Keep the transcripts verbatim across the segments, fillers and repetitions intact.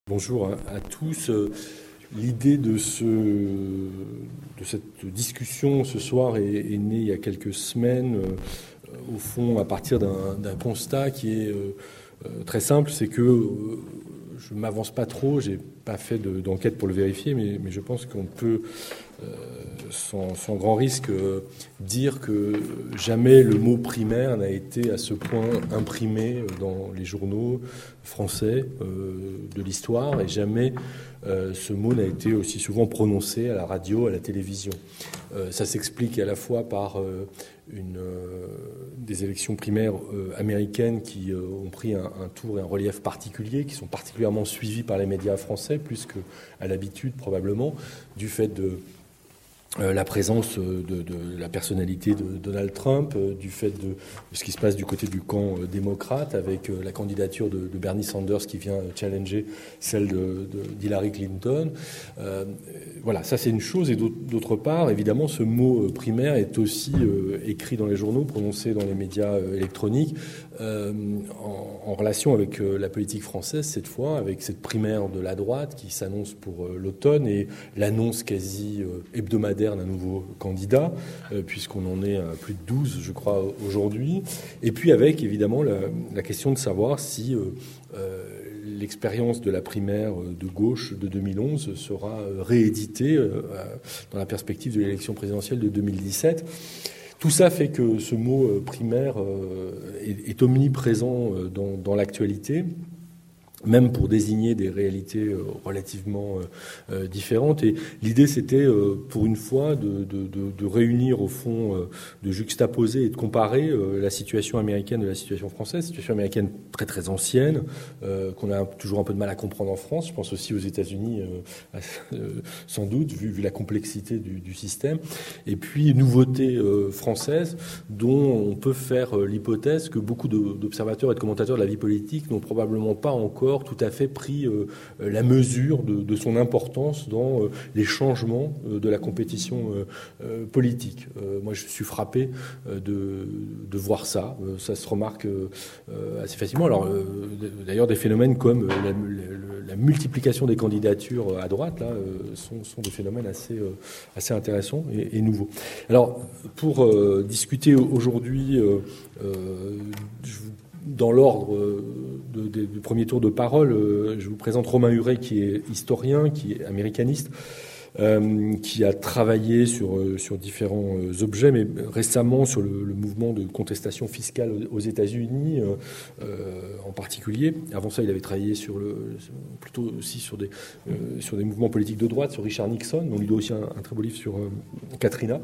Bonjour à, à tous. L'idée de, ce, de cette discussion ce soir est, est née il y a quelques semaines, euh, au fond à partir d'un, d'un constat qui est euh, très simple, c'est que euh, je ne m'avance pas trop, je n'ai pas fait de, d'enquête pour le vérifier, mais, mais je pense qu'on peut, euh, sans, sans grand risque, euh, dire que jamais le mot primaire n'a été à ce point imprimé dans les journaux français euh, de l'histoire, et jamais euh, ce mot n'a été aussi souvent prononcé à la radio, à la télévision. Euh, ça s'explique à la fois par euh, une, euh, des élections primaires euh, américaines qui euh, ont pris un, un tour et un relief particulier, qui sont particulièrement suivis par les médias français, plus qu'à l'habitude probablement, du fait de Euh, la présence de, de la personnalité de Donald Trump, euh, du fait de, de ce qui se passe du côté du camp euh, démocrate, avec euh, la candidature de, de Bernie Sanders qui vient challenger celle de, de, d'Hillary Clinton. Euh, voilà, ça c'est une chose. Et d'autre part, évidemment, ce mot euh, primaire est aussi euh, écrit dans les journaux, prononcé dans les médias euh, électroniques, euh, en, en relation avec euh, la politique française, cette fois, avec cette primaire de la droite qui s'annonce pour euh, l'automne et l'annonce quasi euh, hebdomadaire d'un nouveau candidat, euh, puisqu'on en est à plus de douze, je crois, aujourd'hui. Et puis avec, évidemment, la, la question de savoir si euh, euh, l'expérience de la primaire de gauche de deux mille onze sera rééditée euh, dans la perspective de l'élection présidentielle de deux mille dix-sept. Tout ça fait que ce mot euh, primaire euh, est, est omniprésent euh, dans, dans l'actualité, même pour désigner des réalités euh, relativement euh, différentes. Et l'idée, c'était, euh, pour une fois, de, de, de, de réunir, au fond, euh, de juxtaposer et de comparer euh, la situation américaine et la situation française. Situation américaine très, très ancienne, euh, qu'on a toujours un peu de mal à comprendre en France. Je pense aussi aux États-Unis, euh, euh, sans doute, vu, vu la complexité du, du système. Et puis, nouveauté euh, française, dont on peut faire euh, l'hypothèse que beaucoup de, d'observateurs et de commentateurs de la vie politique n'ont probablement pas encore tout à fait pris euh, la mesure de, de son importance dans euh, les changements euh, de la compétition euh, euh, politique. Euh, moi, je suis frappé euh, de, de voir ça. Euh, ça se remarque euh, assez facilement. Alors, euh, d'ailleurs, des phénomènes comme la, la, la multiplication des candidatures à droite là, euh, sont, sont des phénomènes assez, euh, assez intéressants et, et nouveaux. Alors, pour euh, discuter aujourd'hui, euh, euh, je vous Dans l'ordre de, de, du premier tour de parole, je vous présente Romain Huret, qui est historien, qui est américaniste, euh, qui a travaillé sur, sur différents objets, mais récemment sur le, le mouvement de contestation fiscale aux États-Unis, euh, en particulier. Avant ça, il avait travaillé sur le, plutôt aussi sur des, euh, sur des mouvements politiques de droite, sur Richard Nixon, dont il doit aussi un, un très beau livre sur euh, Katrina.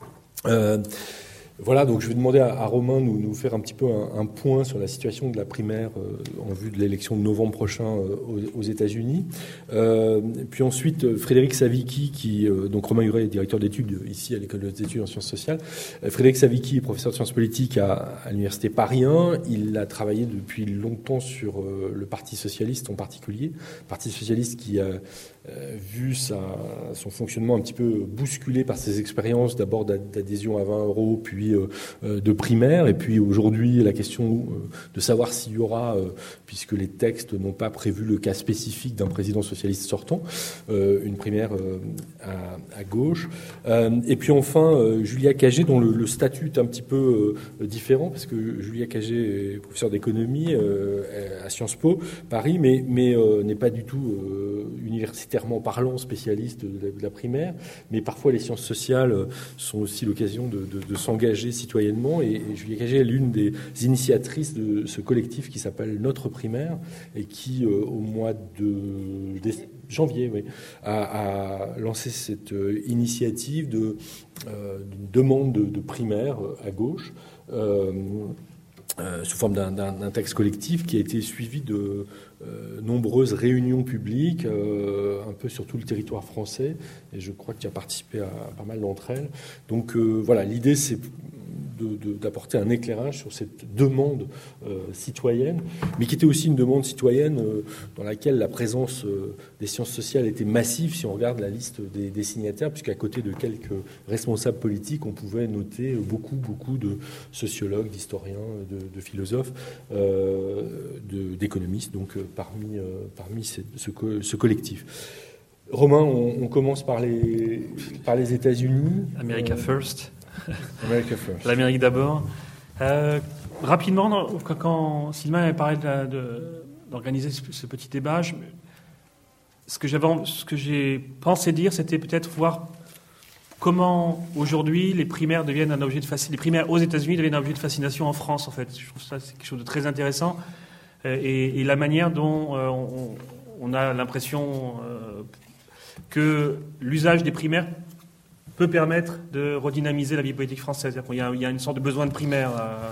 Euh, Voilà, donc je vais demander à, à Romain de nous, nous faire un petit peu un, un point sur la situation de la primaire euh, en vue de l'élection de novembre prochain euh, aux, aux États-Unis. Euh, puis ensuite, Frédéric Savicki, qui, euh, donc Romain Huret est directeur d'études ici à l'École des études en sciences sociales. Euh, Frédéric Savicki est professeur de sciences politiques à, à l'Université Paris un. Il a travaillé depuis longtemps sur euh, le Parti socialiste en particulier. Parti socialiste qui a Euh, vu sa, son fonctionnement un petit peu bousculé par ses expériences d'abord d'adhésion à vingt euros, puis euh, de primaire, et puis aujourd'hui la question euh, de savoir s'il y aura, euh, puisque les textes n'ont pas prévu le cas spécifique d'un président socialiste sortant, euh, une primaire euh, à, à gauche. Euh, et puis enfin euh, Julia Cagé, dont le, le statut est un petit peu euh, différent, parce que Julia Cagé est professeure d'économie euh, à Sciences Po Paris, mais, mais euh, n'est pas du tout euh, universitaire parlant, spécialiste de la, de la primaire, mais parfois les sciences sociales sont aussi l'occasion de, de, de s'engager citoyennement, et, et Julia Cagé est l'une des initiatrices de ce collectif qui s'appelle Notre Primaire, et qui, euh, au mois de, de janvier, oui, a, a lancé cette euh, initiative de, euh, d'une demande de, de primaire à gauche, euh, Euh, sous forme d'un, d'un, d'un texte collectif qui a été suivi de euh, nombreuses réunions publiques, euh, un peu sur tout le territoire français, et je crois que tu as participé à, à pas mal d'entre elles. Donc euh, voilà, l'idée c'est de, de, d'apporter un éclairage sur cette demande euh, citoyenne, mais qui était aussi une demande citoyenne euh, dans laquelle la présence euh, des sciences sociales était massive, si on regarde la liste des, des signataires, puisqu'à côté de quelques responsables politiques, on pouvait noter beaucoup, beaucoup de sociologues, d'historiens, de, de philosophes, euh, de, d'économistes, donc euh, parmi, euh, parmi ce, ce, ce collectif. Romain, on, on commence par les, par les États-Unis. America euh, first. America first. L'Amérique d'abord. Euh, rapidement, non, quand, quand Sylvain avait parlé de, de, d'organiser ce, ce petit débat, je, ce, que j'avais, ce que j'ai pensé dire, c'était peut-être voir comment aujourd'hui les primaires deviennent un objet de fascination. Les primaires aux États-Unis deviennent un objet de fascination en France, en fait. Je trouve ça c'est quelque chose de très intéressant. Et, et la manière dont euh, on, on a l'impression euh, que l'usage des primaires peut permettre de redynamiser la vie politique française. C'est-à-dire qu'il y a, il y a une sorte de besoin de primaire. Euh,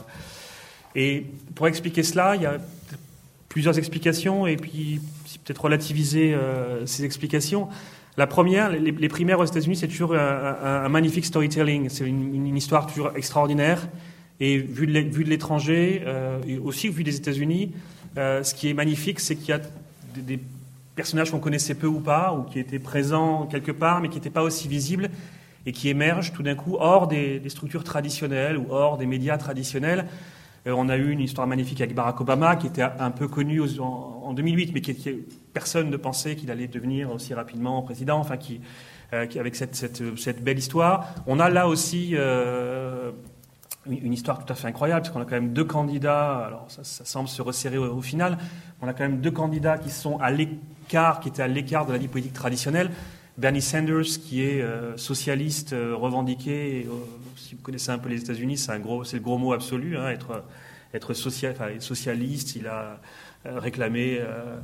et pour expliquer cela, il y a plusieurs explications, et puis peut-être relativiser euh, ces explications. La première, les, les primaires aux États-Unis, c'est toujours un, un, un magnifique storytelling. C'est une, une histoire toujours extraordinaire. Et vu de, vu de l'étranger, euh, et aussi vu des États-Unis, euh, ce qui est magnifique, c'est qu'il y a des, des personnages qu'on connaissait peu ou pas, ou qui étaient présents quelque part, mais qui n'étaient pas aussi visibles, et qui émergent tout d'un coup hors des, des structures traditionnelles ou hors des médias traditionnels. Euh, on a eu une histoire magnifique avec Barack Obama, qui était un peu connu aux, en, en deux mille huit, mais qui, qui, personne ne pensait qu'il allait devenir aussi rapidement président, enfin, qui, euh, qui avec cette, cette, cette belle histoire. On a là aussi euh, une, une histoire tout à fait incroyable, parce qu'on a quand même deux candidats, alors ça, ça semble se resserrer au, au final, on a quand même deux candidats qui sont à l'écart, qui étaient à l'écart de la vie politique traditionnelle. Bernie Sanders, qui est euh, socialiste euh, revendiqué, et, euh, si vous connaissez un peu les États-Unis, c'est, un gros, c'est le gros mot absolu, hein, être, être social, enfin, socialiste. Il a euh, réclamé, euh,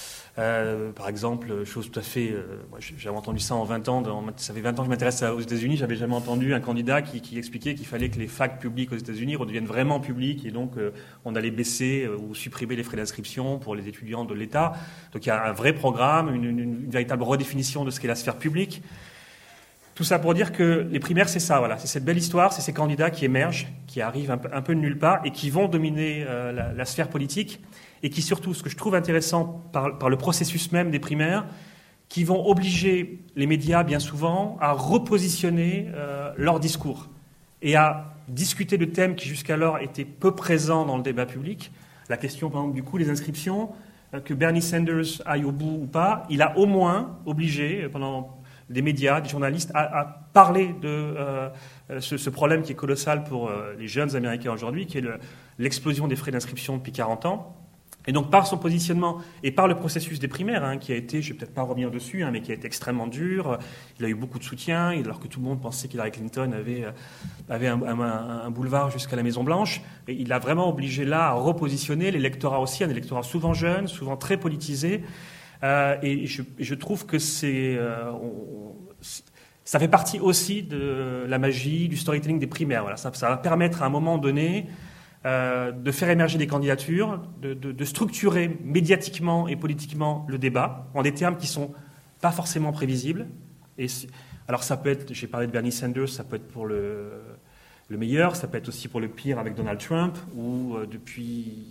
euh, par exemple, chose tout à fait... Euh, moi, j'avais entendu ça en vingt ans, dans, ça fait vingt ans que je m'intéresse aux États-Unis, j'avais jamais entendu un candidat qui, qui expliquait qu'il fallait que les facs publiques aux États-Unis redeviennent vraiment publiques, et donc euh, on allait baisser euh, ou supprimer les frais d'inscription pour les étudiants de l'État. Donc il y a un vrai programme, une, une, une véritable redéfinition de ce qu'est la sphère publique. Tout ça pour dire que les primaires, c'est ça, voilà, c'est cette belle histoire, c'est ces candidats qui émergent, qui arrivent un peu, un peu de nulle part et qui vont dominer euh, la, la sphère politique, et qui surtout, ce que je trouve intéressant par, par le processus même des primaires, qui vont obliger les médias bien souvent à repositionner euh, leur discours et à discuter de thèmes qui jusqu'alors étaient peu présents dans le débat public. La question, par exemple, du coup, les inscriptions, euh, que Bernie Sanders aille au bout ou pas, il a au moins obligé, pendant des médias, des journalistes, à, à parler de euh, ce, ce problème qui est colossal pour euh, les jeunes Américains aujourd'hui, qui est le, l'explosion des frais d'inscription depuis quarante ans. Et donc, par son positionnement et par le processus des primaires, hein, qui a été, je ne vais peut-être pas revenir dessus, hein, mais qui a été extrêmement dur, il a eu beaucoup de soutien, alors que tout le monde pensait qu'Hillary Clinton avait, avait un, un, un boulevard jusqu'à la Maison-Blanche. Et il a vraiment obligé là à repositionner l'électorat aussi, un électorat souvent jeune, souvent très politisé. Euh, et je, je trouve que c'est, euh, on, ça fait partie aussi de la magie du storytelling des primaires. Voilà, ça, ça va permettre à un moment donné euh, de faire émerger des candidatures, de, de, de structurer médiatiquement et politiquement le débat en des termes qui sont pas forcément prévisibles. Et alors ça peut être, j'ai parlé de Bernie Sanders, ça peut être pour le, le meilleur, ça peut être aussi pour le pire avec Donald Trump, où euh, depuis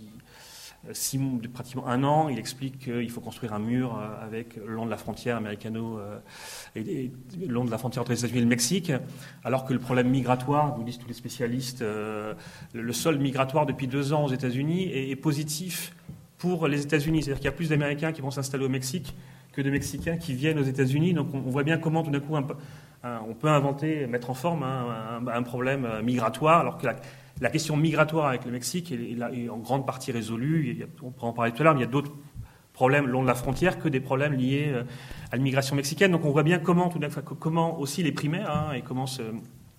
Six, pratiquement un an, il explique qu'il faut construire un mur avec le long de la frontière américano et, et le long de la frontière entre les États-Unis et le Mexique, alors que le problème migratoire, vous disent tous les spécialistes, euh, le solde migratoire depuis deux ans aux États-Unis est, est positif pour les États-Unis. C'est-à-dire qu'il y a plus d'Américains qui vont s'installer au Mexique que de Mexicains qui viennent aux États-Unis. Donc on, on voit bien comment tout d'un coup un, un, on peut inventer, mettre en forme un, un, un problème migratoire, alors que la La question migratoire avec le Mexique est, est en grande partie résolue. Il y a, on pourra en parler tout à l'heure, mais il y a d'autres problèmes le long de la frontière que des problèmes liés à l'immigration mexicaine. Donc on voit bien comment, tout d'un coup, comment aussi les primaires hein, et comment ce,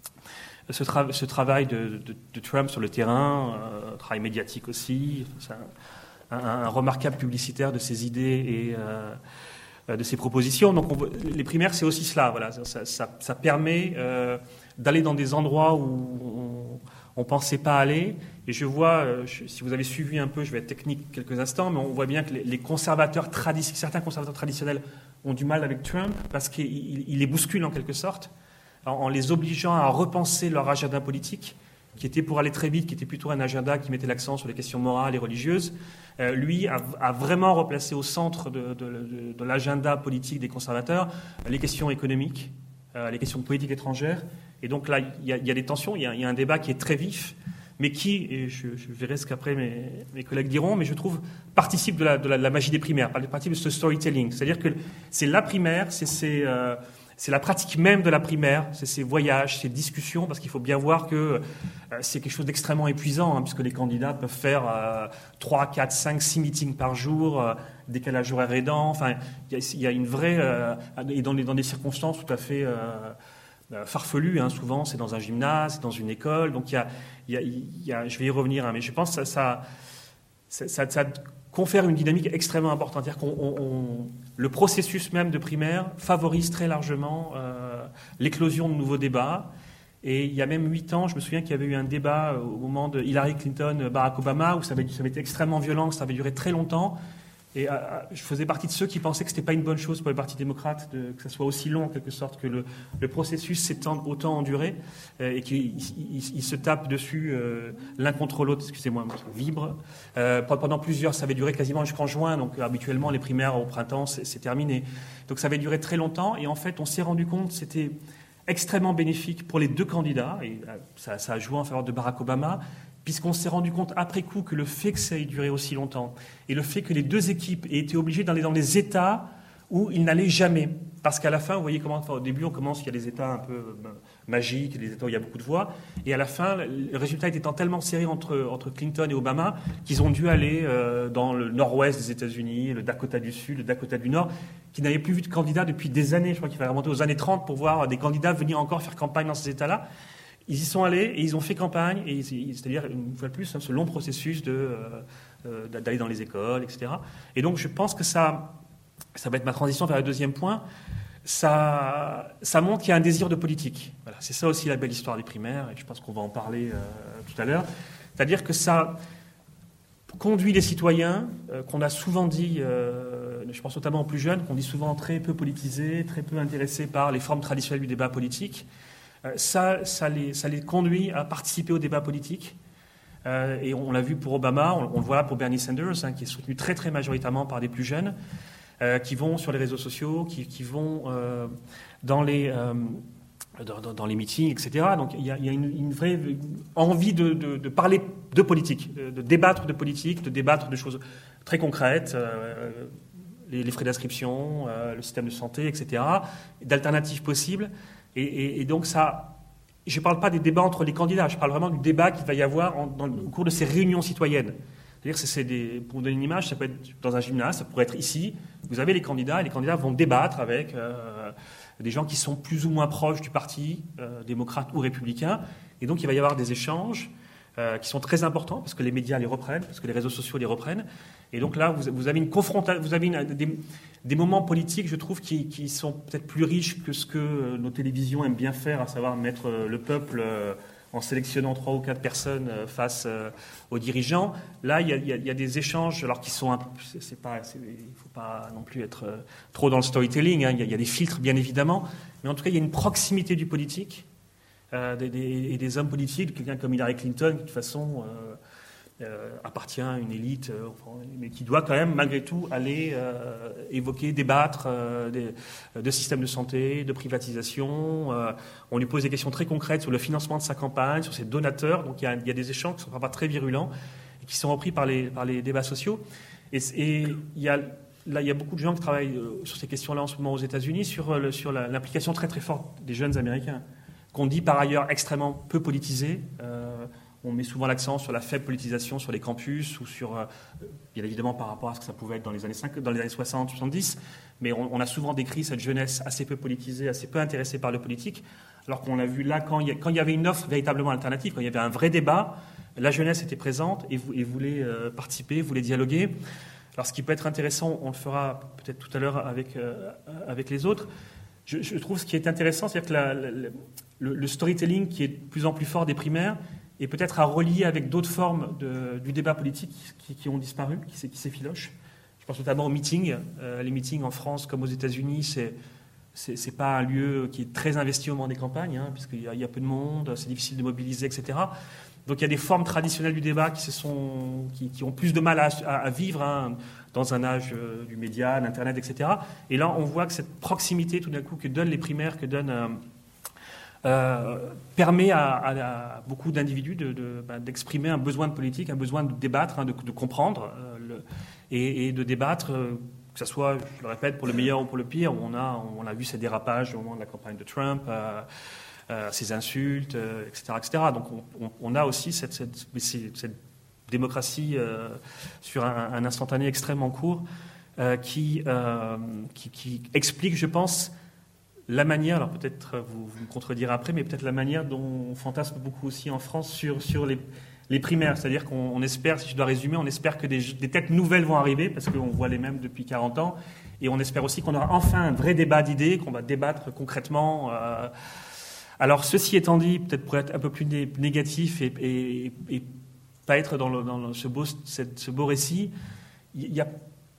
ce, tra- ce travail de, de, de Trump sur le terrain, euh, travail médiatique aussi, c'est un, un, un remarquable publicitaire de ses idées et euh, de ses propositions. Donc on voit, les primaires, c'est aussi cela. Voilà, ça, ça, ça permet euh, d'aller dans des endroits où on, on ne pensait pas aller. Et je vois, je, si vous avez suivi un peu, je vais être technique quelques instants, mais on voit bien que les, les conservateurs traditionnels, certains conservateurs traditionnels ont du mal avec Trump parce qu'il il les bouscule en quelque sorte, en, en les obligeant à repenser leur agenda politique. qui était pour aller très vite, qui était plutôt un agenda qui mettait l'accent sur les questions morales et religieuses, euh, lui a, a vraiment replacé au centre de, de, de, de l'agenda politique des conservateurs les questions économiques, euh, les questions de politique étrangère. Et donc là, il y, y a des tensions, il y, y a un débat qui est très vif, mais qui, et je, je verrai ce qu'après mes, mes collègues diront, mais je trouve participe de la, de la, de la magie des primaires, participe de ce storytelling. C'est-à-dire que c'est la primaire, c'est c'est euh, c'est la pratique même de la primaire, c'est ces voyages, ces discussions, parce qu'il faut bien voir que euh, c'est quelque chose d'extrêmement épuisant, hein, puisque les candidats peuvent faire euh, trois, quatre, cinq, six meetings par jour, euh, décalage horaire aidant, enfin, il y, y a une vraie... Euh, et dans, les, dans des circonstances tout à fait euh, euh, farfelues, hein, souvent c'est dans un gymnase, c'est dans une école, donc il y a, y a, y a... Je vais y revenir, hein, mais je pense que ça... ça, ça, ça, ça confère une dynamique extrêmement importante. C'est-à-dire qu'on, on, on, le processus même de primaire favorise très largement euh, l'éclosion de nouveaux débats. Et il y a même huit ans, je me souviens qu'il y avait eu un débat au moment de Hillary Clinton, Barack Obama, où ça avait, ça avait été extrêmement violent, ça avait duré très longtemps. Et euh, je faisais partie de ceux qui pensaient que ce n'était pas une bonne chose pour le Parti démocrate de, que ça soit aussi long, en quelque sorte, que le, le processus s'étende autant en durée euh, et qu'ils se tapent dessus euh, l'un contre l'autre, excusez-moi, vibre. Euh, pendant plusieurs, ça avait duré quasiment jusqu'en juin, donc euh, habituellement, les primaires au printemps, c'est terminé. Donc ça avait duré très longtemps, et en fait, on s'est rendu compte que c'était extrêmement bénéfique pour les deux candidats, et euh, ça, ça a joué en faveur de Barack Obama, puisqu'on s'est rendu compte après coup que le fait que ça ait duré aussi longtemps et le fait que les deux équipes aient été obligées d'aller dans les États où ils n'allaient jamais. Parce qu'à la fin, vous voyez comment, enfin, au début, on commence, il y a des États un peu euh, magiques, des États où il y a beaucoup de voix, et à la fin, le résultat étant tellement serré entre, entre Clinton et Obama qu'ils ont dû aller euh, dans le nord-ouest des États-Unis, le Dakota du Sud, le Dakota du Nord, qui n'avaient plus vu de candidats depuis des années. Je crois qu'il fallait remonter aux années trente pour voir des candidats venir encore faire campagne dans ces États-là. Ils y sont allés et ils ont fait campagne, et c'est-à-dire, une fois de plus, hein, ce long processus de, euh, d'aller dans les écoles, et cetera. Et donc, je pense que ça, ça va être ma transition vers le deuxième point, ça, ça montre qu'il y a un désir de politique. Voilà, c'est ça aussi la belle histoire des primaires, et je pense qu'on va en parler euh, tout à l'heure. C'est-à-dire que ça conduit les citoyens, euh, qu'on a souvent dit, euh, je pense notamment aux plus jeunes, qu'on dit souvent très peu politisés, très peu intéressés par les formes traditionnelles du débat politique. Ça, ça, les, ça les conduit à participer au débat politique. Euh, et on l'a vu pour Obama, on, on le voit là pour Bernie Sanders, hein, qui est soutenu très très majoritairement par des plus jeunes, euh, qui vont sur les réseaux sociaux, qui, qui vont euh, dans, les, euh, dans, dans les meetings, et cetera. Donc il y a, il y a une, une vraie envie de, de, de parler de politique, de, de débattre de politique, de débattre de choses très concrètes, euh, les, les frais d'inscription, euh, le système de santé, et cetera, d'alternatives possibles. Et, et, et donc ça, je ne parle pas des débats entre les candidats, je parle vraiment du débat qu'il va y avoir en, dans, au cours de ces réunions citoyennes. C'est-à-dire que c'est des, pour vous donner une image, ça peut être dans un gymnase, ça pourrait être ici. Vous avez les candidats et les candidats vont débattre avec euh, des gens qui sont plus ou moins proches du parti, euh, démocrate ou républicain. Et donc il va y avoir des échanges euh, qui sont très importants parce que les médias les reprennent, parce que les réseaux sociaux les reprennent. Et donc là, vous, vous avez une confrontation, vous avez une, des, des moments politiques, je trouve, qui, qui sont peut-être plus riches que ce que nos télévisions aiment bien faire, à savoir mettre le peuple euh, en sélectionnant trois ou quatre personnes euh, face euh, aux dirigeants. Là, il y, a, il y a des échanges, alors qui sont un peu, c'est pas, c'est, il ne faut pas non plus être euh, trop dans le storytelling. Hein, il, y a, il y a des filtres, bien évidemment, mais en tout cas, il y a une proximité du politique euh, des, des, et des hommes politiques, quelqu'un comme Hillary Clinton, qui de toute façon euh, Euh, appartient à une élite, euh, mais qui doit quand même, malgré tout, aller euh, évoquer, débattre euh, des, de systèmes de santé, de privatisation. Euh, on lui pose des questions très concrètes sur le financement de sa campagne, sur ses donateurs. Donc il y a, il y a des échanges qui ne sont pas très virulents et qui sont repris par les, par les débats sociaux. Et, et il y a, là, il y a beaucoup de gens qui travaillent euh, sur ces questions-là en ce moment aux États-Unis, sur, le, sur la, l'implication très très forte des jeunes Américains, qu'on dit par ailleurs extrêmement peu politisés. Euh, On met souvent l'accent sur la faible politisation sur les campus ou sur, euh, bien évidemment par rapport à ce que ça pouvait être dans les années, cinquante, dans les années soixante, soixante-dix, mais on, on a souvent décrit cette jeunesse assez peu politisée, assez peu intéressée par le politique, alors qu'on a vu là, quand il, y a, quand il y avait une offre véritablement alternative, quand il y avait un vrai débat, la jeunesse était présente et, et voulait euh, participer, voulait dialoguer. Alors ce qui peut être intéressant, on le fera peut-être tout à l'heure avec, euh, avec les autres, je, je trouve ce qui est intéressant, c'est-à-dire que la, la, le, le storytelling qui est de plus en plus fort des primaires, et peut-être à relier avec d'autres formes de, du débat politique qui, qui ont disparu, qui, qui s'effilochent. Je pense notamment aux meetings. Euh, les meetings en France comme aux États-Unis, c'est c'est, c'est pas un lieu qui est très investi au moment des campagnes, hein, puisqu'il y a, il y a peu de monde, c'est difficile de mobiliser, et cetera. Donc il y a des formes traditionnelles du débat qui, se sont, qui, qui ont plus de mal à, à, à vivre hein, dans un âge euh, du média, d'Internet, et cetera. Et là, on voit que cette proximité, tout d'un coup, que donnent les primaires, que donnent... Euh, Euh, permet à, à, à beaucoup d'individus de, de, bah, d'exprimer un besoin de politique, un besoin de débattre, hein, de, de comprendre euh, le, et, et de débattre, euh, que ce soit, je le répète, pour le meilleur ou pour le pire. On a, on a vu ces dérapages au moment de la campagne de Trump, euh, euh, ces insultes, euh, et cetera, et cetera. Donc on, on, on a aussi cette, cette, cette démocratie euh, sur un, un instantané extrêmement court euh, qui, euh, qui, qui explique, je pense, la manière, alors peut-être vous, vous me contredirez après, mais peut-être la manière dont on fantasme beaucoup aussi en France sur, sur les, les primaires. C'est-à-dire qu'on on espère, si je dois résumer, on espère que des, des têtes nouvelles vont arriver, parce qu'on voit les mêmes depuis quarante ans, et on espère aussi qu'on aura enfin un vrai débat d'idées, qu'on va débattre concrètement. Euh... Alors ceci étant dit, peut-être pour être un peu plus né- négatif et, et, et pas être dans, le, dans le, ce, beau, cette, ce beau récit, il y a,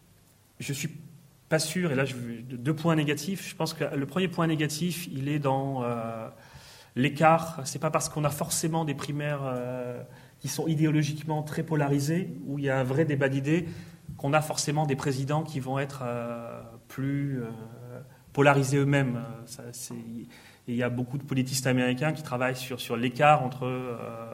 je suis pas sûr, et là je veux deux points négatifs. Je pense que le premier point négatif, il est dans euh, l'écart. C'est pas parce qu'on a forcément des primaires euh, qui sont idéologiquement très polarisées, où il y a un vrai débat d'idées, qu'on a forcément des présidents qui vont être euh, plus euh, polarisés eux-mêmes. Ça, c'est, et il y a beaucoup de politistes américains qui travaillent sur, sur l'écart entre euh,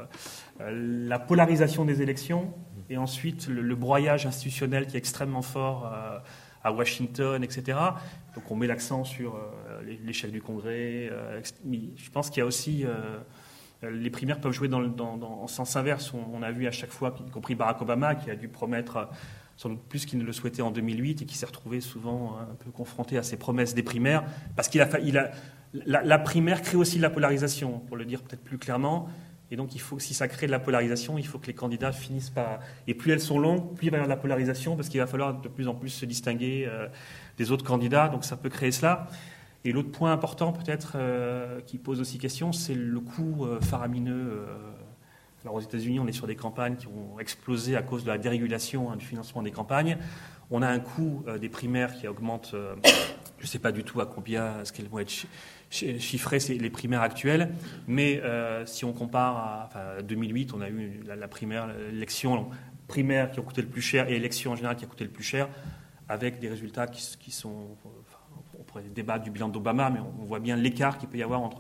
la polarisation des élections et ensuite le, le broyage institutionnel qui est extrêmement fort euh, à Washington, et cetera. Donc on met l'accent sur euh, l'échec du Congrès. Euh, je pense qu'il y a aussi... Euh, les primaires peuvent jouer dans, dans, dans, en sens inverse. On, on a vu à chaque fois, y compris Barack Obama, qui a dû promettre sans doute plus qu'il ne le souhaitait en deux mille huit et qui s'est retrouvé souvent un peu confronté à ses promesses des primaires, parce qu'il a, il a la, la primaire crée aussi de la polarisation, pour le dire peut-être plus clairement. Et donc, il faut, si ça crée de la polarisation, il faut que les candidats finissent par... Et plus elles sont longues, plus il va y avoir de la polarisation, parce qu'il va falloir de plus en plus se distinguer euh, des autres candidats. Donc, ça peut créer cela. Et l'autre point important, peut-être, euh, qui pose aussi question, c'est le coût euh, faramineux. Euh, alors, aux États-Unis, on est sur des campagnes qui ont explosé à cause de la dérégulation hein, du financement des campagnes. On a un coût euh, des primaires qui augmente, euh, je ne sais pas du tout à combien, est-ce qu'elles vont être chiffrées, c'est les primaires actuelles, mais euh, si on compare à enfin, deux mille huit, on a eu la, la primaire, l'élection primaire qui a coûté le plus cher et l'élection en général qui a coûté le plus cher, avec des résultats qui, qui sont... Enfin, on pourrait débattre du bilan d'Obama, mais on, on voit bien l'écart qu'il peut y avoir entre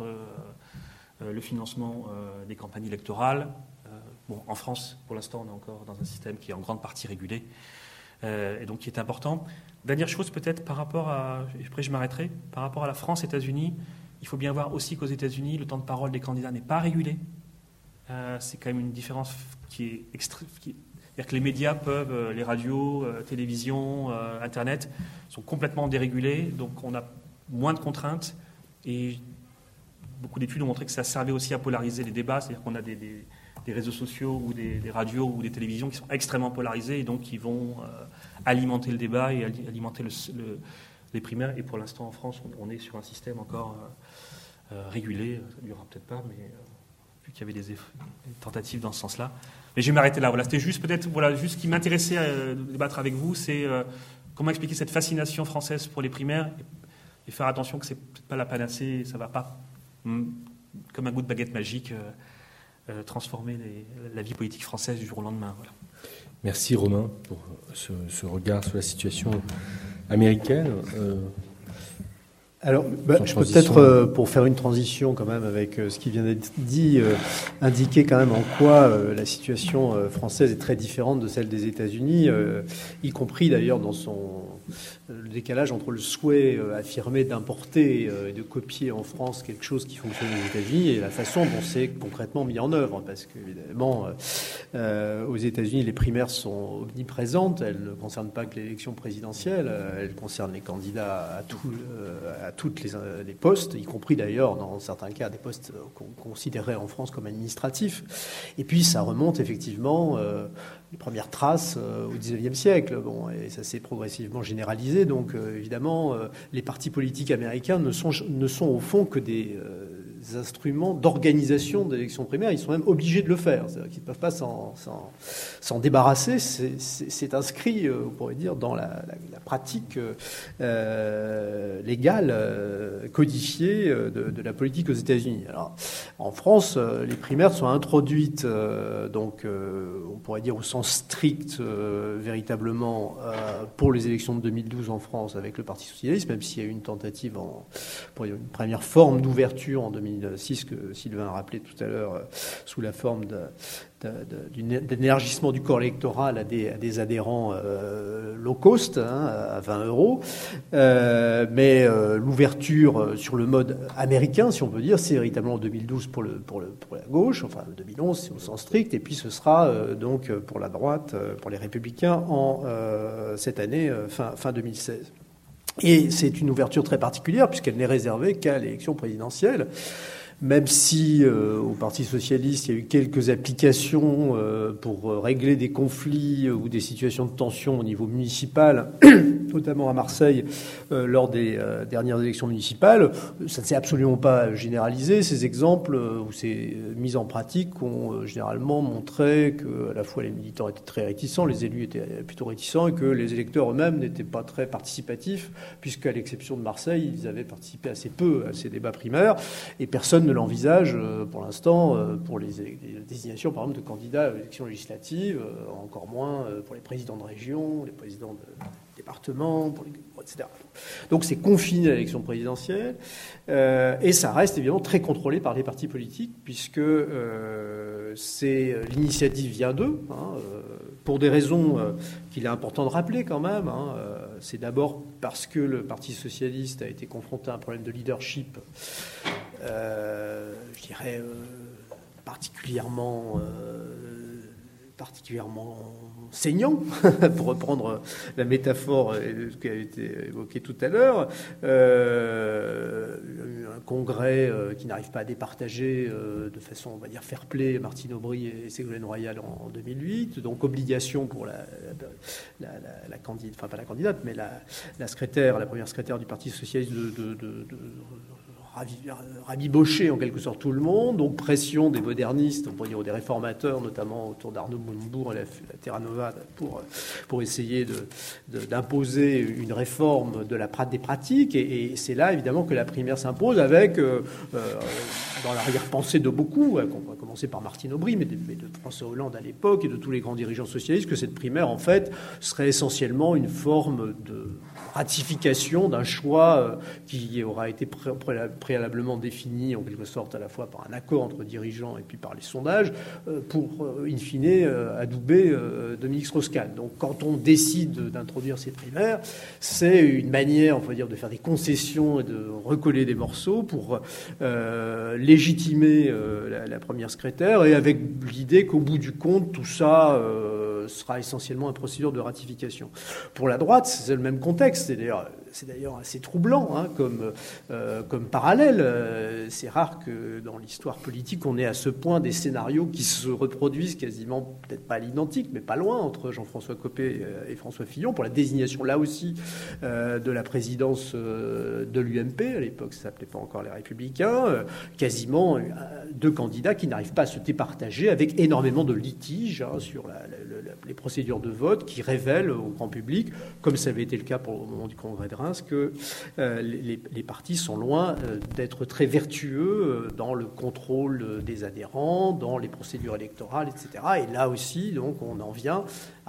euh, le financement euh, des campagnes électorales. Euh, bon, en France, pour l'instant, on est encore dans un système qui est en grande partie régulé, euh, et donc qui est important. Dernière chose peut-être par rapport à, après je m'arrêterai, par rapport à la France, États-Unis, il faut bien voir aussi qu'aux États-Unis, le temps de parole des candidats n'est pas régulé. Euh, c'est quand même une différence qui est extrême. C'est-à-dire que les médias peuvent, euh, les radios, euh, télévision, euh, Internet, sont complètement dérégulés, donc on a moins de contraintes. Et beaucoup d'études ont montré que ça servait aussi à polariser les débats, c'est-à-dire qu'on a des, des, des réseaux sociaux ou des, des radios ou des télévisions qui sont extrêmement polarisés et donc qui vont euh, alimenter le débat et alimenter le, le, les primaires. Et pour l'instant, en France, on, on est sur un système encore euh, euh, régulé. Ça ne durera peut-être pas, mais euh, vu qu'il y avait des, eff- des tentatives dans ce sens-là. Mais je vais m'arrêter là. Voilà, c'était juste peut-être, voilà, juste ce qui m'intéressait à débattre avec vous, c'est euh, comment expliquer cette fascination française pour les primaires et, et faire attention que c'est peut-être pas la panacée, ça va pas, hum, comme un goût de baguette magique, euh, euh, transformer les, la vie politique française du jour au lendemain. Voilà. Merci Romain pour ce, ce regard sur la situation américaine. Euh, Alors, bah, je peux peut-être, euh, pour faire une transition quand même avec euh, ce qui vient d'être dit, euh, indiquer quand même en quoi euh, la situation euh, française est très différente de celle des États-Unis, euh, y compris d'ailleurs dans son le décalage entre le souhait euh, affirmé d'importer euh, et de copier en France quelque chose qui fonctionne aux États-Unis et la façon dont c'est concrètement mis en œuvre. Parce qu'évidemment, euh, euh, aux États-Unis, les primaires sont omniprésentes. Elles ne concernent pas que l'élection présidentielle. Euh, elles concernent les candidats à, tout, euh, à toutes les, les postes, y compris d'ailleurs, dans certains cas, des postes qu'on considérait en France comme administratifs. Et puis, ça remonte effectivement... Euh, les premières traces euh, au dix-neuvième siècle. Bon, et ça s'est progressivement généralisé. Donc, euh, évidemment, euh, les partis politiques américains ne sont, ne sont au fond que des euh, instruments d'organisation d'élections primaires. Ils sont même obligés de le faire. C'est-à-dire qu'ils ne peuvent pas s'en, s'en, s'en débarrasser. C'est, c'est, c'est inscrit, euh, on pourrait dire, dans la, la, la pratique euh, légale, euh, codifiée de, de la politique aux États-Unis. Alors, en France, euh, les primaires sont introduites, euh, donc, euh, on pourrait dire au sens strict, euh, véritablement, euh, pour les élections de deux mille douze en France avec le Parti socialiste, même s'il y a eu une tentative, en, pour une première forme d'ouverture en deux mille six que Sylvain a rappelé tout à l'heure, euh, sous la forme de, de, de, d'un élargissement du corps électoral à des, à des adhérents euh, low cost, hein, à vingt euros. Euh, mais euh, l'ouverture sur le mode américain, si on peut dire, c'est véritablement en deux mille douze pour, le, pour, le, pour la gauche, enfin deux mille onze c'est au sens strict, et puis ce sera euh, donc pour la droite, euh, pour les Républicains, en euh, cette année, euh, fin, fin deux mille seize. Et c'est une ouverture très particulière puisqu'elle n'est réservée qu'à l'élection présidentielle. Même si euh, au Parti socialiste, il y a eu quelques applications euh, pour régler des conflits euh, ou des situations de tension au niveau municipal, notamment à Marseille, euh, lors des euh, dernières élections municipales, ça ne s'est absolument pas généralisé. Ces exemples euh, ou ces mises en pratique ont euh, généralement montré que à la fois les militants étaient très réticents, les élus étaient plutôt réticents, et que les électeurs eux-mêmes n'étaient pas très participatifs, puisqu'à l'exception de Marseille, ils avaient participé assez peu à ces débats primaires, et personne ne l'envisage pour l'instant pour les, les désignations, par exemple, de candidats aux élections législatives, encore moins pour les présidents de région, les présidents de département, pour les, et cetera. Donc c'est confiné à l'élection présidentielle, euh, et ça reste évidemment très contrôlé par les partis politiques, puisque euh, c'est, l'initiative vient d'eux, hein, euh, pour des raisons euh, qu'il est important de rappeler quand même. Hein, euh, c'est d'abord parce que le Parti socialiste a été confronté à un problème de leadership, euh, je dirais, euh, particulièrement... Euh, particulièrement saignant, pour reprendre la métaphore qui a été évoquée tout à l'heure, euh, un congrès euh, qui n'arrive pas à départager euh, de façon, on va dire, fair-play Martine Aubry et Ségolène Royal en, en deux mille huit, donc obligation pour la, la, la, la candidate, enfin pas la candidate, mais la, la secrétaire, la première secrétaire du Parti socialiste de, de, de, de rabibocher en quelque sorte tout le monde, donc pression des modernistes, on pourrait dire des réformateurs, notamment autour d'Arnaud Montebourg et la, la Terra Nova, pour, pour essayer de, de, d'imposer une réforme de la, des pratiques. Et, et c'est là, évidemment, que la primaire s'impose avec, euh, dans l'arrière-pensée de beaucoup, on va commencer par Martine Aubry, mais de, mais de François Hollande à l'époque et de tous les grands dirigeants socialistes, que cette primaire, en fait, serait essentiellement une forme de ratification d'un choix qui aura été pré- pré- préalablement défini en quelque sorte à la fois par un accord entre dirigeants et puis par les sondages pour in fine adouber Dominique Strauss-Kahn. Donc quand on décide d'introduire ces primaires, c'est une manière, on va dire, de faire des concessions et de recoller des morceaux pour euh, légitimer euh, la, la première secrétaire, et avec l'idée qu'au bout du compte tout ça euh, sera essentiellement une procédure de ratification. Pour la droite, c'est le même contexte. C'est d'ailleurs, c'est d'ailleurs assez troublant, hein, comme, euh, comme parallèle. Euh, c'est rare que dans l'histoire politique, on ait à ce point des scénarios qui se reproduisent quasiment, peut-être pas à l'identique, mais pas loin, entre Jean-François Copé et François Fillon, pour la désignation, là aussi, euh, de la présidence euh, de l'U M P. À l'époque, ça ne s'appelait pas encore les Républicains. Euh, quasiment euh, deux candidats qui n'arrivent pas à se départager, avec énormément de litiges hein, sur la, la, la, les procédures de vote, qui révèlent au grand public, comme ça avait été le cas pour, au moment du Congrès de Reims, que euh, les, les partis sont loin euh, d'être très vertueux euh, dans le contrôle euh, des adhérents, dans les procédures électorales, et cetera. Et là aussi, donc, on en vient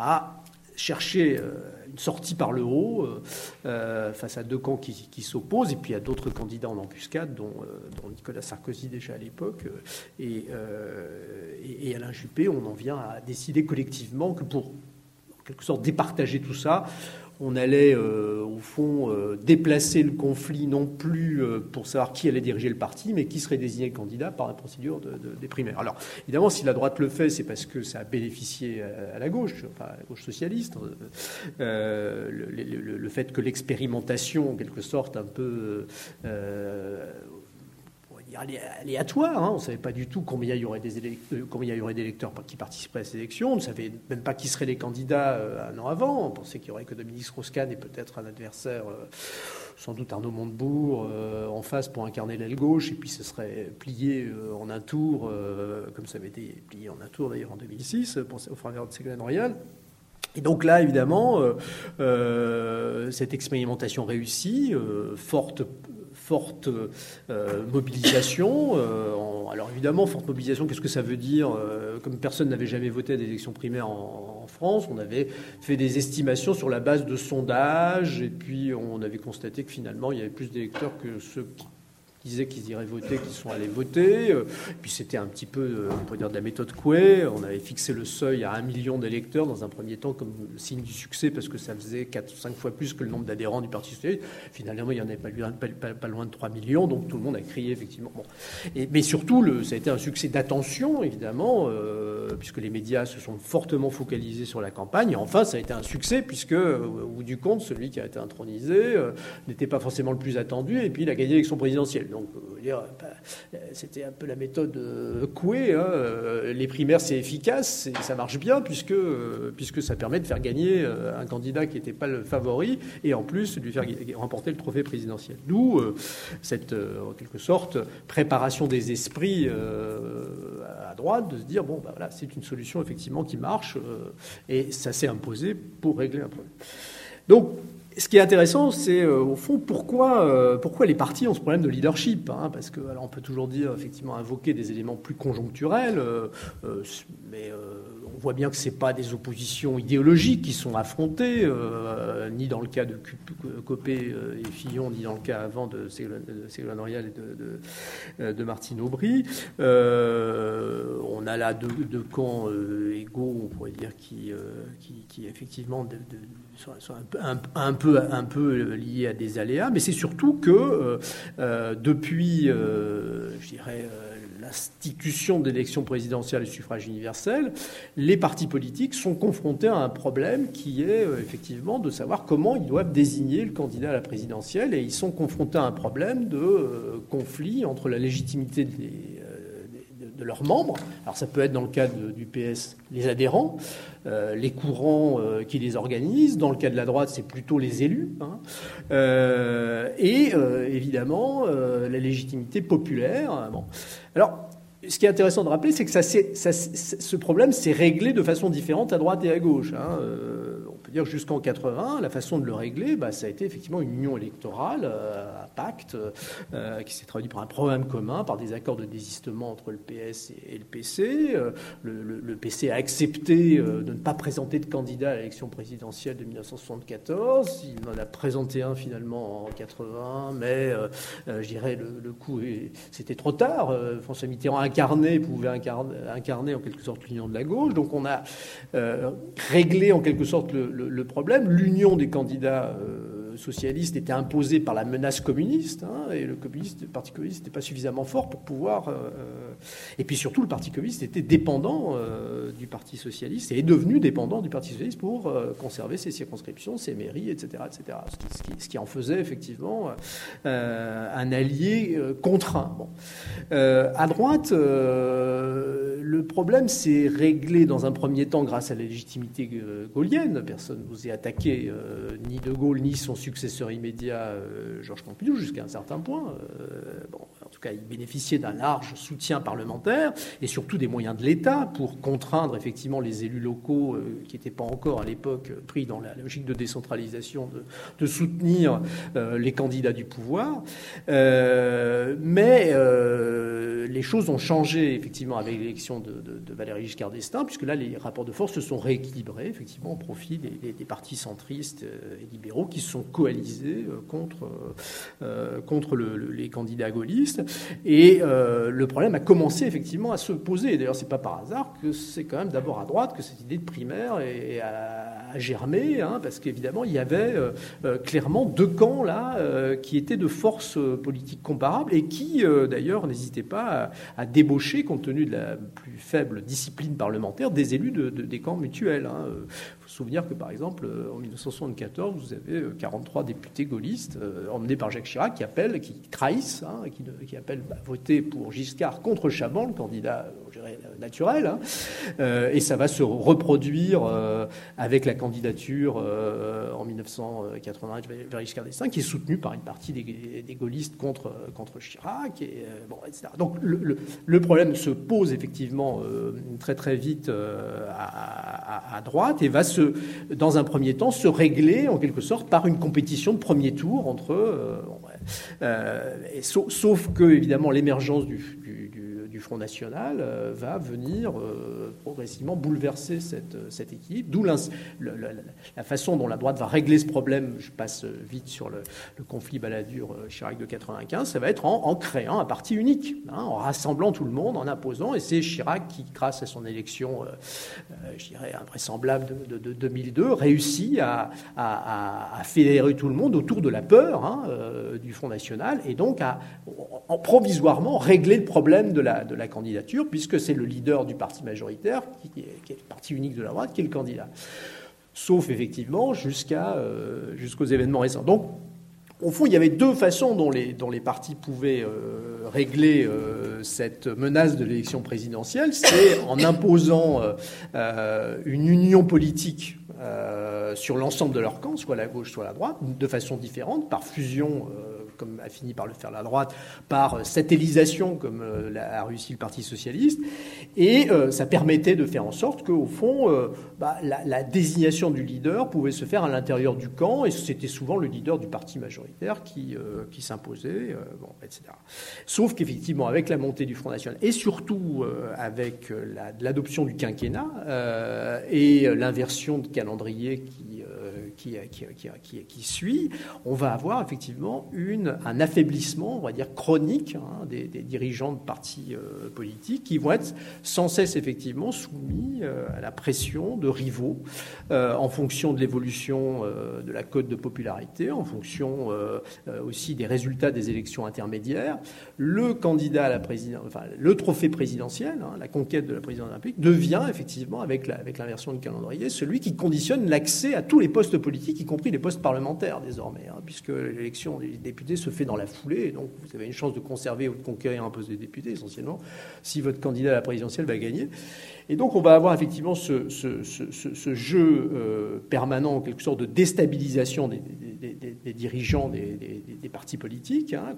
à chercher euh, une sortie par le haut euh, euh, face à deux camps qui, qui s'opposent, et puis à d'autres candidats en embuscade, dont, euh, dont Nicolas Sarkozy déjà à l'époque, euh, et, euh, et, et Alain Juppé. On en vient à décider collectivement que pour, en quelque sorte, départager tout ça, on allait, euh, au fond, euh, déplacer le conflit, non plus euh, pour savoir qui allait diriger le parti, mais qui serait désigné le candidat par la procédure de, de, des primaires. Alors, évidemment, si la droite le fait, c'est parce que ça a bénéficié à, à la gauche, enfin à la gauche socialiste. Euh, le, le, le fait que l'expérimentation, en quelque sorte, un peu... Euh, aléatoire, hein. On ne savait pas du tout combien il y aurait des électeurs, combien il y aurait d'électeurs qui participeraient à ces élections. On ne savait même pas qui seraient les candidats un an avant. On pensait qu'il y aurait que Dominique Strauss-Kahn et peut-être un adversaire, euh, sans doute Arnaud Montebourg, euh, en face pour incarner l'aile gauche, et puis ce serait plié euh, en un tour, euh, comme ça avait été plié en un tour d'ailleurs en deux mille six, pour, au faveur de Ségolène Royal. Et donc là, évidemment, euh, euh, cette expérimentation réussie, euh, forte, forte euh, mobilisation. Euh, en, alors évidemment, forte mobilisation, qu'est-ce que ça veut dire? euh, Comme personne n'avait jamais voté à des élections primaires en, en France, on avait fait des estimations sur la base de sondages, et puis on avait constaté que finalement, il y avait plus d'électeurs que ceux qui disaient qu'ils iraient voter, qu'ils sont allés voter. Et puis c'était un petit peu, on pourrait dire, de la méthode Coué. On avait fixé le seuil à un million d'électeurs dans un premier temps comme signe du succès, parce que ça faisait quatre ou cinq fois plus que le nombre d'adhérents du Parti socialiste. Finalement, il n'y en avait pas, pas, pas, pas loin de trois millions, donc tout le monde a crié, effectivement. Bon. Et, mais surtout, le, ça a été un succès d'attention, évidemment, euh, puisque les médias se sont fortement focalisés sur la campagne. Et enfin, ça a été un succès, puisque, au bout du compte, celui qui a été intronisé euh, n'était pas forcément le plus attendu, et puis il a gagné l'élection présidentielle. Donc, dire, c'était un peu la méthode Coué. Hein. Les primaires, c'est efficace et ça marche bien puisque, puisque ça permet de faire gagner un candidat qui n'était pas le favori et en plus de lui faire remporter le trophée présidentiel. D'où cette, en quelque sorte, préparation des esprits à droite de se dire, bon, ben voilà, c'est une solution effectivement qui marche et ça s'est imposé pour régler un problème. Donc, ce qui est intéressant, c'est euh, au fond pourquoi, euh, pourquoi les partis ont ce problème de leadership. Hein, parce que, alors, on peut toujours dire, effectivement, invoquer des éléments plus conjoncturels, euh, euh, mais euh, on voit bien que ce n'est pas des oppositions idéologiques qui sont affrontées, euh, ni dans le cas de Copé et Fillon, ni dans le cas avant de Ségolène Royal et de, de, de Martine Aubry. Euh, on a là deux, deux camps euh, égaux, on pourrait dire, qui, euh, qui, qui effectivement, de, de, sont, sont un, peu, un, un, peu, un peu liés à des aléas, mais c'est surtout que euh, euh, depuis, euh, je dirais, euh, l'institution d'élection présidentielle et suffrage universel, les partis politiques sont confrontés à un problème qui est euh, effectivement de savoir comment ils doivent désigner le candidat à la présidentielle, et ils sont confrontés à un problème de euh, conflit entre la légitimité des, euh, de, de leurs membres. Alors ça peut être dans le cas de, du P S les adhérents, euh, les courants euh, qui les organisent. Dans le cas de la droite, c'est plutôt les élus. Hein. Euh, et euh, évidemment, euh, la légitimité populaire. Bon. Alors, ce qui est intéressant de rappeler, c'est que ça, ça, ce problème s'est réglé de façon différente à droite et à gauche. Hein. Euh, on peut dire que jusqu'en quatre-vingts, la façon de le régler, bah, ça a été effectivement une union électorale, euh, un pacte, euh, qui s'est traduit par un programme commun, par des accords de désistement entre le P S et, et le P C. Euh, le, le, le P C a accepté euh, de ne pas présenter de candidat à l'élection présidentielle de mille neuf cent soixante-quatorze. Il en a présenté un finalement en quatre-vingts, mais euh, euh, je dirais le, le coup, est, c'était trop tard. Euh, François Mitterrand incarné, pouvait incarner, incarner en quelque sorte l'union de la gauche. Donc on a euh, réglé en quelque sorte le, le, le problème. L'union des candidats euh, socialistes était imposée par la menace communiste, hein, et le, communiste, le Parti communiste n'était pas suffisamment fort pour pouvoir... Euh, et puis surtout, le Parti communiste était dépendant euh, du Parti socialiste et est devenu dépendant du Parti socialiste pour euh, conserver ses circonscriptions, ses mairies, et cetera, et cetera. Ce qui, ce qui, ce qui en faisait effectivement euh, un allié euh, contraint. Bon. Euh, à droite, euh, le problème s'est réglé dans un premier temps grâce à la légitimité gaulienne. Personne n'osait attaquer euh, ni De Gaulle ni son successeur immédiat, euh, Georges Pompidou, jusqu'à un certain point. Euh, bon, en tout cas, il bénéficiait d'un large soutien parlementaire et surtout des moyens de l'État pour contraindre effectivement les élus locaux euh, qui n'étaient pas encore à l'époque pris dans la logique de décentralisation de, de soutenir euh, les candidats du pouvoir. Euh, mais euh, les choses ont changé effectivement avec l'élection de, de, de Valéry Giscard d'Estaing, puisque là les rapports de force se sont rééquilibrés effectivement au profit des, des, des partis centristes et libéraux qui se sont coalisés contre, euh, contre le, le, les candidats gaullistes. Et euh, le problème a commencé effectivement à se poser. D'ailleurs, c'est pas par hasard que c'est quand même d'abord à droite que cette idée de primaire est, a, a germé, hein, parce qu'évidemment, il y avait euh, clairement deux camps là euh, qui étaient de forces politiques comparables et qui, euh, d'ailleurs, n'hésitaient pas à, à débaucher, compte tenu de la plus faible discipline parlementaire, des élus de, de, des camps mutuels. Hein. Il faut se souvenir que, par exemple, en mille neuf cent soixante-quatorze, vous avez quarante-trois députés gaullistes euh, emmenés par Jacques Chirac qui appellent, qui trahissent, hein, qui, qui appellent à bah, voter pour Giscard contre Chaban, le candidat, je dirais, naturel. Hein. Euh, et ça va se reproduire euh, avec la candidature euh, en mille neuf cent quatre-vingt vers Giscard d'Estaing, qui est soutenue par une partie des, des gaullistes contre, contre Chirac, et, euh, bon, et cetera. Donc le, le, le problème se pose effectivement euh, très très vite euh, à, à, à droite et va se, dans un premier temps, se régler en quelque sorte par une compétition de premier tour entre... Euh, bon, ouais, euh, et sauf, sauf que, évidemment, l'émergence du, du, du du Front National euh, va venir euh, progressivement bouleverser cette, cette équipe, d'où la, la, la façon dont la droite va régler ce problème. Je passe vite sur le, le conflit Balladur Chirac de quatre-vingt-quinze, ça va être en, en créant un parti unique, hein, en rassemblant tout le monde, en imposant, et c'est Chirac qui, grâce à son élection, euh, euh, je dirais, invraisemblable de, de, de deux mille deux, réussit à, à, à fédérer tout le monde autour de la peur hein, euh, du Front National, et donc à en, provisoirement régler le problème de la de la candidature, puisque c'est le leader du parti majoritaire, qui est, qui est le parti unique de la droite, qui est le candidat. Sauf, effectivement, jusqu'à, euh, jusqu'aux événements récents. Donc, au fond, il y avait deux façons dont les, dont les partis pouvaient euh, régler euh, cette menace de l'élection présidentielle. C'est en imposant euh, euh, une union politique euh, sur l'ensemble de leur camp, soit la gauche, soit la droite, de façon différente, par fusion euh, comme a fini par le faire la droite, par satellisation, comme euh, a réussi le Parti socialiste. Et euh, ça permettait de faire en sorte qu'au fond, euh, bah, la, la désignation du leader pouvait se faire à l'intérieur du camp, et c'était souvent le leader du parti majoritaire qui, euh, qui s'imposait, euh, bon, et cetera. Sauf qu'effectivement, avec la montée du Front National, et surtout euh, avec la, l'adoption du quinquennat euh, et l'inversion de calendrier qui, euh, qui, qui, qui, qui, qui suit, on va avoir effectivement une un affaiblissement, on va dire, chronique hein, des, des dirigeants de partis euh, politiques qui vont être sans cesse, effectivement, soumis euh, à la pression de rivaux euh, en fonction de l'évolution euh, de la cote de popularité, en fonction euh, euh, aussi des résultats des élections intermédiaires. Le candidat à la présidence, enfin, le trophée présidentiel, hein, la conquête de la présidence de la République, devient, effectivement, avec, la, avec l'inversion du calendrier, celui qui conditionne l'accès à tous les postes politiques, y compris les postes parlementaires, désormais, hein, puisque l'élection des députés se fait dans la foulée, et donc vous avez une chance de conserver ou de conquérir un poste de député, essentiellement, si votre candidat à la présidentielle va gagner. Et donc on va avoir effectivement ce, ce, ce, ce jeu euh, permanent, en quelque sorte, de déstabilisation des, des, des, des dirigeants des, des, des partis politiques, hein,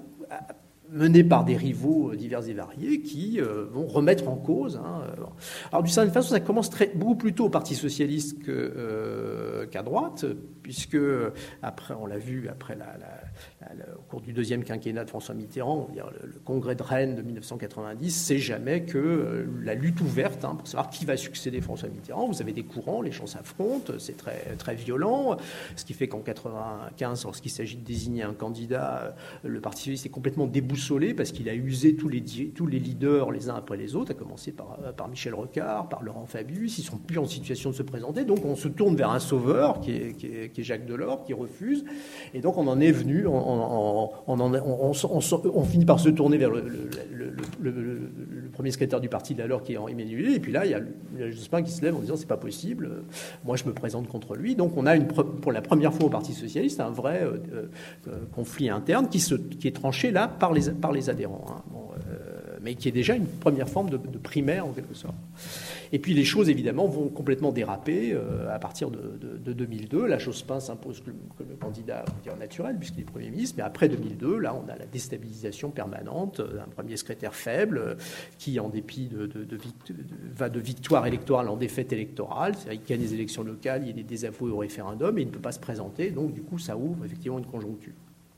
menés par des rivaux divers et variés qui euh, vont remettre en cause. Hein, euh. Alors, d'une certaine façon, ça commence très, beaucoup plus tôt au Parti socialiste que, euh, qu'à droite, puisque, après, on l'a vu, après la, la, la, la, au cours du deuxième quinquennat de François Mitterrand, on va dire, le, le congrès de Rennes de mille neuf cent quatre-vingt-dix, c'est jamais que euh, la lutte ouverte hein, pour savoir qui va succéder François Mitterrand. Vous avez des courants, les champs s'affrontent, c'est très, très violent, ce qui fait qu'en quatre-vingt-quinze, lorsqu'il s'agit de désigner un candidat, le Parti socialiste est complètement déboussé parce qu'il a usé tous les, tous les leaders les uns après les autres, à commencer par, par Michel Rocard, par Laurent Fabius. Ils ne sont plus en situation de se présenter. Donc on se tourne vers un sauveur qui est, qui est, qui est Jacques Delors, qui refuse. Et donc on en est venu, on, on, on, on, on, on, on finit par se tourner vers le, le, le, le, le, le premier secrétaire du parti de l'alors, qui est Henri Ménulé. Et puis là, il y a, il y a Jospin qui se lève en disant c'est pas possible, moi je me présente contre lui. Donc on a une, pour la première fois au Parti socialiste un vrai euh, euh, conflit interne qui, se, qui est tranché là par les par les adhérents, hein. Bon, euh, mais qui est déjà une première forme de, de primaire en quelque sorte. Et puis les choses évidemment vont complètement déraper euh, à partir de, de, de deux mille deux. Là, Jospin s'impose comme, comme le candidat on va dire, naturel puisqu'il est Premier ministre, mais après deux mille deux, là, on a la déstabilisation permanente d'un premier secrétaire faible euh, qui, en dépit de, de, de, de, va de victoire électorale en défaite électorale, c'est-à-dire qu'il gagne les élections locales, il est désavoué au référendum et il ne peut pas se présenter. Donc du coup, ça ouvre effectivement une conjoncture.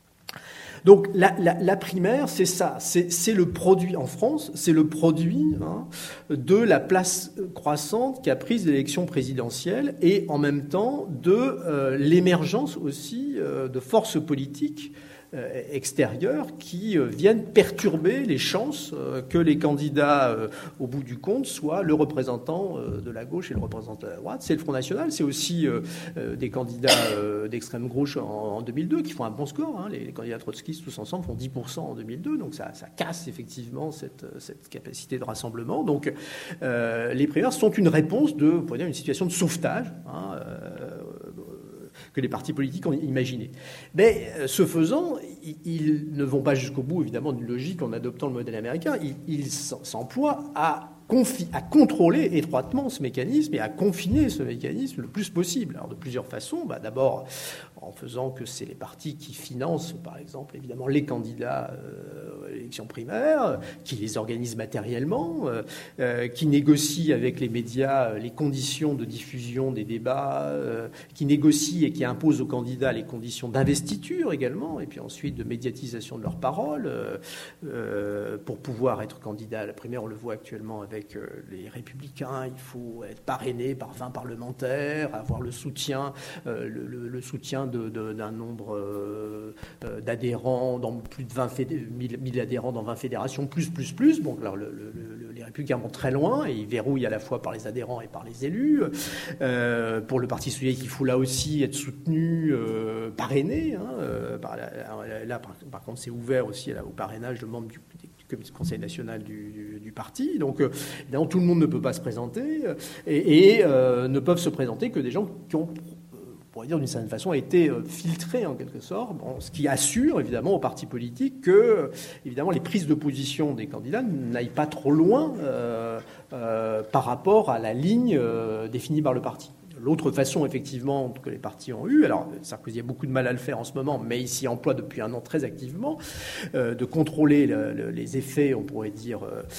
Donc la, la, la primaire, c'est ça, c'est, c'est le produit en France, c'est le produit hein, de la place croissante qu'a prise l'élection présidentielle et en même temps de euh, l'émergence aussi euh, de forces politiques euh, extérieures qui euh, viennent perturber les chances euh, que les candidats, euh, au bout du compte, soient le représentant euh, de la gauche et le représentant de la droite. C'est le Front National, c'est aussi euh, euh, des candidats euh, d'extrême gauche en, en deux mille deux qui font un bon score. Hein. Les, les candidats trotskistes tous ensemble font dix pour cent en deux mille deux, donc ça, ça casse effectivement cette, cette capacité de rassemblement. Donc euh, les primaires sont une réponse de, on pourrait dire, une situation de sauvetage. Hein, euh, que les partis politiques ont imaginé. Mais ce faisant, ils ne vont pas jusqu'au bout, évidemment, d'une logique en adoptant le modèle américain. Ils, ils s'emploient à confi- à contrôler étroitement ce mécanisme et à confiner ce mécanisme le plus possible. Alors de plusieurs façons. Bah, d'abord en faisant que c'est les partis qui financent, par exemple, évidemment, les candidats euh, à l'élection primaire, qui les organisent matériellement, euh, euh, qui négocient avec les médias les conditions de diffusion des débats, euh, qui négocient et qui imposent aux candidats les conditions d'investiture également, et puis ensuite de médiatisation de leurs paroles, euh, euh, pour pouvoir être candidat à la primaire. On le voit actuellement avec euh, les Républicains, il faut être parrainé par vingt parlementaires, avoir le soutien, euh, le, le, le soutien De, de, d'un nombre euh, euh, d'adhérents, dans plus de vingt mille adhérents dans vingt fédérations, plus, plus, plus. Bon, alors le, le, le, les Républicains vont très loin et ils verrouillent à la fois par les adhérents et par les élus. Euh, pour le Parti socialiste, il faut là aussi être soutenu, euh, parrainé. Hein, euh, par la, là, par, par contre, c'est ouvert aussi là, au parrainage de membres du du Conseil national du, du, du parti. Donc, euh, évidemment, tout le monde ne peut pas se présenter et, et euh, ne peuvent se présenter que des gens qui ont, on pourrait dire d'une certaine façon, a été filtré en quelque sorte, bon, ce qui assure évidemment aux partis politiques que évidemment les prises de position des candidats n'aillent pas trop loin euh, euh, par rapport à la ligne euh, définie par le parti. L'autre façon, effectivement, que les partis ont eu, alors Sarkozy a beaucoup de mal à le faire en ce moment, mais il s'y emploie depuis un an très activement, euh, de contrôler le, le, les effets, on pourrait dire,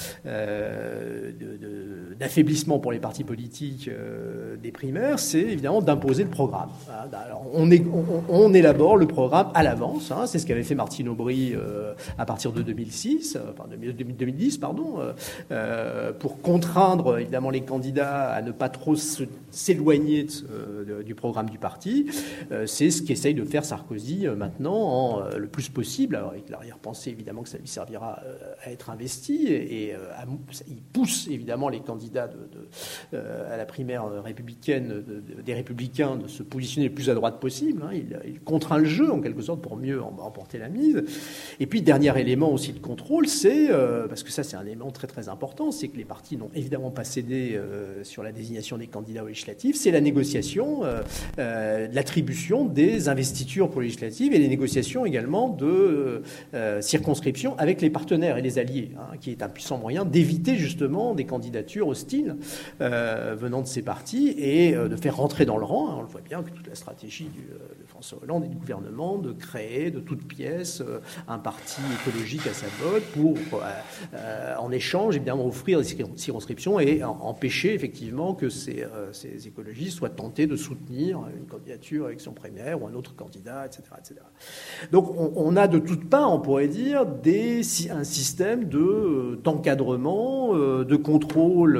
euh, de, de, d'affaiblissement pour les partis politiques euh, des primaires, c'est évidemment d'imposer le programme. Alors, on, est, on, on élabore le programme à l'avance, hein, c'est ce qu'avait fait Martine Aubry euh, à partir de deux mille six, enfin deux mille dix, pardon, euh, pour contraindre évidemment les candidats à ne pas trop se, s'éloigner De, de, du programme du parti. Euh, c'est ce qu'essaye de faire Sarkozy euh, maintenant en, euh, le plus possible, alors avec l'arrière-pensée évidemment que ça lui servira euh, à être investi, et, et euh, à, il pousse évidemment les candidats de, de, euh, à la primaire républicaine de, de, des Républicains de se positionner le plus à droite possible. Hein. Il, il contraint le jeu en quelque sorte pour mieux emporter la mise. Et puis dernier élément aussi de contrôle, c'est, euh, parce que ça c'est un élément très très important, c'est que les partis n'ont évidemment pas cédé euh, sur la désignation des candidats aux législatives, c'est la négociation euh, euh, de l'attribution des investitures pour les législatives et les négociations également de euh, circonscription avec les partenaires et les alliés, hein, qui est un puissant moyen d'éviter justement des candidatures hostiles euh, venant de ces partis et euh, de faire rentrer dans le rang. Hein, on le voit bien que toute la stratégie du, euh, de François Hollande et du gouvernement de créer de toutes pièces euh, un parti écologique à sa botte pour, euh, euh, en échange, évidemment, offrir des circonscriptions et en, empêcher effectivement que ces, euh, ces écologistes soit tenté de soutenir une candidature à l'élection primaire ou un autre candidat, et cetera, et cetera. Donc on, on a de toutes parts, on pourrait dire, des, un système de, d'encadrement, de contrôle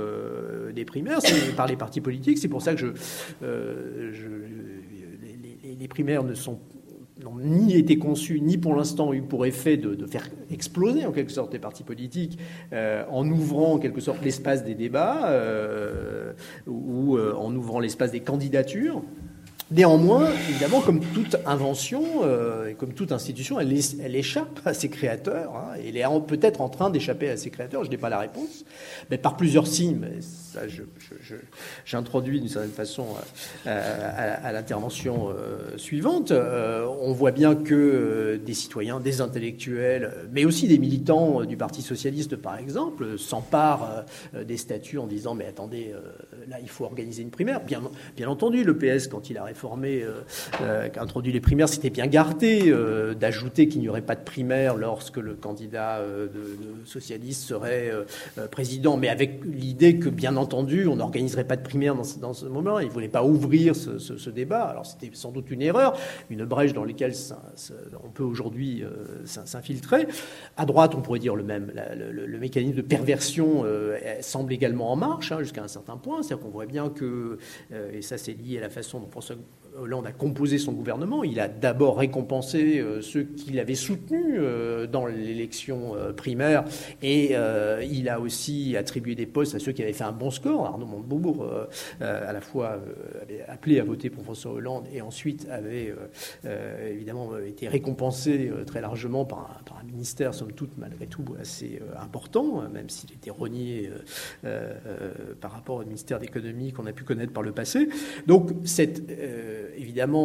des primaires par les partis politiques. C'est pour ça que je, euh, je, les, les, les primaires ne sont n'ont ni été conçus, ni pour l'instant eu pour effet de, de faire exploser en quelque sorte les partis politiques euh, en ouvrant en quelque sorte l'espace des débats euh, ou euh, en ouvrant l'espace des candidatures. Néanmoins, évidemment, comme toute invention euh, et comme toute institution, elle, est, elle échappe à ses créateurs. Hein, et elle est en, peut-être en train d'échapper à ses créateurs, je n'ai pas la réponse, mais par plusieurs signes. Mais ça, je, je, je, j'introduis d'une certaine façon euh, à, à l'intervention euh, suivante. Euh, on voit bien que euh, des citoyens, des intellectuels, mais aussi des militants euh, du Parti socialiste, par exemple, s'emparent euh, des statuts en disant « mais attendez, euh, là, il faut organiser une primaire ». Bien, bien entendu, le P S, quand il a réformé, euh, euh, qui a introduit les primaires, c'était bien gardé euh, d'ajouter qu'il n'y aurait pas de primaire lorsque le candidat euh, de, de socialiste serait euh, président, mais avec l'idée que, bien entendu, on n'organiserait pas de primaire dans ce, dans ce moment. Il ne voulait pas ouvrir ce, ce, ce débat. Alors c'était sans doute une erreur, une brèche dans laquelle ça, ça, on peut aujourd'hui euh, s'infiltrer. À droite, on pourrait dire le même. La, le, le mécanisme de perversion euh, semble également en marche, hein, jusqu'à un certain point. C'est-à-dire qu'on voit bien que, euh, et ça c'est lié à la façon dont François Hollande a composé son gouvernement. Il a d'abord récompensé euh, ceux qui l'avaient soutenu euh, dans l'élection euh, primaire et euh, il a aussi attribué des postes à ceux qui avaient fait un bon score. Arnaud Montebourg, euh, euh, à la fois, euh, avait appelé à voter pour François Hollande et ensuite avait euh, euh, évidemment été récompensé euh, très largement par un, par un ministère, somme toute, malgré tout, assez euh, important, même s'il était renié euh, euh, par rapport au ministère d'économie qu'on a pu connaître par le passé. Donc, cette... Euh, évidemment, euh,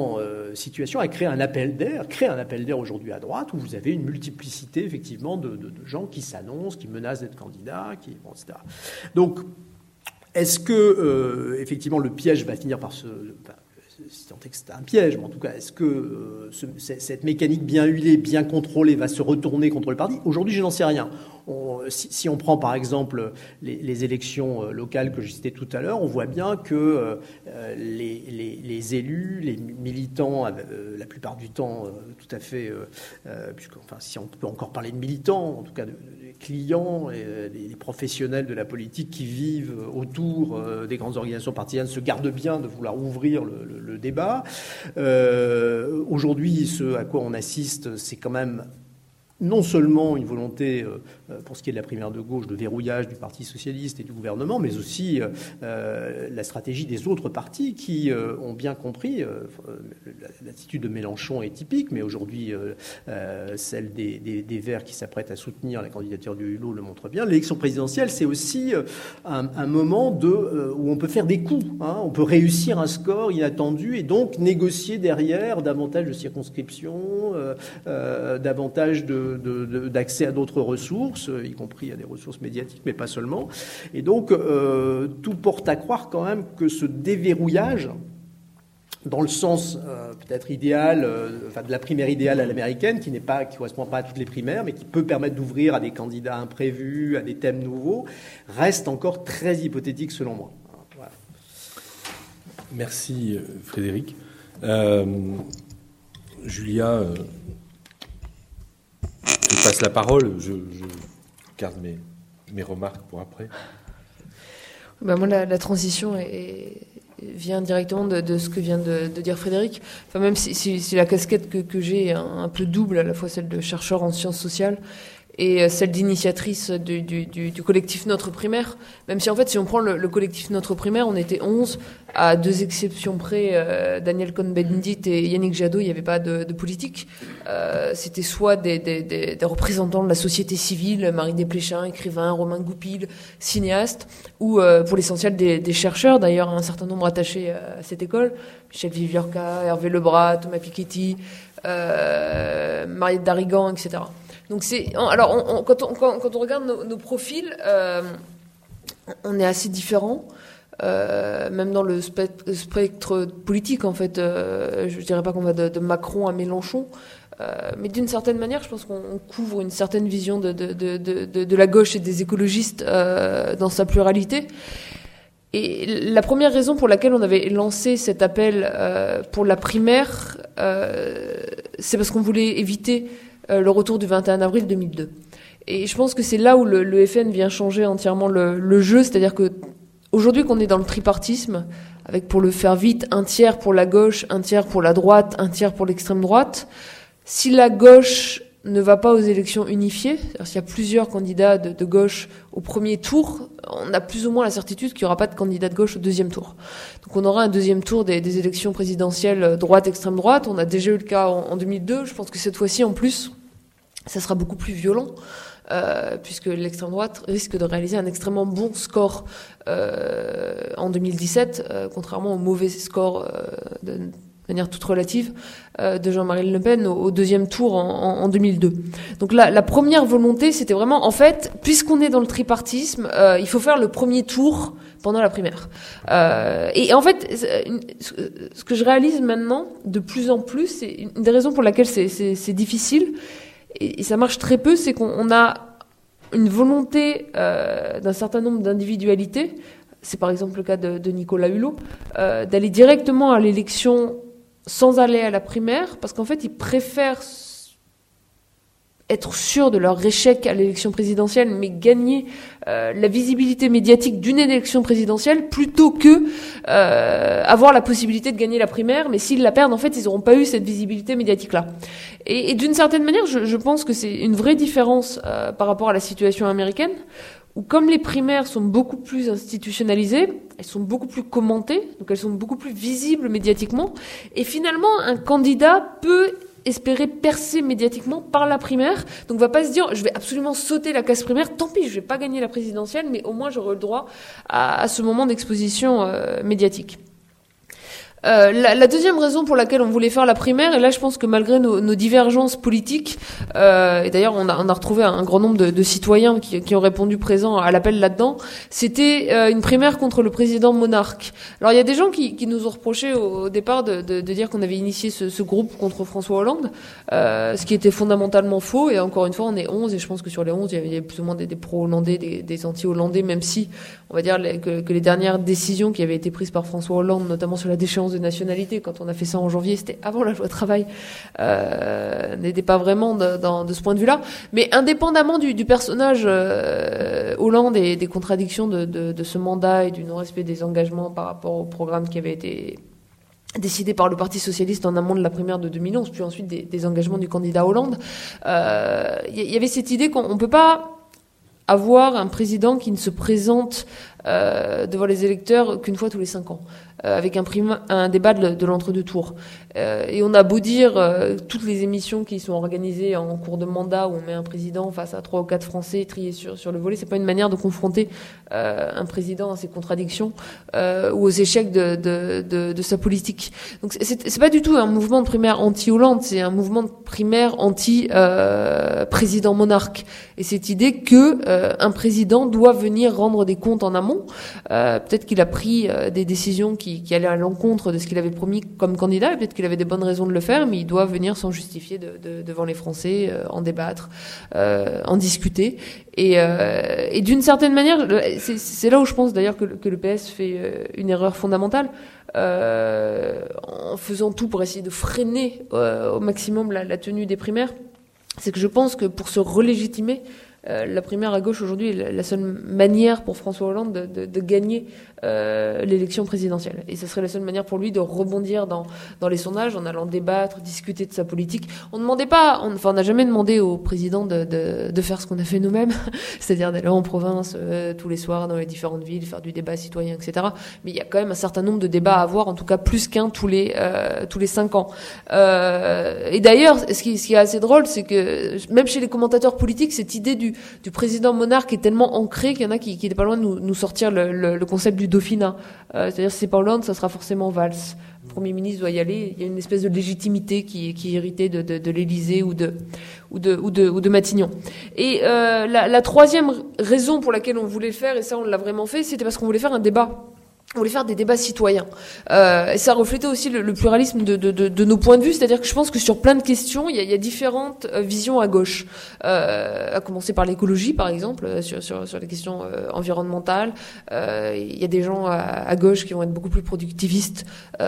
euh, situation a créé un appel d'air, crée un appel d'air aujourd'hui à droite, où vous avez une multiplicité, effectivement, de, de, de gens qui s'annoncent, qui menacent d'être candidats, qui, bon, et cetera. Donc, est-ce que, euh, effectivement, le piège va finir par se... Enfin, si tant est que c'est un piège, mais en tout cas, est-ce que euh, ce, cette mécanique bien huilée, bien contrôlée va se retourner contre le parti ? Aujourd'hui, je n'en sais rien. On, si, si on prend par exemple les, les élections locales que je citais tout à l'heure, on voit bien que euh, les, les, les élus, les militants, euh, la plupart du temps, euh, tout à fait, euh, puisque, enfin, si on peut encore parler de militants, en tout cas de, de clients, et, euh, les professionnels de la politique qui vivent autour euh, des grandes organisations partisanes se gardent bien de vouloir ouvrir le, le, le débat. Euh, aujourd'hui, ce à quoi on assiste, c'est quand même non seulement une volonté, euh, pour ce qui est de la primaire de gauche, de verrouillage du Parti socialiste et du gouvernement, mais aussi euh, la stratégie des autres partis qui euh, ont bien compris, euh, l'attitude de Mélenchon est typique, mais aujourd'hui euh, euh, celle des, des, des Verts qui s'apprêtent à soutenir la candidature du Hulot le montre bien. L'élection présidentielle, c'est aussi euh, un, un moment de, euh, où on peut faire des coups, hein, on peut réussir un score inattendu et donc négocier derrière davantage de circonscriptions, euh, euh, davantage de De, de, d'accès à d'autres ressources, y compris à des ressources médiatiques, mais pas seulement. Et donc, euh, tout porte à croire quand même que ce déverrouillage, dans le sens euh, peut-être idéal, euh, enfin de la primaire idéale à l'américaine, qui n'est pas, qui correspond pas à toutes les primaires, mais qui peut permettre d'ouvrir à des candidats imprévus, à des thèmes nouveaux, reste encore très hypothétique selon moi. Voilà. Merci Frédéric. Euh, Julia. Euh... Je passe la parole, je, je garde mes, mes remarques pour après. Ben moi, la, la transition est, est, vient directement de, de ce que vient de, de dire Frédéric. Enfin, même si, si, si la casquette que, que j'ai est un, un peu double, à la fois celle de chercheur en sciences sociales et celle d'initiatrice du, du, du, du collectif Notre Primaire. Même si, en fait, si on prend le, le collectif Notre Primaire, on était onze, à deux exceptions près, euh, Daniel Cohn-Bendit et Yannick Jadot, il n'y avait pas de, de politique. Euh, c'était soit des, des, des, des représentants de la société civile, Marie Desplechin, écrivain, Romain Goupil, cinéaste, ou euh, pour l'essentiel des, des chercheurs, d'ailleurs un certain nombre attachés à cette école, Michel Viviorca, Hervé Lebras, Thomas Piketty, euh, Mariette Darigan, et cetera. Donc c'est, alors on, on, quand, on, quand, quand on regarde nos, nos profils, euh, on est assez différents, euh, même dans le spectre, spectre politique en fait. Euh, je dirais pas qu'on va de, de Macron à Mélenchon, euh, mais d'une certaine manière, je pense qu'on couvre une certaine vision de, de, de, de, de la gauche et des écologistes euh, dans sa pluralité. Et la première raison pour laquelle on avait lancé cet appel euh, pour la primaire, euh, c'est parce qu'on voulait éviter le retour du vingt et un avril deux mille deux. Et je pense que c'est là où le, le F N vient changer entièrement le, le jeu, c'est-à-dire que aujourd'hui qu'on est dans le tripartisme, avec pour le faire vite, un tiers pour la gauche, un tiers pour la droite, un tiers pour l'extrême droite, si la gauche ne va pas aux élections unifiées, c'est-à-dire s'il y a plusieurs candidats de, de gauche au premier tour, on a plus ou moins la certitude qu'il n'y aura pas de candidat de gauche au deuxième tour. Donc on aura un deuxième tour des, des élections présidentielles droite-extrême droite. On a déjà eu le cas en, en deux mille deux. Je pense que cette fois-ci, en plus, ça sera beaucoup plus violent, euh, puisque l'extrême droite risque de réaliser un extrêmement bon score euh, en deux mille dix-sept, euh, contrairement au mauvais score euh, de manière toute relative, euh, de Jean-Marie Le Pen au, au deuxième tour en, en, en deux mille deux. Donc la, la première volonté, c'était vraiment, en fait, puisqu'on est dans le tripartisme, euh, il faut faire le premier tour pendant la primaire. Euh, et en fait, ce que je réalise maintenant, de plus en plus, c'est une des raisons pour laquelle c'est, c'est, c'est difficile, et, et ça marche très peu, c'est qu'on on a une volonté euh, d'un certain nombre d'individualités, c'est par exemple le cas de, de Nicolas Hulot, euh, d'aller directement à l'élection sans aller à la primaire, parce qu'en fait, ils préfèrent être sûrs de leur échec à l'élection présidentielle, mais gagner euh, la visibilité médiatique d'une élection présidentielle, plutôt que euh, avoir la possibilité de gagner la primaire, mais s'ils la perdent, en fait, ils n'auront pas eu cette visibilité médiatique-là. Et, et d'une certaine manière, je, je pense que c'est une vraie différence euh, par rapport à la situation américaine, où comme les primaires sont beaucoup plus institutionnalisées, elles sont beaucoup plus commentées, donc elles sont beaucoup plus visibles médiatiquement, et finalement, un candidat peut espérer percer médiatiquement par la primaire, donc va pas se dire je vais absolument sauter la case primaire, tant pis, je vais pas gagner la présidentielle, mais au moins j'aurai le droit à, à ce moment d'exposition euh, médiatique. Euh, la, la deuxième raison pour laquelle on voulait faire la primaire, et là je pense que malgré nos, nos divergences politiques, euh, et d'ailleurs on a, on a retrouvé un grand nombre de, de citoyens qui, qui ont répondu présent à l'appel là-dedans, c'était euh, une primaire contre le président monarque. Alors il y a des gens qui, qui nous ont reproché au, au départ de, de, de dire qu'on avait initié ce, ce groupe contre François Hollande, euh, ce qui était fondamentalement faux, et encore une fois on est onze, et je pense que sur les onze il y avait plus ou moins des, des pro-hollandais, des, des anti-hollandais, même si on va dire les, que, que les dernières décisions qui avaient été prises par François Hollande, notamment sur la déchéance de nationalité, quand on a fait ça en janvier, c'était avant la loi travail, euh, n'était pas vraiment de, de, de ce point de vue-là. Mais indépendamment du, du personnage euh, Hollande et des contradictions de, de, de ce mandat et du non-respect des engagements par rapport au programme qui avait été décidé par le Parti socialiste en amont de la primaire de deux mille onze, puis ensuite des, des engagements du candidat Hollande, euh, y, y avait cette idée qu'on ne peut pas avoir un président qui ne se présente euh, devant les électeurs qu'une fois tous les cinq ans, euh, avec un, prima, un débat de, de l'entre-deux tours. Euh, et on a beau dire euh, toutes les émissions qui sont organisées en cours de mandat où on met un président face à trois ou quatre Français triés sur, sur le volet, c'est pas une manière de confronter euh, un président à ses contradictions euh, ou aux échecs de, de, de, de sa politique. Donc c'est, c'est pas du tout un mouvement de primaire anti-Hollande, c'est un mouvement de primaire anti-président euh, monarque. Et cette idée que euh, un président doit venir rendre des comptes en amont. Euh, peut-être qu'il a pris euh, des décisions qui, qui allaient à l'encontre de ce qu'il avait promis comme candidat, et peut-être qu'il avait des bonnes raisons de le faire, mais il doit venir s'en justifier de, de, devant les Français, euh, en débattre, euh, en discuter. Et, euh, et d'une certaine manière, c'est, c'est là où je pense d'ailleurs que, que le P S fait euh, une erreur fondamentale, euh, en faisant tout pour essayer de freiner euh, au maximum la, la tenue des primaires. C'est que je pense que pour se relégitimer, Euh, la primaire à gauche aujourd'hui est la, la seule manière pour François Hollande de, de, de gagner euh, l'élection présidentielle. Et ce serait la seule manière pour lui de rebondir dans, dans les sondages en allant débattre, discuter de sa politique. On ne demandait pas, on, enfin on n'a jamais demandé au président de, de, de faire ce qu'on a fait nous-mêmes, c'est-à-dire d'aller en province euh, tous les soirs dans les différentes villes, faire du débat citoyen, et cetera. Mais il y a quand même un certain nombre de débats à avoir, en tout cas plus qu'un tous les euh, tous les cinq ans. Euh, et d'ailleurs, ce qui, ce qui est assez drôle, c'est que même chez les commentateurs politiques, cette idée du du président monarque est tellement ancré qu'il y en a qui, qui étaient pas loin de nous, nous sortir le, le, le concept du dauphinat. Euh, c'est-à-dire si c'est pas Hollande, ça sera forcément Valls. Le Premier ministre doit y aller. Il y a une espèce de légitimité qui, qui est héritée de, de, de l'Élysée ou de, ou de, ou de, ou de Matignon. Et euh, la, la troisième raison pour laquelle on voulait le faire, et ça on l'a vraiment fait, c'était parce qu'on voulait faire un débat. On voulait faire des débats citoyens. Euh, et ça reflétait aussi le, le pluralisme de, de, de, de nos points de vue, c'est-à-dire que je pense que sur plein de questions, il y a, il y a différentes euh, visions à gauche. Euh, à commencer par l'écologie, par exemple, euh, sur, sur, sur les questions euh, environnementales. Euh, il y a des gens à, à gauche qui vont être beaucoup plus productivistes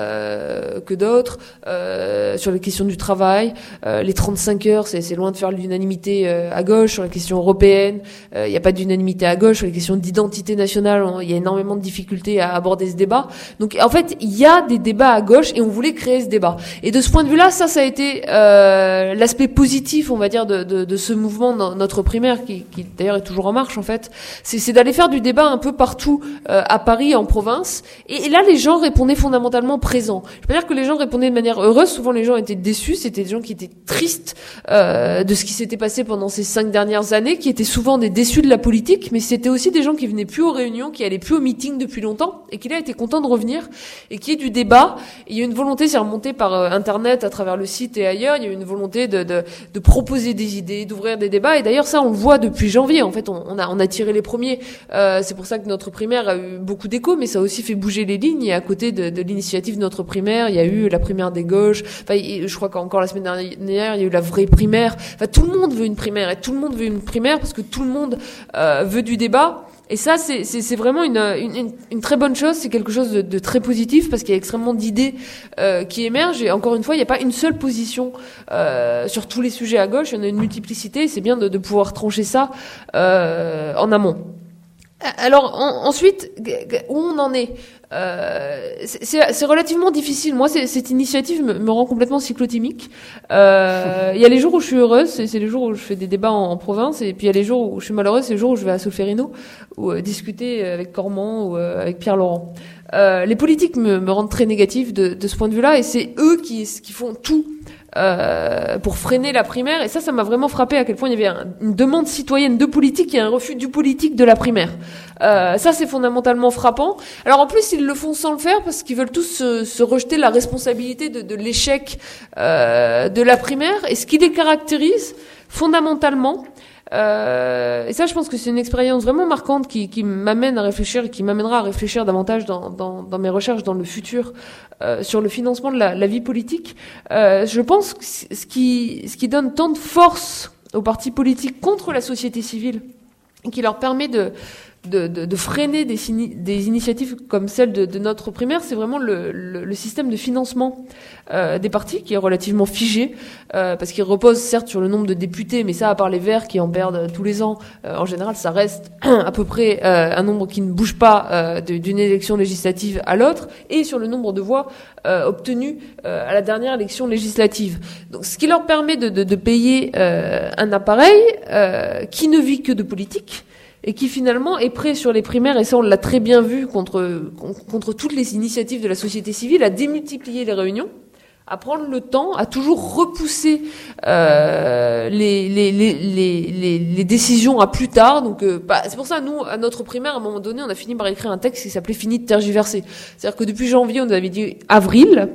euh, que d'autres. Euh, sur les questions du travail, euh, les trente-cinq heures, c'est, c'est loin de faire l'unanimité euh, à gauche. Sur les questions européennes, euh, il n'y a pas d'unanimité à gauche. Sur les questions d'identité nationale, on, il y a énormément de difficultés à aborder ce débat. Donc en fait, il y a des débats à gauche et on voulait créer ce débat. Et de ce point de vue-là, ça, ça a été euh, l'aspect positif, on va dire, de, de, de ce mouvement dans notre primaire, qui, qui d'ailleurs est toujours en marche en fait. C'est, c'est d'aller faire du débat un peu partout euh, à Paris, en province. Et, et là, les gens répondaient fondamentalement présents. Je peux dire que les gens répondaient de manière heureuse. Souvent, les gens étaient déçus. C'était des gens qui étaient tristes euh, de ce qui s'était passé pendant ces cinq dernières années, qui étaient souvent des déçus de la politique, mais c'était aussi des gens qui venaient plus aux réunions, qui allaient plus aux meetings depuis longtemps, et qui là étaient contents de revenir, et qui est du débat. Et il y a une volonté, c'est remonté par euh, Internet, à travers le site et ailleurs, il y a une volonté de, de, de proposer des idées, d'ouvrir des débats. Et d'ailleurs, ça, on le voit depuis janvier. En fait, on, on a, on a tiré les premiers. Euh, c'est pour ça que notre primaire a eu beaucoup d'écho, mais ça a aussi fait bouger les lignes. Et à côté de, de l'initiative de notre primaire, il y a eu la primaire des gauches. Enfin, je crois qu'encore la semaine dernière, il y a eu la vraie primaire. Enfin, tout le monde veut une primaire, et tout le monde veut une primaire parce que tout le monde euh, veut du débat. Et ça, c'est, c'est, c'est vraiment une, une, une très bonne chose, c'est quelque chose de, de très positif, parce qu'il y a extrêmement d'idées euh, qui émergent, et encore une fois, il n'y a pas une seule position euh, sur tous les sujets à gauche, il y en a une multiplicité, et c'est bien de, de pouvoir trancher ça euh, en amont. Alors en, ensuite, où on en est euh, c'est, c'est relativement difficile. Moi, c'est, cette initiative me, me rend complètement cyclotimique. Euh, il y a les jours où je suis heureuse, c'est, c'est les jours où je fais des débats en, en province, et puis il y a les jours où je suis malheureuse, c'est les jours où je vais à Solferino ou euh, discuter avec Cormand ou euh, avec Pierre Laurent. Euh, les politiques me, me rendent très négative de, de ce point de vue-là, et c'est eux qui, qui font tout euh, pour freiner la primaire. Et ça, ça m'a vraiment frappé à quel point il y avait un, une demande citoyenne de politique et un refus du politique de la primaire. Euh, ça, c'est fondamentalement frappant. Alors en plus, ils le font sans le faire parce qu'ils veulent tous se, se rejeter la responsabilité de, de l'échec euh, de la primaire. Et ce qui les caractérise fondamentalement, Euh, et ça, je pense que c'est une expérience vraiment marquante qui, qui m'amène à réfléchir et qui m'amènera à réfléchir davantage dans, dans, dans mes recherches dans le futur euh, sur le financement de la, la vie politique. Euh, je pense que ce qui, ce qui donne tant de force aux partis politiques contre la société civile et qui leur permet de De, de, de freiner des, des initiatives comme celle de, de notre primaire, c'est vraiment le, le, le système de financement euh, des partis qui est relativement figé, euh, parce qu'il repose certes sur le nombre de députés, mais ça, à part les Verts qui en perdent tous les ans, euh, en général, ça reste à peu près euh, un nombre qui ne bouge pas euh, de, d'une élection législative à l'autre, et sur le nombre de voix euh, obtenues euh, à la dernière élection législative. Donc, ce qui leur permet de, de, de payer euh, un appareil euh, qui ne vit que de politique, et qui finalement est prêt sur les primaires, et ça on l'a très bien vu contre, contre toutes les initiatives de la société civile, à démultiplier les réunions, à prendre le temps, à toujours repousser euh, les, les, les, les, les décisions à plus tard. Donc euh, bah, c'est pour ça, nous, à notre primaire, à un moment donné, on a fini par écrire un texte qui s'appelait « Fini de tergiverser ». C'est-à-dire que depuis janvier, on nous avait dit avril,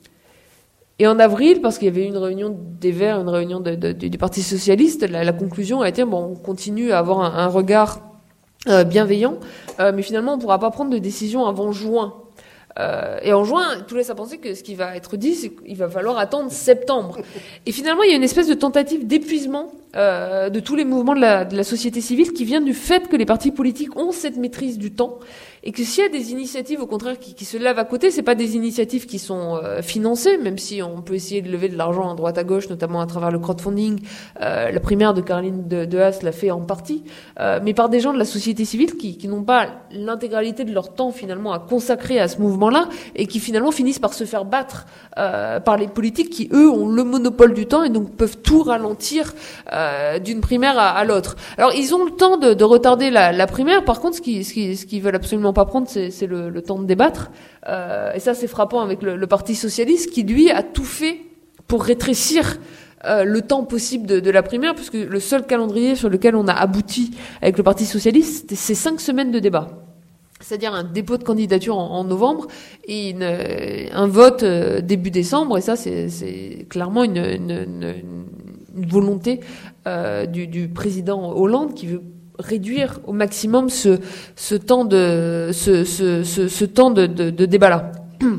et en avril, parce qu'il y avait une réunion des Verts, une réunion de, de, du Parti Socialiste, la, la conclusion a été, bon, on continue à avoir un, un regard euh, bienveillant, euh, mais finalement, on ne pourra pas prendre de décision avant juin. Euh, et en juin, tout laisse à penser que ce qui va être dit, c'est qu'il va falloir attendre septembre. Et finalement, il y a une espèce de tentative d'épuisement euh, de tous les mouvements de la, de la société civile qui vient du fait que les partis politiques ont cette maîtrise du temps, et que s'il y a des initiatives, au contraire, qui, qui se lèvent à côté, c'est pas des initiatives qui sont euh, financées, même si on peut essayer de lever de l'argent à droite à gauche, notamment à travers le crowdfunding. Euh, la primaire de Caroline de, de Haas l'a fait en partie, euh, mais par des gens de la société civile qui, qui n'ont pas l'intégralité de leur temps finalement à consacrer à ce mouvement-là, et qui finalement finissent par se faire battre euh, par les politiques qui, eux, ont le monopole du temps et donc peuvent tout ralentir euh, d'une primaire à, à l'autre. Alors, ils ont le temps de, de retarder la, la primaire. Par contre, ce qu'ils ce qui, ce qu'ils veulent absolument pas prendre, c'est, c'est le, le temps de débattre. Euh, et ça, c'est frappant avec le, le Parti socialiste qui, lui, a tout fait pour rétrécir euh, le temps possible de, de la primaire, puisque le seul calendrier sur lequel on a abouti avec le Parti socialiste, c'est cinq semaines de débat. C'est-à-dire un dépôt de candidature en, en novembre et une, un vote euh, début décembre. Et ça, c'est, c'est clairement une, une, une, une volonté euh, du, du président Hollande qui veut réduire au maximum ce, ce temps de, ce, ce, ce, ce temps de, de, de débat-là.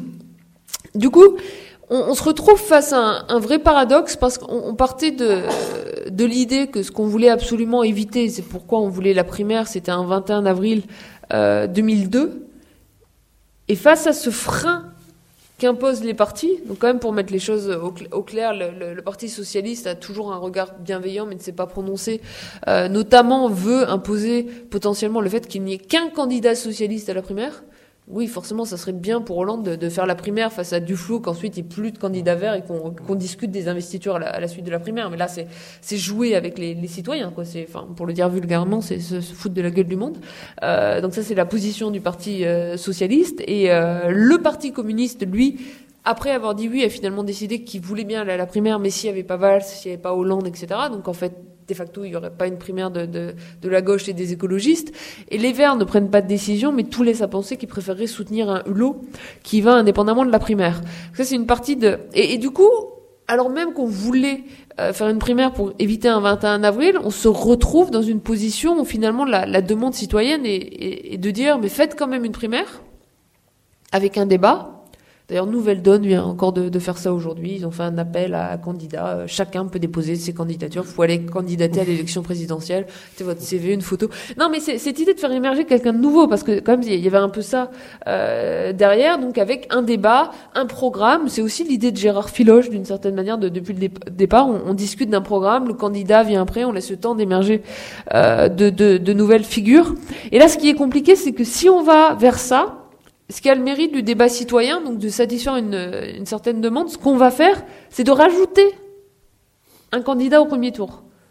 Du coup, on, on se retrouve face à un, un vrai paradoxe, parce qu'on on partait de, de l'idée que ce qu'on voulait absolument éviter, c'est pourquoi on voulait la primaire, c'était un vingt et un avril euh, deux mille deux. Et face à ce frein qu'imposent les partis, donc quand même pour mettre les choses au, cl- au clair, le, le, le Parti socialiste a toujours un regard bienveillant mais ne s'est pas prononcé, euh, notamment veut imposer potentiellement le fait qu'il n'y ait qu'un candidat socialiste à la primaire. Oui, forcément, ça serait bien pour Hollande de, de faire la primaire face à Duflot, qu'ensuite il n'y ait plus de candidats verts et qu'on, qu'on discute des investitures à la, à la suite de la primaire. Mais là, c'est, c'est jouer avec les, les citoyens, quoi. C'est, enfin, pour le dire vulgairement, c'est se, se foutre de la gueule du monde. Euh, donc ça, c'est la position du Parti euh, socialiste. Et euh, le Parti communiste, lui, après avoir dit oui, a finalement décidé qu'il voulait bien aller à la primaire, mais s'il n'y avait pas Valls, s'il n'y avait pas Hollande, et cetera. Donc en fait, de facto, il n'y aurait pas une primaire de, de, de la gauche et des écologistes. Et les Verts ne prennent pas de décision, mais tout laisse à penser qu'ils préféreraient soutenir un Hulot qui va indépendamment de la primaire. Ça, c'est une partie de... Et, et du coup, alors même qu'on voulait euh, faire une primaire pour éviter un vingt et un avril, on se retrouve dans une position où finalement la, la demande citoyenne est, est, est de dire, mais faites quand même une primaire avec un débat. D'ailleurs, Nouvelle Donne vient encore de, de faire ça aujourd'hui. Ils ont fait un appel à, à candidats. Chacun peut déposer ses candidatures. Il faut aller candidater à l'élection présidentielle. C'est votre C V, une photo. Non, mais c'est cette idée de faire émerger quelqu'un de nouveau, parce que quand même, il y avait un peu ça euh, derrière. Donc, avec un débat, un programme. C'est aussi l'idée de Gérard Filoche, d'une certaine manière. De, depuis le dé- départ, on, on discute d'un programme. Le candidat vient après. On laisse le temps d'émerger euh, de, de, de nouvelles figures. Et là, ce qui est compliqué, c'est que si on va vers ça, ce qui a le mérite du débat citoyen, donc de satisfaire une, une certaine demande, ce qu'on va faire, c'est de rajouter un candidat au premier tour.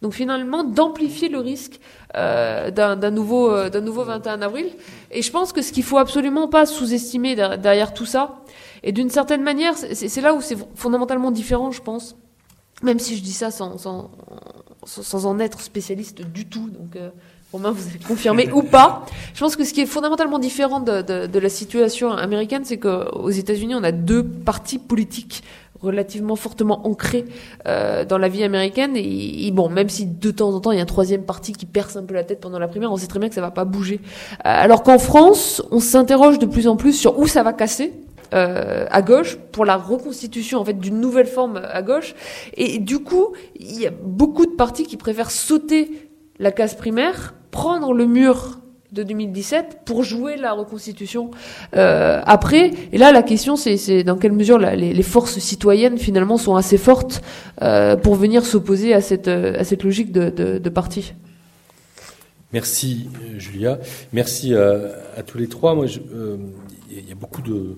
Donc finalement, d'amplifier le risque euh, d'un, d'un, nouveau, euh, d'un nouveau vingt et un avril. Et je pense que ce qu'il faut absolument pas sous-estimer derrière, derrière tout ça, et d'une certaine manière, c'est, c'est là où c'est fondamentalement différent, je pense, même si je dis ça sans, sans, sans en être spécialiste du tout. Donc, euh, Romain, vous allez confirmer ou pas. Je pense que ce qui est fondamentalement différent de, de, de la situation américaine, c'est qu'aux États-Unis, on a deux partis politiques relativement fortement ancrés euh, dans la vie américaine. Et, et bon, même si de temps en temps, il y a un troisième parti qui perce un peu la tête pendant la primaire, on sait très bien que ça va pas bouger. Euh, alors qu'en France, on s'interroge de plus en plus sur où ça va casser. Euh, à gauche, pour la reconstitution en fait d'une nouvelle forme à gauche. Et du coup, il y a beaucoup de partis qui préfèrent sauter la case primaire, prendre le mur de deux mille dix-sept pour jouer la reconstitution euh, après. Et là, la question, c'est, c'est dans quelle mesure la, les, les forces citoyennes finalement sont assez fortes euh, pour venir s'opposer à cette, à cette logique de, de, de parti. Merci Julia, merci à, à tous les trois. Moi, il euh, y a beaucoup de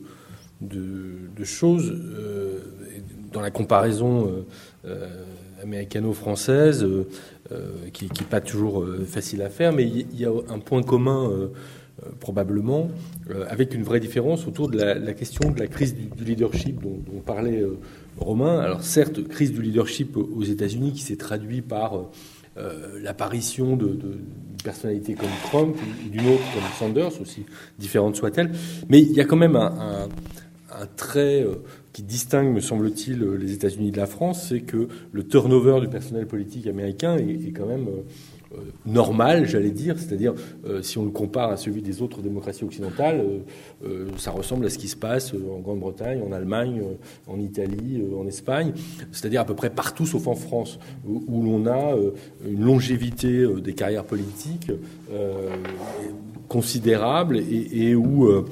De, de choses euh, dans la comparaison euh, euh, américano-française euh, euh, qui n'est pas toujours euh, facile à faire, mais il y a un point commun euh, euh, probablement euh, avec une vraie différence autour de la, la question de la crise du, du leadership dont, dont parlait euh, Romain. Alors certes, crise du leadership aux États-Unis qui s'est traduit par euh, l'apparition de, de personnalités comme Trump ou d'une autre comme Sanders, aussi différente soit-elle, mais il y a quand même un, un Un trait qui distingue, me semble-t-il, les États-Unis de la France, c'est que le turnover du personnel politique américain est, est quand même euh, normal, j'allais dire. C'est-à-dire, euh, si on le compare à celui des autres démocraties occidentales, euh, euh, ça ressemble à ce qui se passe en Grande-Bretagne, en Allemagne, euh, en Italie, euh, en Espagne. C'est-à-dire à peu près partout, sauf en France, où, où l'on a euh, une longévité euh, des carrières politiques euh, considérable et, et où euh,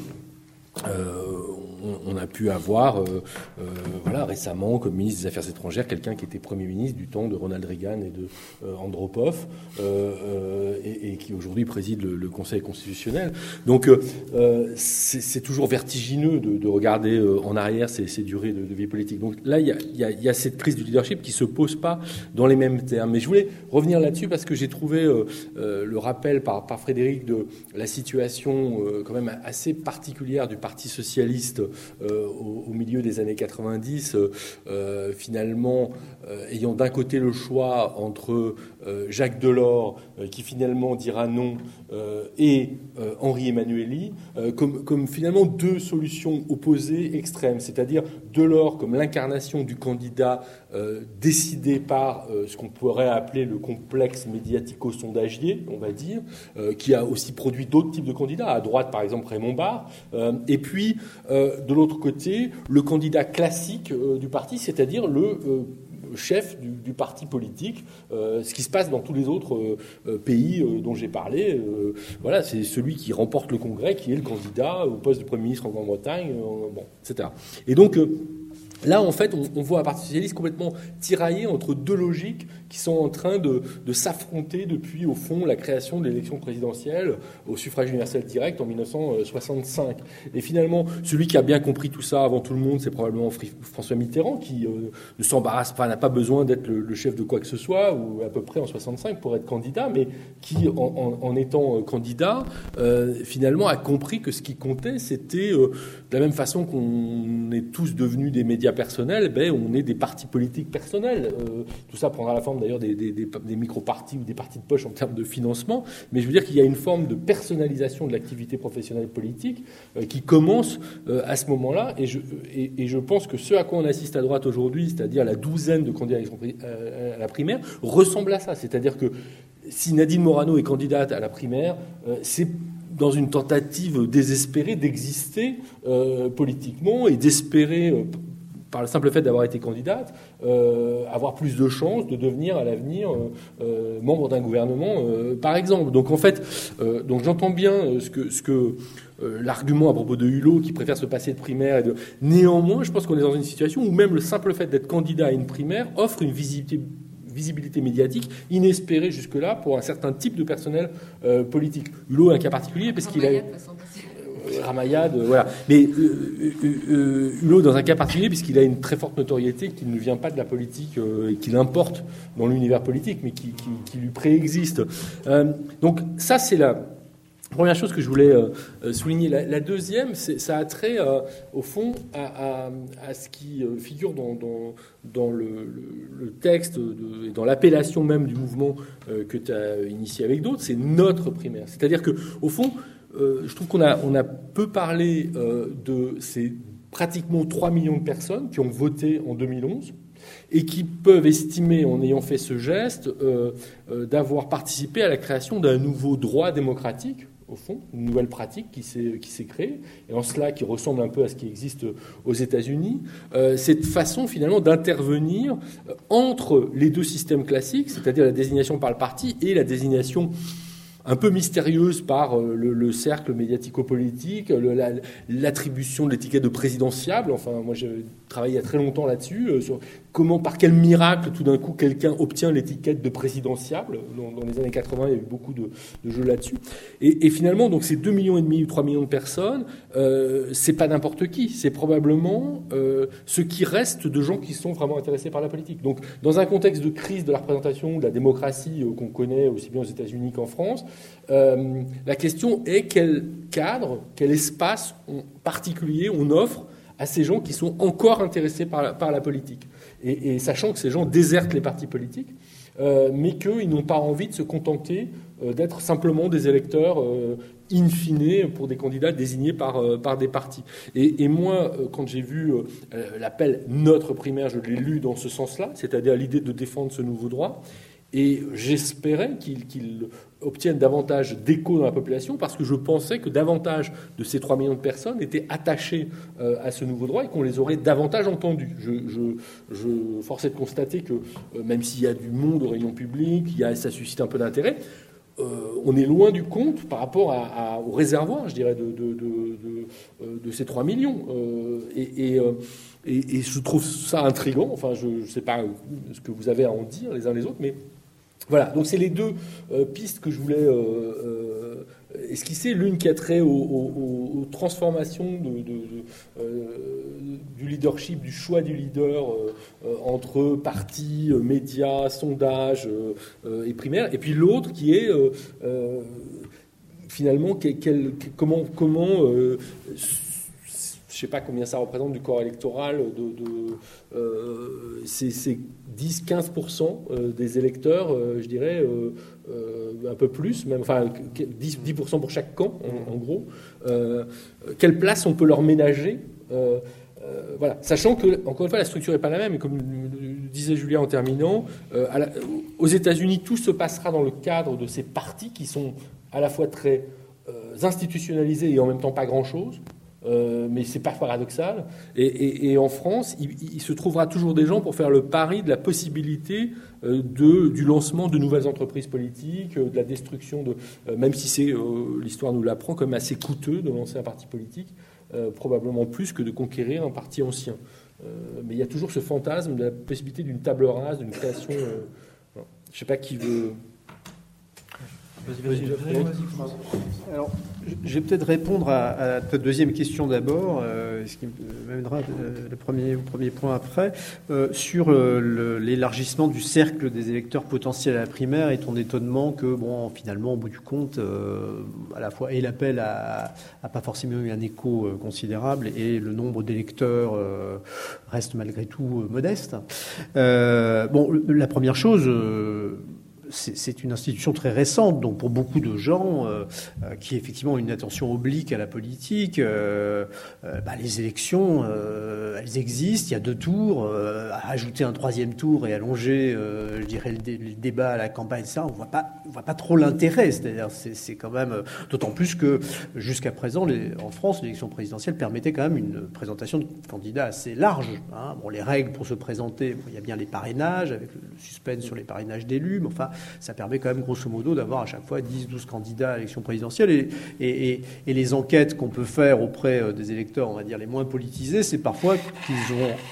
euh, on a pu avoir, euh, euh, voilà, récemment, comme ministre des Affaires étrangères, quelqu'un qui était Premier ministre du temps de Ronald Reagan et de euh, Andropov, euh, euh, et, et qui aujourd'hui préside le, le Conseil constitutionnel. Donc, euh, c'est, c'est toujours vertigineux de, de regarder euh, en arrière ces, ces durées de, de vie politique. Donc là, il y a, y, a, y a cette crise du leadership qui se pose pas dans les mêmes termes. Mais je voulais revenir là-dessus parce que j'ai trouvé euh, euh, le rappel par, par Frédéric de la situation euh, quand même assez particulière du Parti socialiste Euh, au, au milieu des années quatre-vingt-dix, euh, finalement, euh, ayant d'un côté le choix entre euh, Jacques Delors, euh, qui finalement dira non, euh, et euh, Henri Emmanuelli, euh, comme, comme finalement deux solutions opposées extrêmes, c'est-à-dire Delors comme l'incarnation du candidat euh, décidé par euh, ce qu'on pourrait appeler le complexe médiatico-sondagier, on va dire, euh, qui a aussi produit d'autres types de candidats, à droite par exemple Raymond Barre, euh, et puis euh, de l'autre côté, le candidat classique euh, du parti, c'est-à-dire le euh, chef du, du parti politique, euh, ce qui se passe dans tous les autres euh, pays euh, dont j'ai parlé. Euh, voilà, c'est celui qui remporte le Congrès, qui est le candidat au poste de Premier ministre en Grande-Bretagne, euh, bon, et cetera. Et donc, euh, là, en fait, on, on voit un Parti socialiste complètement tiraillé entre deux logiques qui sont en train de, de s'affronter depuis, au fond, la création de l'élection présidentielle au suffrage universel direct en dix-neuf cent soixante-cinq. Et finalement, celui qui a bien compris tout ça avant tout le monde, c'est probablement François Mitterrand, qui euh, ne s'embarrasse pas, n'a pas besoin d'être le, le chef de quoi que ce soit, ou à peu près en soixante-cinq pour être candidat, mais qui, en, en, en étant candidat, euh, finalement a compris que ce qui comptait, c'était, euh, de la même façon qu'on est tous devenus des médias personnels, ben, on est des partis politiques personnels. Euh, tout ça prendra la forme d'ailleurs des, des, des, des micro-partis ou des partis de poche en termes de financement, mais je veux dire qu'il y a une forme de personnalisation de l'activité professionnelle politique euh, qui commence euh, à ce moment-là, et je, et, et je pense que ce à quoi on assiste à droite aujourd'hui, c'est-à-dire la douzaine de candidats à la primaire, ressemble à ça. C'est-à-dire que si Nadine Morano est candidate à la primaire, euh, c'est dans une tentative désespérée d'exister euh, politiquement et d'espérer, euh, par le simple fait d'avoir été candidate, euh, avoir plus de chances de devenir à l'avenir euh, euh, membre d'un gouvernement, euh, par exemple. Donc en fait, euh, donc j'entends bien ce que, ce que euh, l'argument à propos de Hulot qui préfère se passer de primaire. Et de... Néanmoins, je pense qu'on est dans une situation où même le simple fait d'être candidat à une primaire offre une visibilité visibilité médiatique inespérée jusque-là pour un certain type de personnel euh, politique. Hulot est un cas particulier parce qu'il a... Ramayad, voilà. Mais euh, euh, Hulot, dans un cas particulier, puisqu'il a une très forte notoriété qui ne vient pas de la politique euh, et qui l'importe dans l'univers politique, mais qui, qui, qui lui préexiste. Euh, donc ça, c'est la première chose que je voulais euh, souligner. La, la deuxième, c'est, ça a trait, euh, au fond, à, à, à ce qui figure dans, dans, dans le, le, le texte de, et dans l'appellation même du mouvement euh, que tu as initié avec d'autres, c'est notre primaire. C'est-à-dire que, au fond, euh, je trouve qu'on a, on a peu parlé euh, de ces pratiquement trois millions de personnes qui ont voté en deux mille onze et qui peuvent estimer, en ayant fait ce geste, euh, euh, d'avoir participé à la création d'un nouveau droit démocratique, au fond, une nouvelle pratique qui s'est, qui s'est créée, et en cela qui ressemble un peu à ce qui existe aux États-Unis, euh, cette façon finalement d'intervenir entre les deux systèmes classiques, c'est-à-dire la désignation par le parti et la désignation un peu mystérieuse par le, le cercle médiatico-politique, le, la, l'attribution de l'étiquette de présidentiable. Enfin, moi, j'ai travaillé il y a très longtemps là-dessus, euh, sur comment, par quel miracle, tout d'un coup, quelqu'un obtient l'étiquette de présidentiable. Dans, dans les années quatre-vingts, il y a eu beaucoup de, de jeux là-dessus. Et, et finalement, donc, ces deux millions et demi ou trois millions de personnes, euh, c'est pas n'importe qui. C'est probablement euh, ce qui reste de gens qui sont vraiment intéressés par la politique. Donc, dans un contexte de crise de la représentation, de la démocratie euh, qu'on connaît aussi bien aux États-Unis qu'en France, Euh, la question est quel cadre, quel espace on, particulier on offre à ces gens qui sont encore intéressés par la, par la politique. Et, et sachant que ces gens désertent les partis politiques, euh, mais qu'ils n'ont pas envie de se contenter euh, d'être simplement des électeurs euh, in fine pour des candidats désignés par, euh, par des partis. Et, et moi, euh, quand j'ai vu euh, l'appel « notre primaire », je l'ai lu dans ce sens-là, c'est-à-dire l'idée de défendre ce nouveau droit. Et j'espérais qu'il, qu'il obtienne davantage d'écho dans la population parce que je pensais que davantage de ces trois millions de personnes étaient attachées euh, à ce nouveau droit et qu'on les aurait davantage entendus. Je, je, je force est de constater que euh, même s'il y a du monde aux réunions publiques, il y a, ça suscite un peu d'intérêt, euh, on est loin du compte par rapport à, à, au réservoir, je dirais, de, de, de, de, de ces trois millions. Euh, et, et, euh, et, et je trouve ça intriguant. Enfin, je ne sais pas ce que vous avez à en dire les uns les autres, mais voilà, donc c'est les deux euh, pistes que je voulais euh, euh, esquisser. L'une qui a trait aux, aux, aux transformations de, de, de, euh, du leadership, du choix du leader euh, euh, entre partis, euh, médias, sondages euh, et primaires. Et puis l'autre qui est euh, euh, finalement quel, quel, comment... comment euh, je ne sais pas combien ça représente du corps électoral, de, de, euh, c'est, c'est dix à quinze pour cent des électeurs, euh, je dirais, euh, euh, un peu plus, même, enfin dix, dix pour cent pour chaque camp, en, en gros. Euh, quelle place on peut leur ménager euh, euh, voilà. Sachant que, encore une fois, la structure n'est pas la même, et comme le disait Julien en terminant, euh, à la, aux États-Unis, tout se passera dans le cadre de ces partis qui sont à la fois très euh, institutionnalisés et en même temps pas grand-chose. Euh, mais c'est pas paradoxal. Et, et, et en France, il, il se trouvera toujours des gens pour faire le pari de la possibilité euh, de, du lancement de nouvelles entreprises politiques, euh, de la destruction de... Euh, même si c'est, euh, l'histoire nous l'apprend, quand même assez coûteux de lancer un parti politique, euh, probablement plus que de conquérir un parti ancien. Euh, mais il y a toujours ce fantasme de la possibilité d'une table rase, d'une création... Euh, voilà. Je sais pas qui veut... Vas-y, vas-y, vas-y. Alors, je vais peut-être répondre à, à ta deuxième question d'abord, euh, ce qui m'amènera euh, le premier, le premier point après, euh, sur euh, le, l'élargissement du cercle des électeurs potentiels à la primaire et ton étonnement que, bon, finalement, au bout du compte, euh, à la fois, et l'appel a, a pas forcément eu un écho euh, considérable et le nombre d'électeurs euh, reste malgré tout euh, modeste. Euh, bon, la première chose... Euh, C'est, c'est une institution très récente, donc pour beaucoup de gens euh, euh, qui effectivement ont une attention oblique à la politique, euh, euh, bah, les élections, euh, elles existent, il y a deux tours, euh, ajouter un troisième tour et allonger, euh, je dirais, le, dé, le débat à la campagne, ça, on voit pas, on voit pas trop l'intérêt. C'est-à-dire, c'est, c'est quand même, d'autant plus que jusqu'à présent, les, en France, l'élection présidentielle permettait quand même une présentation de candidats assez large. Hein. Bon, les règles pour se présenter, bon, il y a bien les parrainages, avec le suspense sur les parrainages d'élus, mais enfin, ça permet quand même grosso modo d'avoir à chaque fois dix à douze candidats à l'élection présidentielle. Et, et, et, et les enquêtes qu'on peut faire auprès des électeurs, on va dire, les moins politisés, c'est parfois qu'ils ont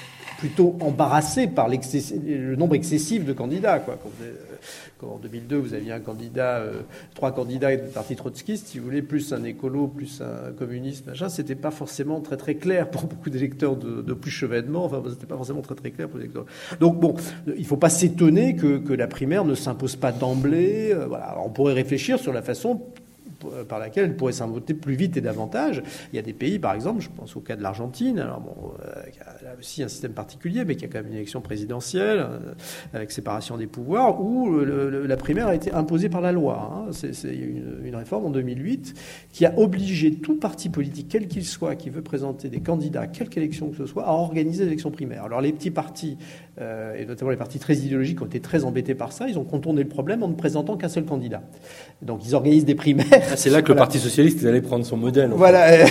plutôt embarrassés par le nombre excessif de candidats, quoi. Quand vous avez, en deux mille deux, vous aviez un candidat, euh, trois candidats du parti trotskiste, si vous voulez, plus un écolo, plus un communiste, machin, c'était pas forcément très très clair pour beaucoup d'électeurs de, de plus chevènement. Enfin, c'était pas forcément très très clair pour les électeurs. Donc bon, il faut pas s'étonner que, que la primaire ne s'impose pas d'emblée. Euh, voilà. Alors, on pourrait réfléchir sur la façon par laquelle elle pourrait s'invoter plus vite et davantage. Il y a des pays, par exemple, je pense au cas de l'Argentine, alors bon, euh, qui a là aussi un système particulier, mais qui a quand même une élection présidentielle, euh, avec séparation des pouvoirs, où le, le, la primaire a été imposée par la loi. Hein. C'est, c'est une, une réforme en deux mille huit qui a obligé tout parti politique, quel qu'il soit, qui veut présenter des candidats, quelque élection que ce soit, à organiser l'élection primaire. Alors les petits partis, euh, et notamment les partis très idéologiques, ont été très embêtés par ça. Ils ont contourné le problème en ne présentant qu'un seul candidat. Donc ils organisent des primaires. Ah, c'est là que voilà. Le Parti socialiste est allé prendre son modèle. Voilà.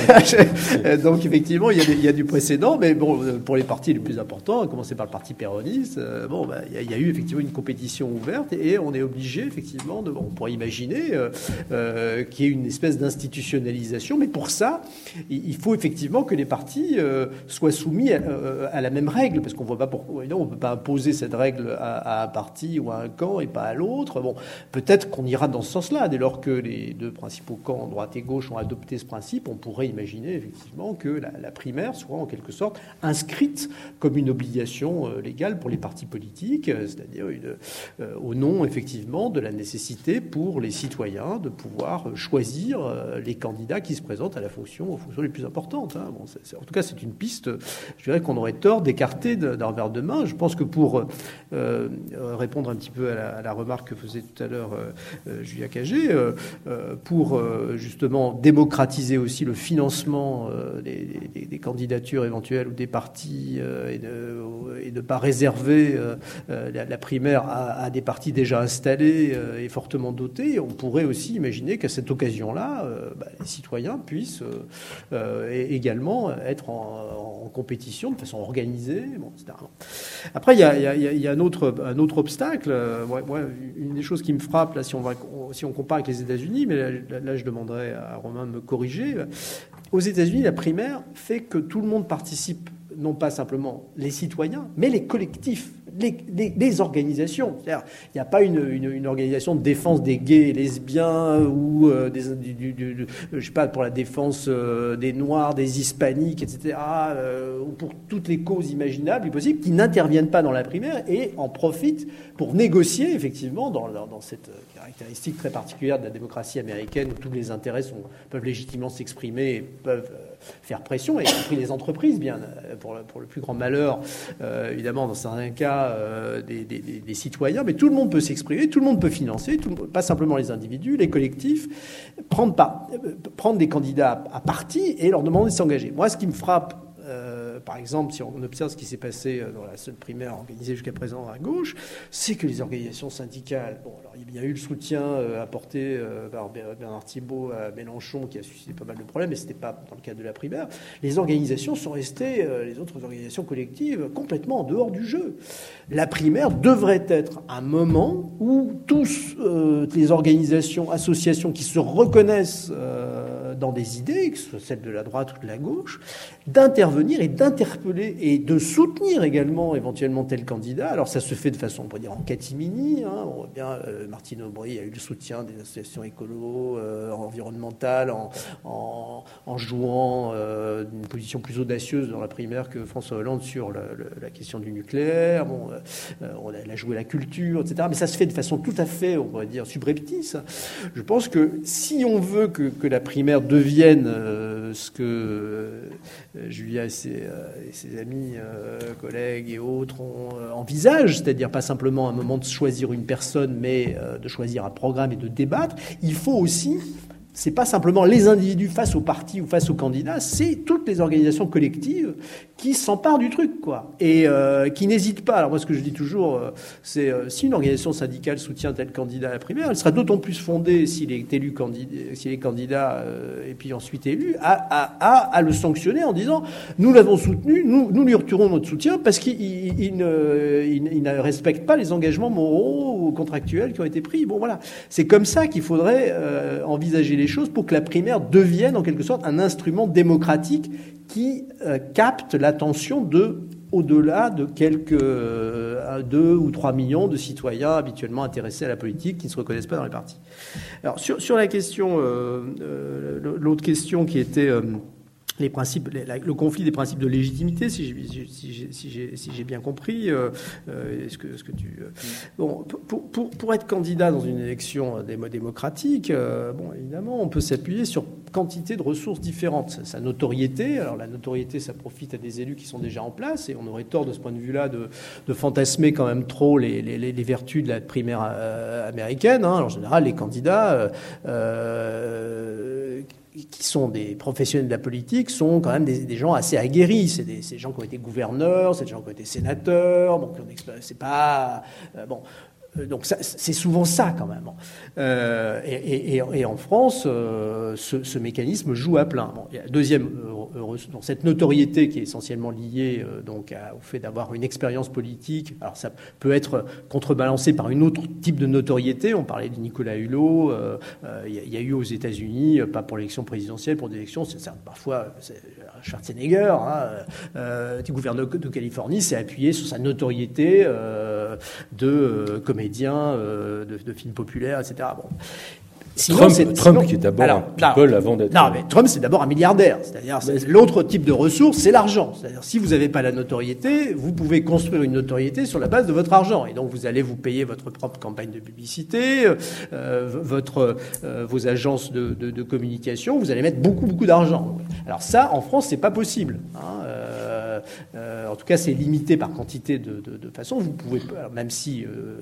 Donc effectivement, il y, a des, il y a du précédent, mais bon, pour les partis les plus importants, à commencer par le Parti péroniste, euh, bon, bah, il, y a, il y a eu effectivement une compétition ouverte et on est obligé effectivement, de, bon, on pourrait imaginer euh, euh, qu'il y ait une espèce d'institutionnalisation, mais pour ça, il faut effectivement que les partis euh, soient soumis à, euh, à la même règle, parce qu'on voit pas pourquoi, non, on peut pas imposer cette règle à, à un parti ou à un camp et pas à l'autre. Bon, peut-être qu'on ira dans ce sens-là, dès lors que les deux principaux camps, droite et gauche, ont adopté ce principe, on pourrait imaginer effectivement que la, la primaire soit en quelque sorte inscrite comme une obligation euh, légale pour les partis politiques, euh, c'est-à-dire une, euh, au nom effectivement de la nécessité pour les citoyens de pouvoir choisir euh, les candidats qui se présentent à la fonction, aux fonctions les plus importantes. Hein. Bon, c'est, c'est, en tout cas, c'est une piste, je dirais, qu'on aurait tort d'écarter d'un revers de main. Je pense que pour euh, répondre un petit peu à la, à la remarque que faisait tout à l'heure euh, Julia Cagé, euh, euh, pour euh, justement démocratiser aussi le financement euh, des, des, des candidatures éventuelles ou des partis euh, et de et de pas réserver euh, la, la primaire à, à des partis déjà installés euh, et fortement dotés, on pourrait aussi imaginer qu'à cette occasion-là, euh, bah, les citoyens puissent euh, euh, également être en, en compétition de façon organisée, bon, et cetera. Après, il y a, il y a, il y a un autre un autre obstacle. Euh, ouais, ouais, une des choses qui me frappe là, si on va si on compare avec les États-Unis, mais là, là je demanderai à Romain de me corriger. Aux États-Unis, la primaire fait que tout le monde participe, non pas simplement les citoyens, mais les collectifs, les, les, les organisations. C'est-à-dire, il n'y a pas une, une, une organisation de défense des gays et lesbiens ou euh, des, du, du, du, je sais pas, pour la défense euh, des Noirs, des Hispaniques, et cetera, euh, ou pour toutes les causes imaginables et possibles, qui n'interviennent pas dans la primaire et en profitent pour négocier, effectivement, dans, dans, dans cette caractéristique très particulière de la démocratie américaine où tous les intérêts sont, peuvent légitimement s'exprimer et peuvent euh, faire pression, y compris les entreprises, bien, pour le, pour le plus grand malheur, euh, évidemment, dans certains cas, euh, des, des, des citoyens, mais tout le monde peut s'exprimer, tout le monde peut financer, tout le monde, pas simplement les individus, les collectifs, prendre, par, prendre des candidats à partie et leur demander de s'engager. Moi, ce qui me frappe, euh, par exemple, si on observe ce qui s'est passé dans la seule primaire organisée jusqu'à présent à gauche, c'est que les organisations syndicales, bon, alors il y a eu le soutien euh, apporté euh, par Bernard Thibault à Mélenchon qui a suscité pas mal de problèmes, mais ce n'était pas dans le cadre de la primaire. Les organisations sont restées, euh, les autres organisations collectives, complètement en dehors du jeu. La primaire devrait être un moment où tous euh, les organisations, associations qui se reconnaissent euh, dans des idées, que ce soit celles de la droite ou de la gauche, d'intervenir et d'interpeller et de soutenir également éventuellement tel candidat. Alors ça se fait de façon, on pourrait dire, en catimini. Hein. On voit bien, euh, Martine Aubry a eu le soutien des associations écolo, euh, environnementales, en, en, en jouant euh, d'une position plus audacieuse dans la primaire que François Hollande sur le, le, la question du nucléaire. Bon, euh, on a, elle a joué la culture, et cetera. Mais ça se fait de façon tout à fait, on pourrait dire, subreptice. Je pense que si on veut que, que la primaire devienne euh, ce que euh, Julia et ses, euh, et ses amis, euh, collègues et autres ont, euh, envisagent, c'est-à-dire pas simplement un moment de choisir une personne, mais euh, de choisir un programme et de débattre, il faut aussi... C'est pas simplement les individus face aux partis ou face aux candidats, c'est toutes les organisations collectives qui s'emparent du truc, quoi, et euh, qui n'hésitent pas. Alors moi, ce que je dis toujours, euh, c'est euh, si une organisation syndicale soutient tel candidat à la primaire, elle sera d'autant plus fondée s'il est élu candidat, s'il est candidat euh, et puis ensuite élu, à, à, à, à le sanctionner en disant nous l'avons soutenu, nous, nous lui retirons notre soutien parce qu'il il, il ne, il, il ne respecte pas les engagements moraux ou contractuels qui ont été pris. Bon, voilà, c'est comme ça qu'il faudrait euh, envisager les choses pour que la primaire devienne en quelque sorte un instrument démocratique qui euh, capte l'attention de au-delà de quelques euh, deux ou trois millions de citoyens habituellement intéressés à la politique qui ne se reconnaissent pas dans les partis. Alors sur, sur la question, euh, euh, l'autre question qui était euh, les principes, le conflit des principes de légitimité, si j'ai, si j'ai, si j'ai, si j'ai bien compris, euh, est-ce que, est-ce que tu, euh, bon, pour, pour, pour être candidat dans une élection démocratique, euh, bon, évidemment, on peut s'appuyer sur quantité de ressources différentes. Sa notoriété, alors la notoriété, ça profite à des élus qui sont déjà en place, et on aurait tort de ce point de vue-là de, de fantasmer quand même trop les, les, les vertus de la primaire euh, américaine. Hein. En général, les candidats euh, euh, qui sont des professionnels de la politique sont quand même des, des gens assez aguerris. C'est des, c'est des gens qui ont été gouverneurs, c'est des gens qui ont été sénateurs, donc c'est pas euh, bon. Donc ça, c'est souvent ça quand même. Euh, et, et, et en France, euh, ce, ce mécanisme joue à plein. Bon, il y a deuxième, euh, donc cette notoriété qui est essentiellement liée euh, donc à, au fait d'avoir une expérience politique. Alors ça peut être contrebalancé par une autre type de notoriété. On parlait de Nicolas Hulot. Euh, euh, il, y a, il y a eu aux États-Unis, pas pour l'élection présidentielle, pour des élections, c'est, c'est, parfois c'est, Schwarzenegger, hein, euh, du gouverneur de Californie, s'est appuyé sur sa notoriété euh, de euh, comédien, euh, de, de films populaires, et cetera. Bon. Sinon, Trump, c'est, Trump sinon, qui est d'abord alors, un people non, avant d'être... Non, mais Trump, c'est d'abord un milliardaire. C'est-à-dire, c'est, l'autre type de ressource, c'est l'argent. C'est-à-dire, si vous n'avez pas la notoriété, vous pouvez construire une notoriété sur la base de votre argent. Et donc, vous allez vous payer votre propre campagne de publicité, euh, votre, euh, vos agences de, de, de communication. Vous allez mettre beaucoup, beaucoup d'argent. Alors ça, en France, c'est pas possible. Hein, euh, euh, en tout cas, c'est limité par quantité de, de, de façon. Vous pouvez, même si euh,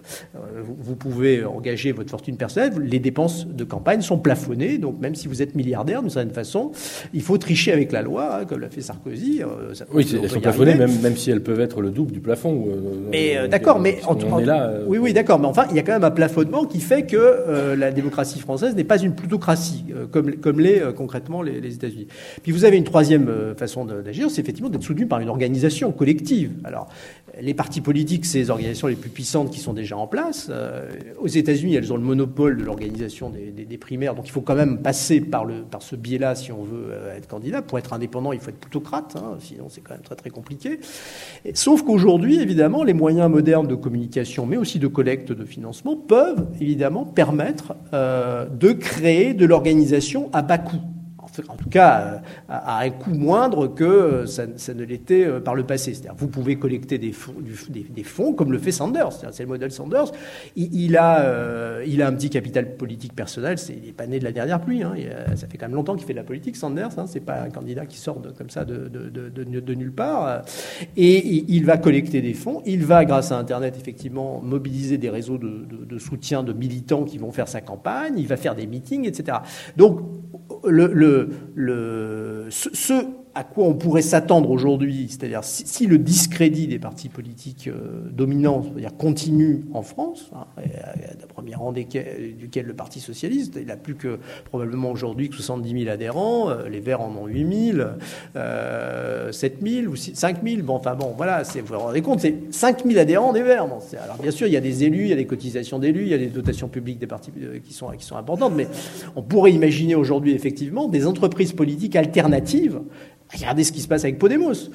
vous, vous pouvez engager votre fortune personnelle, les dépenses de campagne sont plafonnées, donc même si vous êtes milliardaire d'une certaine façon, il faut tricher avec la loi, hein, comme l'a fait Sarkozy. Euh, ça, oui, elles sont plafonnées, même, même si elles peuvent être le double du plafond. Euh, mais euh, d'accord, mais en, on en est là. Euh, oui, oui, d'accord, mais enfin, il y a quand même un plafonnement qui fait que euh, la démocratie française n'est pas une plutocratie, euh, comme comme l'est euh, concrètement les, les États-Unis. Puis vous avez une troisième euh, façon de, d'agir, c'est effectivement d'être soutenu par une organisation collective. Alors, les partis politiques, c'est les organisations les plus puissantes qui sont déjà en place. Euh, aux États-Unis, elles ont le monopole de l'organisation des, des, des primaires, donc il faut quand même passer par, le, par ce biais-là si on veut euh, être candidat. Pour être indépendant, il faut être plutocrate, hein, sinon c'est quand même très très compliqué. Et, sauf qu'aujourd'hui, évidemment, les moyens modernes de communication, mais aussi de collecte de financement, peuvent évidemment permettre euh, de créer de l'organisation à bas coût. En tout cas, à un coût moindre que ça, ça ne l'était par le passé. C'est-à-dire, vous pouvez collecter des fonds, des, des fonds comme le fait Sanders. C'est-à-dire, c'est le modèle Sanders. Il, il, a, euh, il a un petit capital politique personnel. C'est, il n'est pas né de la dernière pluie. Hein. A, ça fait quand même longtemps qu'il fait de la politique, Sanders. Hein. C'est pas un candidat qui sort de, comme ça de, de, de, de, de nulle part. Et il va collecter des fonds. Il va, grâce à Internet, effectivement, mobiliser des réseaux de, de, de soutien de militants qui vont faire sa campagne. Il va faire des meetings, et cetera. Donc, le, le, le, ce, ce à quoi on pourrait s'attendre aujourd'hui, c'est-à-dire si, si le discrédit des partis politiques euh, dominants, c'est-à-dire continue en France, hein, à premier rang desquels, duquel le Parti socialiste, il n'a plus que probablement aujourd'hui que soixante-dix mille adhérents, euh, les Verts en ont huit mille, euh, sept mille ou cinq mille, bon, enfin bon, voilà, c'est, vous vous rendez compte, c'est cinq mille adhérents des Verts. Bon, alors bien sûr, il y a des élus, il y a des cotisations d'élus, il y a des dotations publiques des partis euh, qui sont, qui sont importantes, mais on pourrait imaginer aujourd'hui effectivement des entreprises politiques alternatives. Regardez ce qui se passe avec Podemos,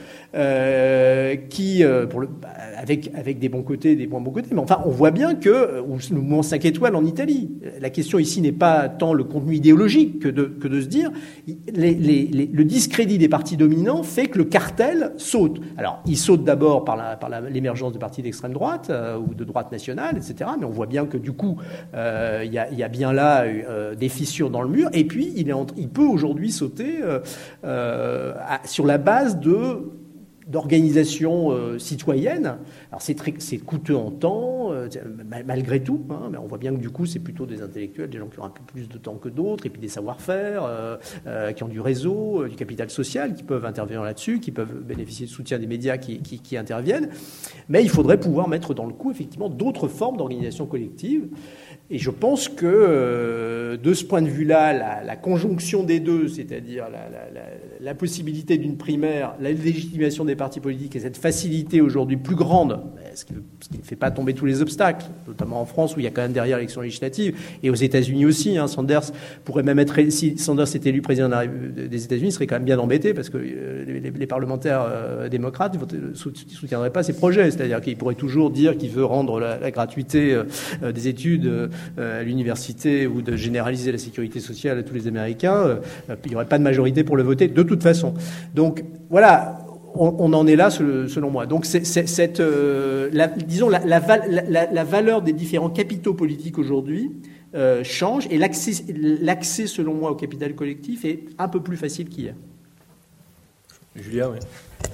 euh, qui, euh, pour le, avec, avec des bons côtés, des moins bons côtés. Mais enfin, on voit bien que, ou le mouvement cinq étoiles en Italie, la question ici n'est pas tant le contenu idéologique que de, que de se dire, les, les, les, le discrédit des partis dominants fait que le cartel saute. Alors, il saute d'abord par, la, par la, l'émergence de partis d'extrême droite euh, ou de droite nationale, et cetera. Mais on voit bien que du coup, euh, il y a, il y a bien là euh, des fissures dans le mur. Et puis, il, est en, il peut aujourd'hui sauter euh, euh, sur la base de d'organisations euh, citoyennes. Alors c'est très, c'est coûteux en temps, euh, malgré tout, hein, mais on voit bien que du coup c'est plutôt des intellectuels, des gens qui ont un peu plus de temps que d'autres, et puis des savoir-faire, euh, euh, qui ont du réseau, euh, du capital social, qui peuvent intervenir là-dessus, qui peuvent bénéficier de soutien des médias qui, qui, qui interviennent. Mais il faudrait pouvoir mettre dans le coup effectivement d'autres formes d'organisation collective. Et je pense que euh, de ce point de vue-là, la, la conjonction des deux, c'est-à-dire la, la, la, la possibilité d'une primaire, la légitimation des partis politiques et cette facilité aujourd'hui plus grande, ce qui, ce qui ne fait pas tomber tous les obstacles, obstacles, notamment en France où il y a quand même derrière l'élection législative, et aux États-Unis aussi. Hein, Sanders pourrait même être, si Sanders était élu président de la, des États-Unis, il serait quand même bien embêté parce que les, les, les parlementaires euh, démocrates ne soutiendraient pas ses projets. C'est-à-dire qu'il pourrait toujours dire qu'il veut rendre la, la gratuité euh, des études euh, à l'université ou de généraliser la sécurité sociale à tous les Américains. Euh, il n'y aurait pas de majorité pour le voter de toute façon. Donc voilà. On, on en est là, selon moi. Donc, c'est, c'est, cette, euh, la, disons, la, la, la, la valeur des différents capitaux politiques aujourd'hui euh, change, et l'accès, l'accès, selon moi, au capital collectif est un peu plus facile qu'hier. Julia, oui.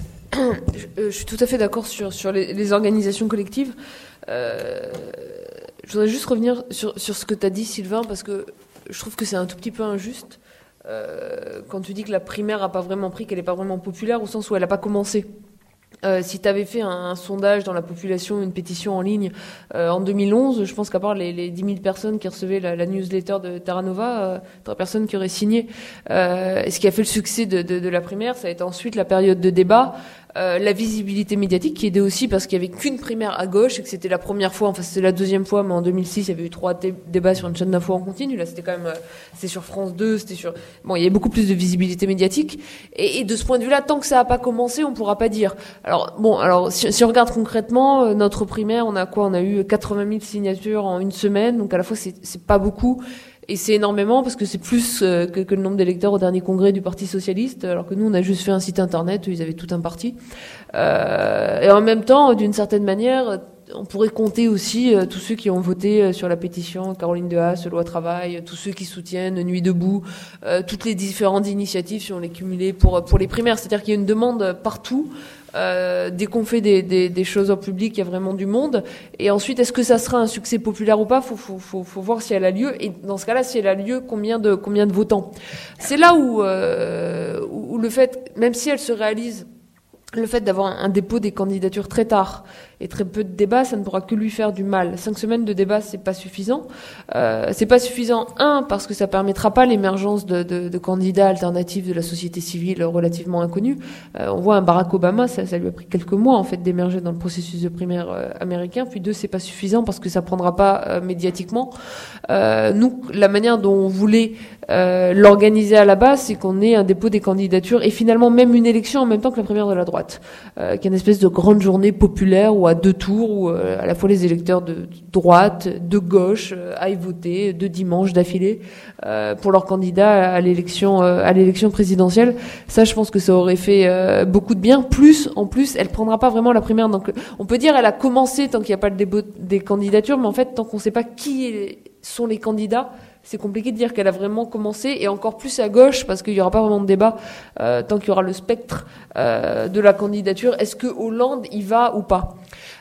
Je, je suis tout à fait d'accord sur, sur les, les organisations collectives. Euh, je voudrais juste revenir sur, sur ce que tu as dit, Sylvain, parce que je trouve que c'est un tout petit peu injuste. Euh, quand tu dis que la primaire n'a pas vraiment pris, qu'elle n'est pas vraiment populaire, au sens où elle n'a pas commencé. Euh, si tu avais fait un, un sondage dans la population, une pétition en ligne euh, en deux mille onze, je pense qu'à part les, les dix mille personnes qui recevaient la, la newsletter de Terra Nova, euh, t'aurais personne qui aurait signé. Euh, et ce qui a fait le succès de, de, de la primaire, ça a été ensuite la période de débat, euh, la visibilité médiatique qui aidait aussi parce qu'il y avait qu'une primaire à gauche et que c'était la première fois, enfin c'était la deuxième fois, mais en deux mille six, il y avait eu trois dé- débats sur une chaîne d'infos en continu. Là, c'était quand même, euh, c'était sur France deux, c'était sur, bon, il y avait beaucoup plus de visibilité médiatique. Et, et de ce point de vue-là, tant que ça n'a pas commencé, on pourra pas dire. Alors, bon, alors, si, si on regarde concrètement, euh, notre primaire, on a quoi? On a eu quatre-vingt mille signatures en une semaine. Donc, à la fois, c'est, c'est pas beaucoup. Et c'est énormément parce que c'est plus euh, que, que le nombre d'électeurs au dernier congrès du Parti Socialiste, alors que nous, on a juste fait un site internet, eux, ils avaient tout un parti. Euh, et en même temps, d'une certaine manière, on pourrait compter aussi euh, tous ceux qui ont voté euh, sur la pétition Caroline de Haas, Loi Travail, euh, tous ceux qui soutiennent Nuit debout, euh, toutes les différentes initiatives, si on les cumulait pour, pour les primaires. C'est-à-dire qu'il y a une demande partout. Euh, dès qu'on fait des, des, des choses en public, il y a vraiment du monde. Et ensuite, est-ce que ça sera un succès populaire ou pas? Faut, faut, faut, faut voir si elle a lieu. Et dans ce cas-là, si elle a lieu, combien de, combien de votants? C'est là où, euh, où le fait, même si elle se réalise, le fait d'avoir un dépôt des candidatures très tard et très peu de débats, ça ne pourra que lui faire du mal. Cinq semaines de débats, c'est pas suffisant. Euh, c'est pas suffisant, un, parce que ça permettra pas l'émergence de, de, de candidats alternatifs de la société civile relativement inconnus. Euh, on voit un Barack Obama, ça, ça lui a pris quelques mois, en fait, d'émerger dans le processus de primaire euh, américain. Puis deux, c'est pas suffisant parce que ça prendra pas euh, médiatiquement. Euh, nous, la manière dont on voulait euh, l'organiser à la base, c'est qu'on ait un dépôt des candidatures et finalement même une élection en même temps que la primaire de la droite. Euh, qu'il y ait une espèce de grande journée populaire où à deux tours, où euh, à la fois les électeurs de droite, de gauche euh, aillent voter deux dimanches d'affilée euh, pour leur candidat à l'élection euh, à l'élection présidentielle. Ça, je pense que ça aurait fait euh, beaucoup de bien. Plus, en plus, elle prendra pas vraiment la primaire. Donc, on peut dire elle a commencé tant qu'il n'y a pas le début des candidatures, mais en fait, tant qu'on ne sait pas qui sont les candidats, c'est compliqué de dire qu'elle a vraiment commencé, et encore plus à gauche, parce qu'il n'y aura pas vraiment de débat euh, tant qu'il y aura le spectre euh, de la candidature. Est-ce que Hollande y va ou pas?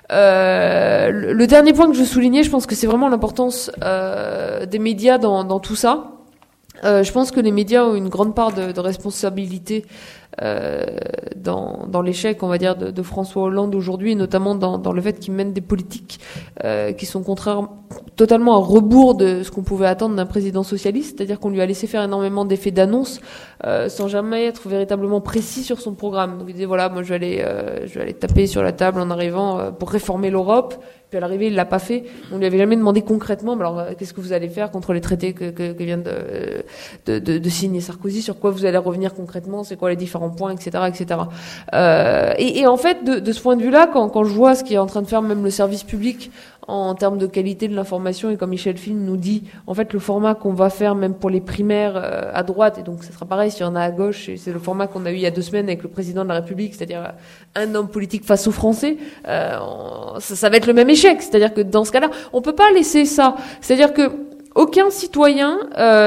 euh, le, le dernier point que je soulignais, je pense que c'est vraiment l'importance euh, des médias dans, dans tout ça. Euh, je pense que les médias ont une grande part de, de responsabilité euh, dans, dans l'échec, on va dire, de, de François Hollande aujourd'hui, et notamment dans, dans le fait qu'il mène des politiques euh, qui sont contraires totalement à rebours de ce qu'on pouvait attendre d'un président socialiste, c'est-à-dire qu'on lui a laissé faire énormément d'effets d'annonce euh, sans jamais être véritablement précis sur son programme. Donc il disait voilà, moi je vais aller, euh, je vais aller taper sur la table en arrivant euh, pour réformer l'Europe. Puis à l'arrivée, il l'a pas fait. On lui avait jamais demandé concrètement, mais alors qu'est-ce que vous allez faire contre les traités que, que, que vient de, de, de, de signer Sarkozy? Sur quoi vous allez revenir concrètement? C'est quoi les différents points, et cetera, et cetera. Euh, et, et en fait, de, de ce point de vue-là, quand, quand je vois ce qui est en train de faire même le service public en termes de qualité de l'information, et comme Michel Film nous dit, en fait, le format qu'on va faire même pour les primaires euh, à droite, et donc ça sera pareil s'il y en a à gauche, et c'est le format qu'on a eu il y a deux semaines avec le président de la République, c'est-à-dire un homme politique face aux Français, euh, ça, ça va être le même échec. C'est-à-dire que dans ce cas-là, on peut pas laisser ça. C'est-à-dire que aucun citoyen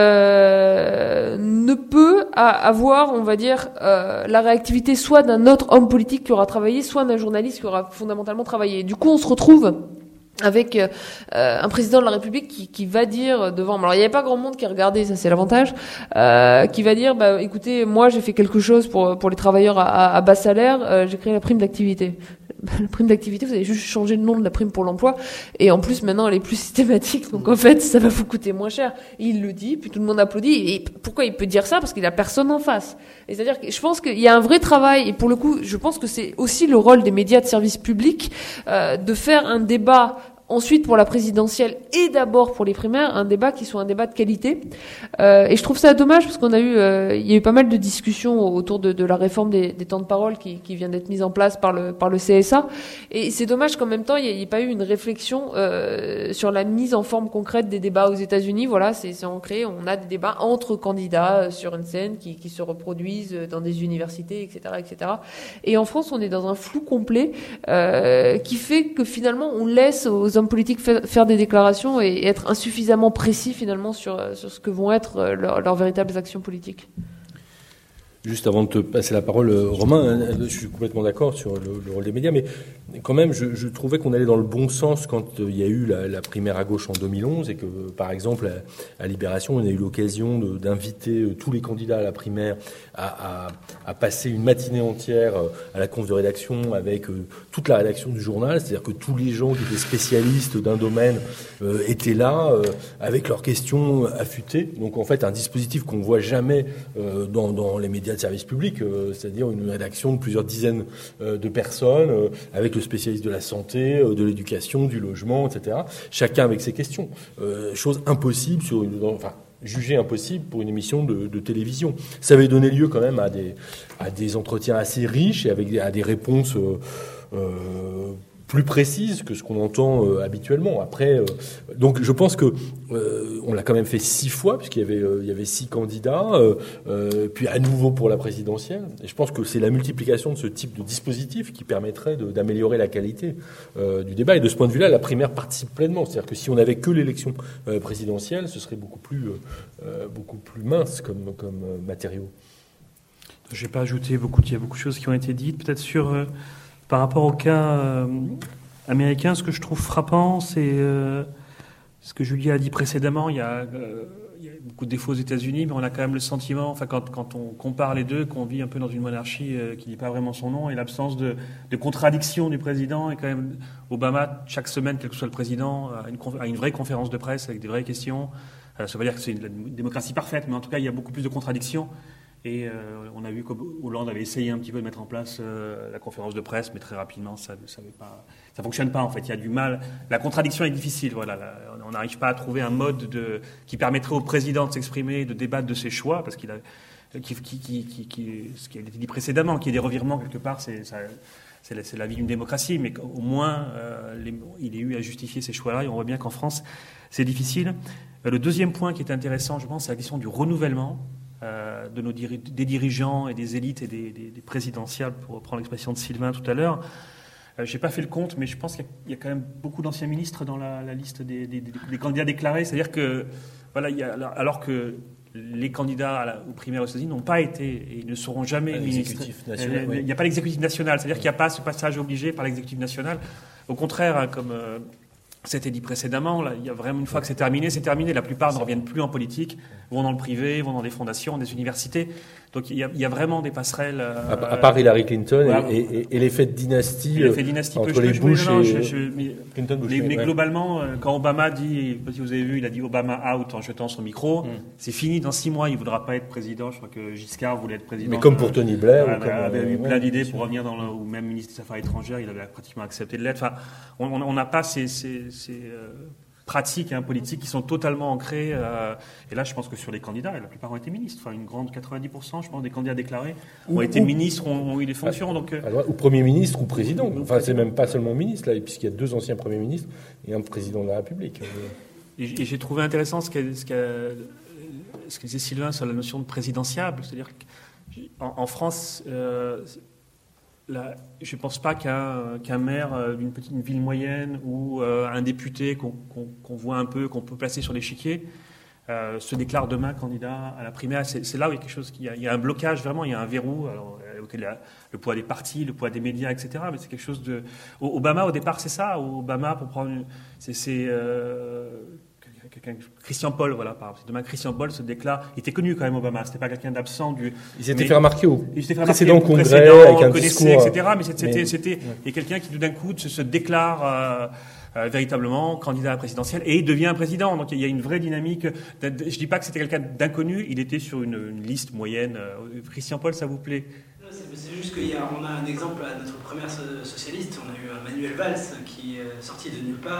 euh, ne peut avoir, on va dire, euh, la réactivité soit d'un autre homme politique qui aura travaillé, soit d'un journaliste qui aura fondamentalement travaillé. Du coup, on se retrouve avec euh, un président de la République qui, qui va dire devant, alors il n'y avait pas grand monde qui regardait, ça c'est l'avantage, euh, qui va dire, bah écoutez, moi j'ai fait quelque chose pour pour les travailleurs à, à, à bas salaire, euh, j'ai créé la prime d'activité. La prime d'activité, vous avez juste changé le nom de la prime pour l'emploi, et en plus maintenant elle est plus systématique, donc en fait ça va vous coûter moins cher. Et il le dit, puis tout le monde applaudit. Et pourquoi il peut dire ça? Parce qu'il a personne en face. Et c'est-à-dire que je pense qu'il y a un vrai travail, et pour le coup, je pense que c'est aussi le rôle des médias de service public euh, de faire un débat ensuite pour la présidentielle et d'abord pour les primaires, un débat qui soit un débat de qualité. Euh, et je trouve ça dommage parce qu'on a eu, euh, il y a eu pas mal de discussions autour de, de la réforme des, des temps de parole qui, qui vient d'être mise en place par le par le C S A. Et c'est dommage qu'en même temps il n'y ait, ait pas eu une réflexion euh, sur la mise en forme concrète des débats aux États-Unis. Voilà, c'est, c'est ancré. On a des débats entre candidats sur une scène qui, qui se reproduisent dans des universités, et cetera, et cetera. Et en France, on est dans un flou complet euh, qui fait que finalement on laisse aux hommes politiques faire, faire des déclarations et, et être insuffisamment précis finalement sur, sur ce que vont être leurs, leurs véritables actions politiques. Juste avant de te passer la parole, Romain, je suis complètement d'accord sur le, le rôle des médias, mais quand même, je, je trouvais qu'on allait dans le bon sens quand il y a eu la, la primaire à gauche en deux mille onze et que, par exemple, à, à Libération, on a eu l'occasion de, d'inviter tous les candidats à la primaire à, à, à passer une matinée entière à la conf de rédaction avec toute la rédaction du journal, c'est-à-dire que tous les gens qui étaient spécialistes d'un domaine euh, étaient là euh, avec leurs questions affûtées. Donc, en fait, un dispositif qu'on voit jamais euh, dans, dans les médias de service public, euh, c'est-à-dire une rédaction de plusieurs dizaines euh, de personnes, euh, avec le spécialiste de la santé, euh, de l'éducation, du logement, et cetera. Chacun avec ses questions. Euh, chose impossible, sur une, enfin, jugée impossible pour une émission de, de télévision. Ça avait donné lieu quand même à des, à des entretiens assez riches et avec des, à des réponses euh, euh, plus précise que ce qu'on entend euh, habituellement. Après, euh, donc je pense que euh, on l'a quand même fait six fois puisqu'il y avait euh, il y avait six candidats, euh, euh, puis à nouveau pour la présidentielle. Et je pense que c'est la multiplication de ce type de dispositif qui permettrait de, d'améliorer la qualité euh, du débat. Et de ce point de vue-là, la primaire participe pleinement. C'est-à-dire que si on n'avait que l'élection euh, présidentielle, ce serait beaucoup plus euh, beaucoup plus mince comme comme euh, matériau. Je vais pas ajouter beaucoup. Il y a beaucoup de choses qui ont été dites. Peut-être sur euh... Par rapport au cas euh, américain, ce que je trouve frappant, c'est euh, ce que Julie a dit précédemment. Il y a, euh, il y a beaucoup de défauts aux États-Unis, mais on a quand même le sentiment, enfin, quand, quand on compare les deux, qu'on vit un peu dans une monarchie euh, qui ne dit pas vraiment son nom, et l'absence de, de contradiction du président. Et quand même, Obama, chaque semaine, quel que soit le président, a une, a une vraie conférence de presse avec des vraies questions. Euh, ça veut dire que c'est une, une démocratie parfaite, mais en tout cas, il y a beaucoup plus de contradictions. Et euh, on a vu qu'Hollande avait essayé un petit peu de mettre en place euh, la conférence de presse, mais très rapidement, ça ne pas, ça fonctionne pas, en fait. Il y a du mal. La contradiction est difficile. Voilà. La, on n'arrive pas à trouver un mode de, qui permettrait au président de s'exprimer, de débattre de ses choix, parce qu'il a, qui, qui, qui, qui, qui, ce qui a été dit précédemment, qu'il y ait des revirements quelque part, c'est, ça, c'est, la, c'est la vie d'une démocratie, mais au moins, euh, les, il ait eu à justifier ces choix-là, et on voit bien qu'en France, c'est difficile. Euh, le deuxième point qui est intéressant, je pense, c'est la question du renouvellement. Euh, de nos diri- des dirigeants et des élites et des, des, des présidentiables, pour reprendre l'expression de Sylvain tout à l'heure. Euh, je n'ai pas fait le compte, mais je pense qu'il y a, il y a quand même beaucoup d'anciens ministres dans la, la liste des, des, des, des candidats déclarés. C'est-à-dire que, voilà, il y a, alors que les candidats à la, aux primaires aux États-Unis n'ont pas été et ne seront jamais ministres. National, euh, il n'y a pas l'exécutif national, c'est-à-dire qu'il n'y a pas ce passage obligé par l'exécutif national. Au contraire, hein, comme euh, c'était dit précédemment, là, il y a vraiment une fois que c'est terminé, c'est terminé. La plupart ne reviennent plus en politique, vont dans le privé, vont dans des fondations, des universités. Donc il y a, il y a vraiment des passerelles. Euh, à, à part Hillary Clinton voilà. et, et, et l'effet de dynastie, l'effet dynastie entre peut, les je, Bush non, non, et je, je, mais, Clinton. Bush, mais, mais ouais. globalement, quand Obama dit, si vous avez vu, il a dit Obama out en jetant son micro, mm. c'est fini dans six mois. Il ne voudra pas être président. Je crois que Giscard voulait être président. Mais comme pour Tony Blair, il ou comme, avait euh, eu plein ouais, d'idées pour revenir dans le, ou même ministre des Affaires étrangères, il avait pratiquement accepté de l'être. Enfin, on n'a pas ces, ces, ces euh, pratiques hein, politiques qui sont totalement ancrées. Euh, et là, je pense que sur les candidats, la plupart ont été ministres. Enfin, une grande quatre-vingt-dix pour cent, je pense, des candidats déclarés ont ou, été ou, ministres, ont, ont eu des fonctions. À, donc, à, ou Premier ministre ou Président. Enfin, c'est même pas seulement ministre, là, puisqu'il y a deux anciens Premiers ministres et un Président de la République. Et, et j'ai trouvé intéressant ce qu'a, ce, qu'a, ce que disait Sylvain sur la notion de présidentiable. C'est-à-dire qu'en en France... Euh, Là, je ne pense pas qu'un, qu'un maire d'une petite une ville moyenne ou euh, un député qu'on, qu'on, qu'on voit un peu, qu'on peut placer sur l'échiquier, euh, se déclare demain candidat à la primaire. C'est, c'est là où il y a quelque chose, qui a, il y a un blocage vraiment, il y a un verrou. Alors, il y a le poids des partis, le poids des médias, et cetera. Mais c'est quelque chose de. Obama au départ, c'est ça. Obama pour prendre, une, c'est, c'est euh, Christian Paul, voilà, par exemple. Demain, Christian Paul se déclare. Il était connu quand même, Obama. C'était pas quelqu'un d'absent du. Il s'était fait remarquer au il s'était fait précédent remarquer au congrès précédent, avec un connaissait, discours, et cetera. Mais c'était, mais... c'était, ouais. Et quelqu'un qui, tout d'un coup, se, se déclare euh, euh, véritablement candidat à la présidentielle et devient président. Donc, il y a une vraie dynamique. Je dis pas que c'était quelqu'un d'inconnu. Il était sur une, une liste moyenne. Christian Paul, ça vous plaît? C'est juste qu'on a un exemple à notre première socialiste. On a eu Manuel Valls qui est sorti de nulle part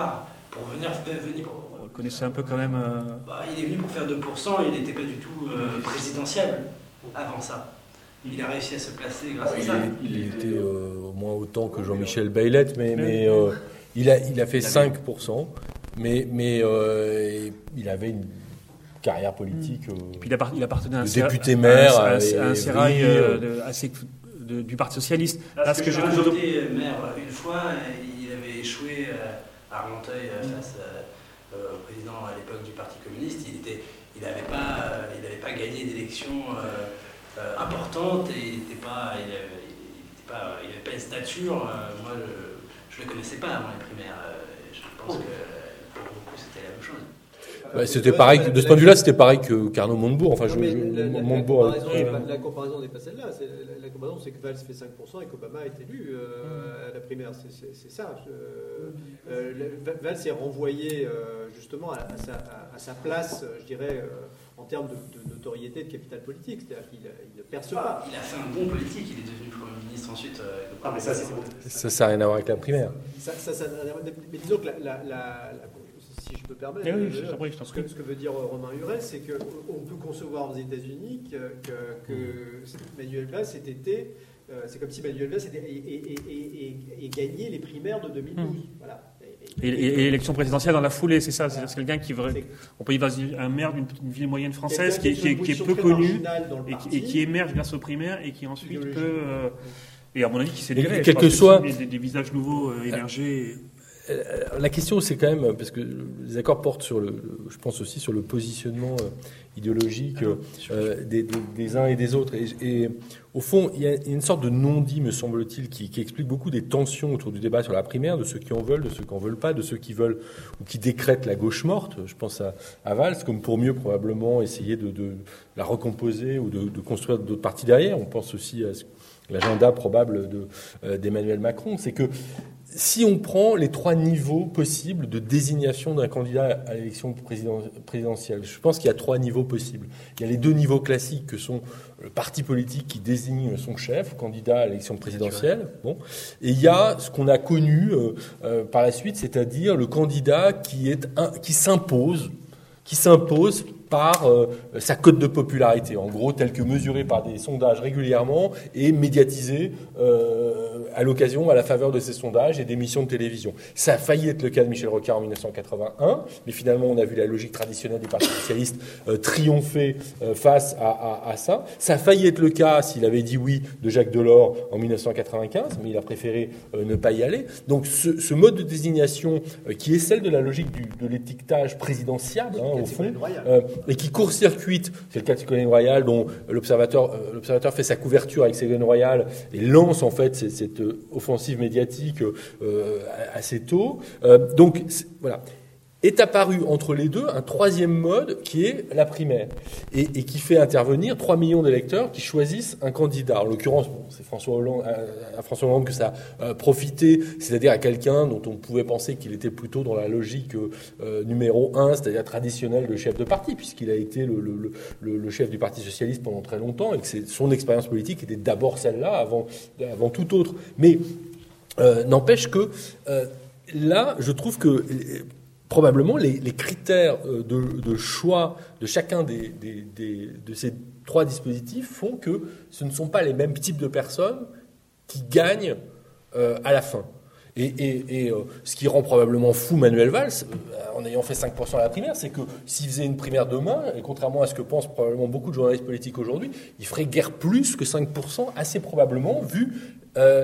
pour venir, venir pour, On le connaissait un peu quand même. Euh... Bah, il est venu pour faire deux pour cent, il n'était pas du tout euh, présidentiable avant ça. Il a réussi à se placer grâce il à ça. Il, il était euh, au moins autant que Jean-Michel Baillet, mais, mais euh, il, a, il a fait cinq pour cent, mais, mais euh, il avait une carrière politique. Euh, Et puis il, appart- il appartenait à un député-maire, à un, à un, un sérail euh, de, assez, de, du Parti Socialiste. Parce, Parce que, que je j'ai été maire une fois, il avait échoué à Argenteuil face à, euh, au président à l'époque du Parti communiste. Il était, il n'avait pas, il n'avait pas gagné d'élection euh, euh, importante et il n'était pas, il avait, il était pas, il avait pas une stature. Euh, moi, je ne le connaissais pas avant les primaires. Euh, je pense que pour beaucoup, c'était la même chose. Bah, c'était pareil, de ce point de vue-là, c'était pareil que qu'Arnaud Montebourg. Enfin, je, non, je, la, la, Montebourg. La comparaison, euh, la comparaison n'est pas celle-là. C'est, la, la comparaison, c'est que Valls fait cinq pour cent et qu'Obama est élu euh, à la primaire. C'est, c'est, c'est ça. Euh, euh, Valls est renvoyé euh, justement à, à, sa, à, à sa place, je dirais, euh, en termes de, de notoriété, de capital politique. C'est-à-dire qu'il il ne perce pas. Il a fait un bon politique. Il est devenu Premier ministre ensuite. Euh, ah, mais ça, c'est bon. Ça, ça n'a rien à voir avec la primaire. Ça, ça, ça, mais disons que la, la, la, la si je peux permettre, oui, je, je je je ce, que, ce que veut dire Romain Huret, c'est qu'on peut concevoir aux États-Unis que, que, que Manuel Valls ait été, euh, c'est comme si Manuel Valls ait gagné les primaires de deux mille douze. Mmh. Voilà. Et, et, et l'élection présidentielle dans la foulée, c'est ça, c'est, c'est quelqu'un qui veut, on peut y voir un maire d'une petite ville moyenne française qui, qui, qui est peu connu et qui, et qui émerge grâce aux primaires et qui ensuite peut, euh, et à mon avis qui s'est libéré. Quel que soit des, des visages nouveaux euh, émergés. La question, c'est quand même, parce que les accords portent sur le, je pense aussi sur le positionnement idéologique euh, des, des, des uns et des autres. Et, et au fond, il y a une sorte de non-dit, me semble-t-il, qui, qui explique beaucoup des tensions autour du débat sur la primaire, de ceux qui en veulent, de ceux qui en veulent pas, de ceux qui veulent ou qui décrètent la gauche morte. Je pense à, à Valls, comme pour mieux probablement essayer de, de la recomposer ou de, de construire d'autres partis derrière. On pense aussi à l'agenda probable de, euh, d'Emmanuel Macron. C'est que si on prend les trois niveaux possibles de désignation d'un candidat à l'élection présidentielle, je pense qu'il y a trois niveaux possibles. Il y a les deux niveaux classiques que sont le parti politique qui désigne son chef, candidat à l'élection présidentielle. Bon. Et il y a ce qu'on a connu euh, euh, par la suite, c'est-à-dire le candidat qui, est un, qui s'impose, qui s'impose par euh, sa cote de popularité, en gros, telle que mesurée par des sondages régulièrement et médiatisée euh, à l'occasion, à la faveur de ces sondages et d'émissions de télévision. Ça a failli être le cas de Michel Rocard en dix-neuf cent quatre-vingt-un, mais finalement, on a vu la logique traditionnelle des partis socialistes euh, triompher euh, face à, à, à ça. Ça a failli être le cas, s'il avait dit oui, de Jacques Delors en dix-neuf cent quatre-vingt-quinze, mais il a préféré euh, ne pas y aller. Donc, ce, ce mode de désignation euh, qui est celle de la logique du, de l'étiquetage présidentiable, hein, au fond, euh, et qui court-circuite, c'est le cas de Ségolène Royal, dont l'observateur, euh, l'observateur fait sa couverture avec Ségolène Royal et lance en fait cette, cette offensive médiatique euh, assez tôt. Euh, donc voilà. Est apparu entre les deux un troisième mode qui est la primaire et, et qui fait intervenir trois millions d'électeurs qui choisissent un candidat. En l'occurrence, bon, c'est François Hollande, à François Hollande que ça a profité, c'est-à-dire à quelqu'un dont on pouvait penser qu'il était plutôt dans la logique euh, numéro un, c'est-à-dire traditionnelle de chef de parti, puisqu'il a été le, le, le, le chef du Parti socialiste pendant très longtemps et que c'est, son expérience politique était d'abord celle-là avant, avant toute autre. Mais euh, n'empêche que euh, là, je trouve que probablement, les, les critères de, de choix de chacun des, des, des, de ces trois dispositifs font que ce ne sont pas les mêmes types de personnes qui gagnent euh, à la fin. Et, et, et euh, ce qui rend probablement fou Manuel Valls, euh, en ayant fait cinq pour cent à la primaire, c'est que s'il faisait une primaire demain, et contrairement à ce que pensent probablement beaucoup de journalistes politiques aujourd'hui, il ferait guère plus que cinq pour cent, assez probablement, vu... Euh,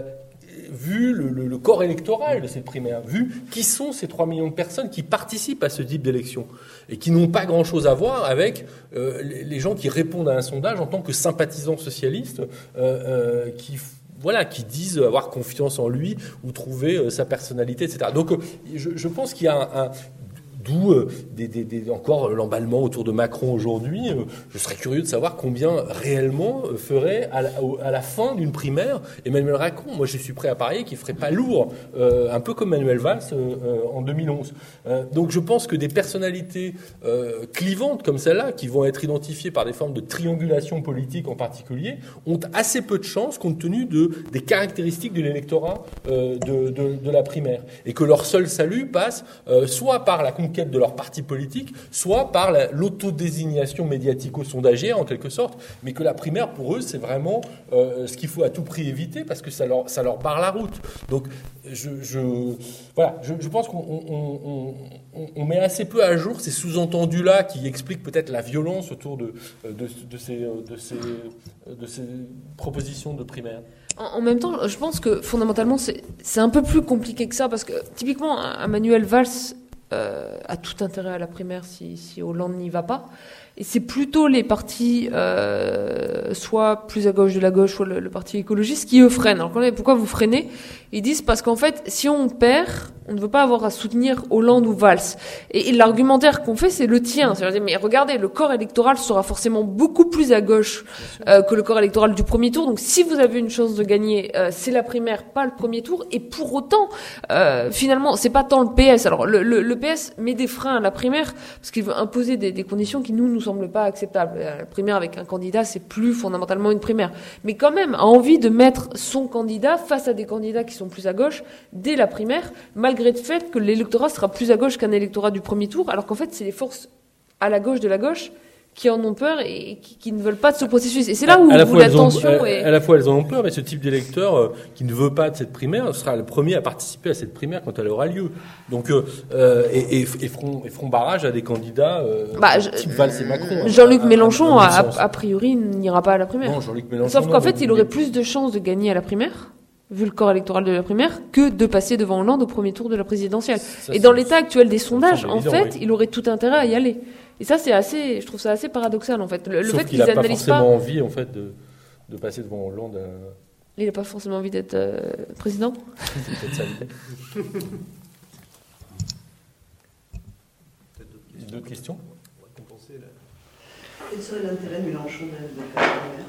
vu le, le, le corps électoral de cette primaire, vu qui sont ces trois millions de personnes qui participent à ce type d'élection et qui n'ont pas grand-chose à voir avec euh, les, les gens qui répondent à un sondage en tant que sympathisants socialistes, euh, euh, qui, voilà, qui disent avoir confiance en lui ou trouver euh, sa personnalité, et cetera. Donc, euh, je, je pense qu'il y a un, un d'où euh, des, des, des, encore l'emballement autour de Macron aujourd'hui. Euh, je serais curieux de savoir combien réellement euh, ferait à la, à la fin d'une primaire Emmanuel Macron. Moi, je suis prêt à parier qu'il ferait pas lourd, euh, un peu comme Manuel Valls euh, euh, en deux mille onze. Euh, donc, je pense que des personnalités euh, clivantes comme celle-là, qui vont être identifiées par des formes de triangulation politique en particulier, ont assez peu de chance compte tenu de, des caractéristiques de l'électorat euh, de, de, de la primaire. Et que leur seul salut passe euh, soit par la conquête de leur parti politique, soit par la, l'autodésignation médiatico-sondagère en quelque sorte, mais que la primaire pour eux c'est vraiment euh, ce qu'il faut à tout prix éviter parce que ça leur, ça leur barre la route. Donc je, je, voilà, je, je pense qu'on on, on, on, on met assez peu à jour ces sous-entendus-là qui expliquent peut-être la violence autour de, de, de, ces, de, ces, de ces propositions de primaire. En même temps, je pense que fondamentalement, c'est, c'est un peu plus compliqué que ça, parce que typiquement, un Manuel Valls euh, a tout intérêt à la primaire si, si Hollande n'y va pas. Et c'est plutôt les partis, euh, soit plus à gauche de la gauche, soit le, le parti écologiste, qui eux freinent. Alors pourquoi vous freinez ? Ils disent parce qu'en fait, si on perd, on ne veut pas avoir à soutenir Hollande ou Valls. Et, et l'argumentaire qu'on fait, c'est le tien. C'est-à-dire, mais regardez, le corps électoral sera forcément beaucoup plus à gauche euh, que le corps électoral du premier tour. Donc si vous avez une chance de gagner, euh, c'est la primaire, pas le premier tour. Et pour autant, euh, finalement, c'est pas tant le P S. Alors le, le, le P S met des freins à la primaire parce qu'il veut imposer des, des conditions qui nous nous semblent pas acceptables. La primaire avec un candidat, c'est plus fondamentalement une primaire. Mais quand même, a envie de mettre son candidat face à des candidats qui sont plus à gauche dès la primaire, malgré le fait que l'électorat sera plus à gauche qu'un électorat du premier tour, alors qu'en fait, c'est les forces à la gauche de la gauche qui en ont peur et qui, qui ne veulent pas de ce processus. Et c'est là où, la où la tension ont, est... À la fois, elles en ont peur, mais ce type d'électeur euh, qui ne veut pas de cette primaire sera le premier à participer à cette primaire quand elle aura lieu. Donc, euh, et, et, et, feront, et feront barrage à des candidats euh, bah, type Valls et Macron. Jean-Luc à, Mélenchon, à, a, a priori, n'ira pas à la primaire. Non, Jean-Luc Mélenchon. Sauf qu'en fait, il aurait plus de chances de gagner à la primaire, vu le corps électoral de la primaire, que de passer devant Hollande au premier tour de la présidentielle. Ça, et dans l'état actuel des sondages, en évident, fait, oui. il aurait tout intérêt à y aller. Et ça, c'est assez, je trouve ça assez paradoxal, en fait. Le, Sauf le fait qu'il qu'ils n'a pas analysent forcément pas... envie, en fait, de, de passer devant Hollande. À... Il n'a pas forcément envie d'être euh, président. C'est peut-être ça l'idée. D'autres questions ? Quel serait l'intérêt de Mélenchon de faire la primaire ?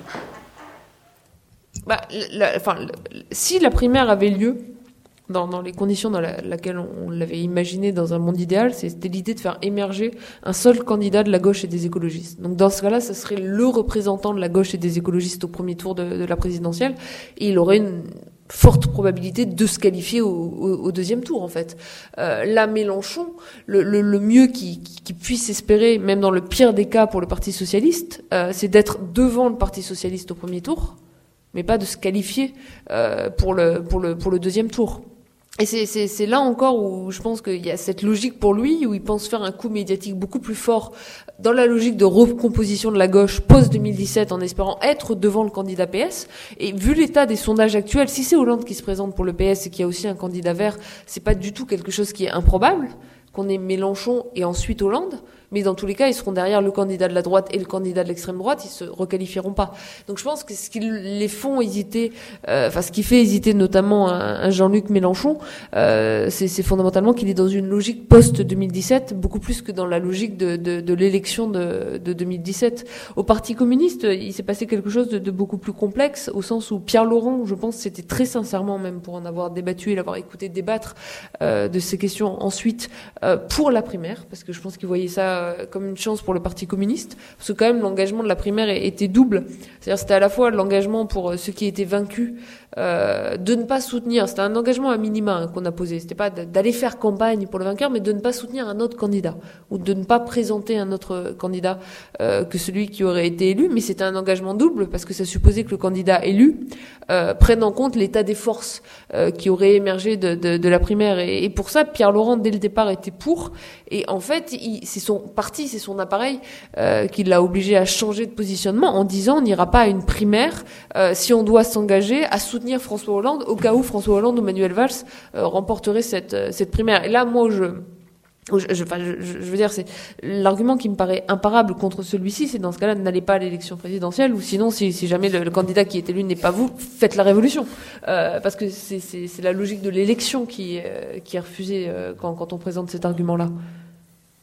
Bah, la, enfin, la, si la primaire avait lieu dans, dans les conditions dans la, laquelle on, on l'avait imaginé dans un monde idéal, c'était l'idée de faire émerger un seul candidat de la gauche et des écologistes. Donc dans ce cas-là, ça serait le représentant de la gauche et des écologistes au premier tour de, de la présidentielle, et il aurait une forte probabilité de se qualifier au, au, au deuxième tour, en fait. Euh, là, Mélenchon, le, le, le mieux qu'il qui, qui puisse espérer, même dans le pire des cas pour le Parti socialiste, euh, c'est d'être devant le Parti socialiste au premier tour, mais pas de se qualifier euh, pour le pour le pour le deuxième tour. Et c'est c'est c'est là encore où je pense qu'il y a cette logique pour lui, où il pense faire un coup médiatique beaucoup plus fort dans la logique de recomposition de la gauche post deux mille dix-sept, en espérant être devant le candidat P S. Et vu l'état des sondages actuels, si c'est Hollande qui se présente pour le P S et qu'il y a aussi un candidat vert, c'est pas du tout quelque chose qui est improbable qu'on ait Mélenchon et ensuite Hollande. Mais dans tous les cas, ils seront derrière le candidat de la droite et le candidat de l'extrême droite, ils se requalifieront pas. Donc je pense que ce qui les font hésiter, euh, enfin ce qui fait hésiter notamment un, un Jean-Luc Mélenchon, euh, c'est, c'est fondamentalement qu'il est dans une logique post deux mille dix-sept, beaucoup plus que dans la logique de, de, de l'élection de, de deux mille dix-sept. Au Parti communiste, il s'est passé quelque chose de, de beaucoup plus complexe, au sens où Pierre Laurent, je pense, c'était très sincèrement, même pour en avoir débattu et l'avoir écouté débattre euh, de ces questions ensuite, euh, pour la primaire, parce que je pense qu'il voyait ça comme une chance pour le Parti communiste, parce que quand même l'engagement de la primaire était double. C'est-à-dire c'était à la fois l'engagement pour ceux qui étaient vaincus euh, de ne pas soutenir, c'était un engagement à minima hein, qu'on a posé, c'était pas d'aller faire campagne pour le vainqueur, mais de ne pas soutenir un autre candidat, ou de ne pas présenter un autre candidat euh, que celui qui aurait été élu, mais c'était un engagement double, parce que ça supposait que le candidat élu euh, prenne en compte l'état des forces euh, qui aurait émergé de, de, de la primaire. Et, et pour ça, Pierre Laurent, dès le départ, était pour, et en fait, il, c'est son parti, c'est son appareil euh, qui l'a obligé à changer de positionnement en disant on n'ira pas à une primaire euh, si on doit s'engager à soutenir François Hollande au cas où François Hollande ou Manuel Valls euh, remporterait cette, euh, cette primaire. Et là, moi, je... Je, je, enfin, je, je veux dire, c'est l'argument qui me paraît imparable contre celui-ci, c'est dans ce cas-là, n'allez pas à l'élection présidentielle, ou sinon, si, si jamais le, le candidat qui est élu n'est pas vous, faites la révolution, euh, parce que c'est, c'est, c'est la logique de l'élection qui, euh, qui est refusée euh, quand, quand on présente cet argument-là.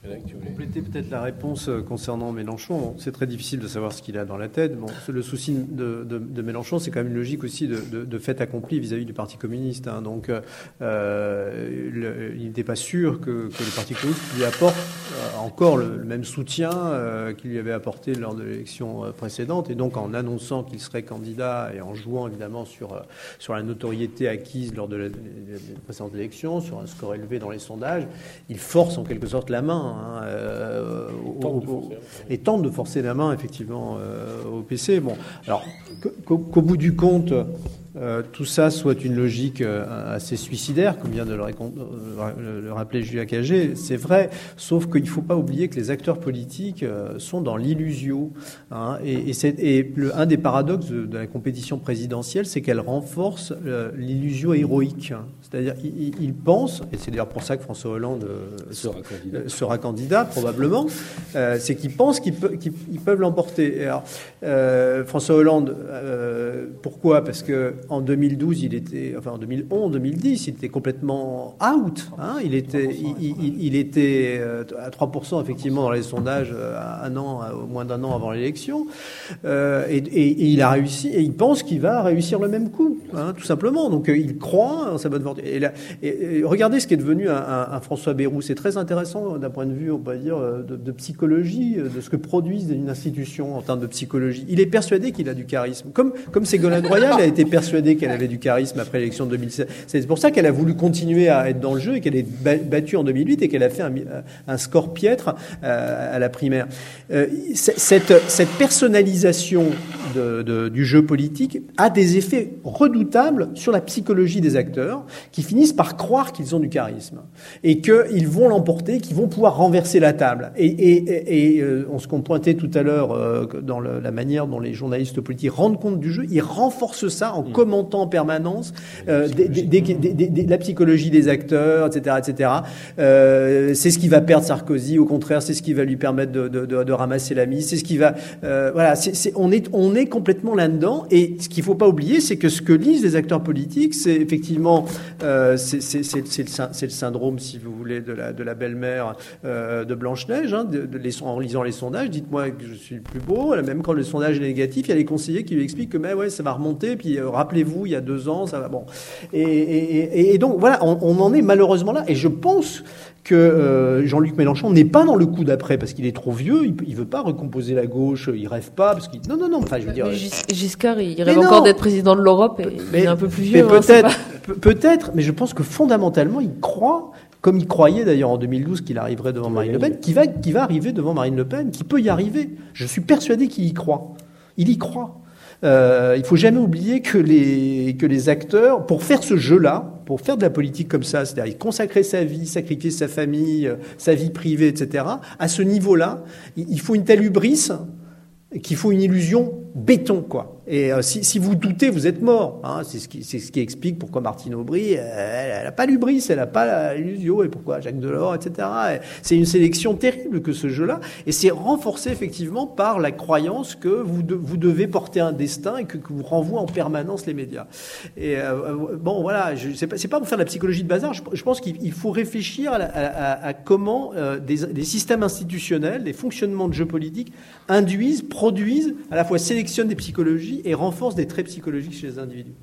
Compléter peut-être la réponse concernant Mélenchon. Bon, c'est très difficile de savoir ce qu'il a dans la tête. Bon, le souci de, de, de Mélenchon, c'est quand même une logique aussi de, de, de fait accompli vis-à-vis du Parti communiste. Hein. Donc, euh, le, il n'était pas sûr que, que le Parti communiste lui apporte euh, encore le, le même soutien euh, qu'il lui avait apporté lors de l'élection précédente. Et donc, en annonçant qu'il serait candidat et en jouant évidemment sur, sur la notoriété acquise lors de la, des précédentes élections, sur un score élevé dans les sondages, il force en quelque sorte la main. Hein, euh, au, au, et tente de forcer la main effectivement euh, au P C. Bon, alors qu'au, qu'au bout du compte, euh, tout ça soit une logique euh, assez suicidaire, comme vient de le, euh, le rappeler Julia Cagé, c'est vrai. Sauf qu'il ne faut pas oublier que les acteurs politiques euh, sont dans l'illusio. Hein, et et, c'est, et le, un des paradoxes de, de la compétition présidentielle, c'est qu'elle renforce euh, l'illusio héroïque. Hein. C'est-à-dire, ils il pensent, et c'est d'ailleurs pour ça que François Hollande euh, sera candidat. Euh, sera candidat probablement, euh, c'est qu'ils pensent qu'ils, pe- qu'ils peuvent l'emporter. Alors, euh, François Hollande, euh, pourquoi ? Parce que en deux mille douze, il était, enfin en deux mille onze, deux mille dix, il était complètement out. Hein, il était, il, il, il était à trois pour cent effectivement dans les sondages, à un an, au moins d'un an avant l'élection, euh, et, et, et il a réussi. Et il pense qu'il va réussir le même coup, hein, tout simplement. Donc il croit en sa bonne fortune. Et, là, et, et regardez ce qui est devenu un, un, un François Bayrou. C'est très intéressant d'un point de vue, on peut dire, de, de psychologie, de ce que produise une institution en termes de psychologie. Il est persuadé qu'il a du charisme. Comme, comme Ségolène Royal a été persuadée qu'elle avait du charisme après l'élection de deux mille seize. C'est pour ça qu'elle a voulu continuer à être dans le jeu et qu'elle est battue en deux mille huit et qu'elle a fait un, un score piètre à la primaire. Euh, cette, cette personnalisation de, de, du jeu politique a des effets redoutables sur la psychologie des acteurs qui finissent par croire qu'ils ont du charisme et qu'ils vont l'emporter, qu'ils vont pouvoir renverser la table. Et, et, et, et euh, on se pointait tout à l'heure euh, dans le, la manière dont les journalistes politiques rendent compte du jeu, ils renforcent ça en mmh. commentant en permanence euh, des, des, des, des, des, des, la psychologie des acteurs, et cetera, et cetera. Euh, c'est ce qui va perdre Sarkozy. Au contraire, c'est ce qui va lui permettre de, de, de, de ramasser la mise. C'est ce qui va, euh, voilà, c'est, c'est, on est, on est complètement là-dedans. Et ce qu'il faut pas oublier, c'est que ce que lisent les acteurs politiques, c'est effectivement, euh, c'est, c'est, c'est, c'est, le, c'est le syndrome, si vous voulez, de la, de la belle-mère euh, de Blanche-Neige. Hein, de, de les, en lisant les sondages, dites-moi que je suis le plus beau. Même quand le sondage est négatif, il y a les conseillers qui lui expliquent que, mais ouais, ça va remonter. Puis euh, rappelez-vous, il y a deux ans, ça va. Bon. Et, et, et donc voilà, on, on en est malheureusement là. Et je pense que euh, Jean-Luc Mélenchon n'est pas dans le coup d'après parce qu'il est trop vieux, il, il veut pas recomposer la gauche, il rêve pas parce qu'il non non non, enfin je veux dire mais Gis- Giscard il rêve encore d'être président de l'Europe et mais, il est un peu plus vieux. Mais peut-être hein, peut-être, mais je pense que fondamentalement il croit, comme il croyait d'ailleurs en deux mille douze qu'il arriverait devant Marine Le Pen, qu'il va qu'il va arriver devant Marine Le Pen, qu'il peut y arriver. Je suis persuadé qu'il y croit. Il y croit. Euh, il faut jamais oublier que les que les acteurs, pour faire ce jeu-là, pour faire de la politique comme ça, c'est-à-dire consacrer sa vie, sacrifier sa famille, sa vie privée, et cetera, à ce niveau-là, il faut une telle hubris qu'il faut une illusion béton, quoi. Et euh, si, si vous doutez, vous êtes mort. Hein. C'est ce qui, c'est ce qui explique pourquoi Martine Aubry, elle n'a pas l'hubris, elle n'a pas l'illusion, et pourquoi Jacques Delors, et cetera. Et c'est une sélection terrible que ce jeu-là, et c'est renforcé effectivement par la croyance que vous, de, vous devez porter un destin et que, que vous renvoient en permanence les médias. Et euh, bon, voilà, je, c'est pas, c'est pas pour faire de la psychologie de bazar. Je, je pense qu'il faut réfléchir à, la, à, à comment euh, des, des systèmes institutionnels, des fonctionnements de jeux politiques induisent, produisent, à la fois sélectionnent des psychologies et renforce des traits psychologiques chez les individus.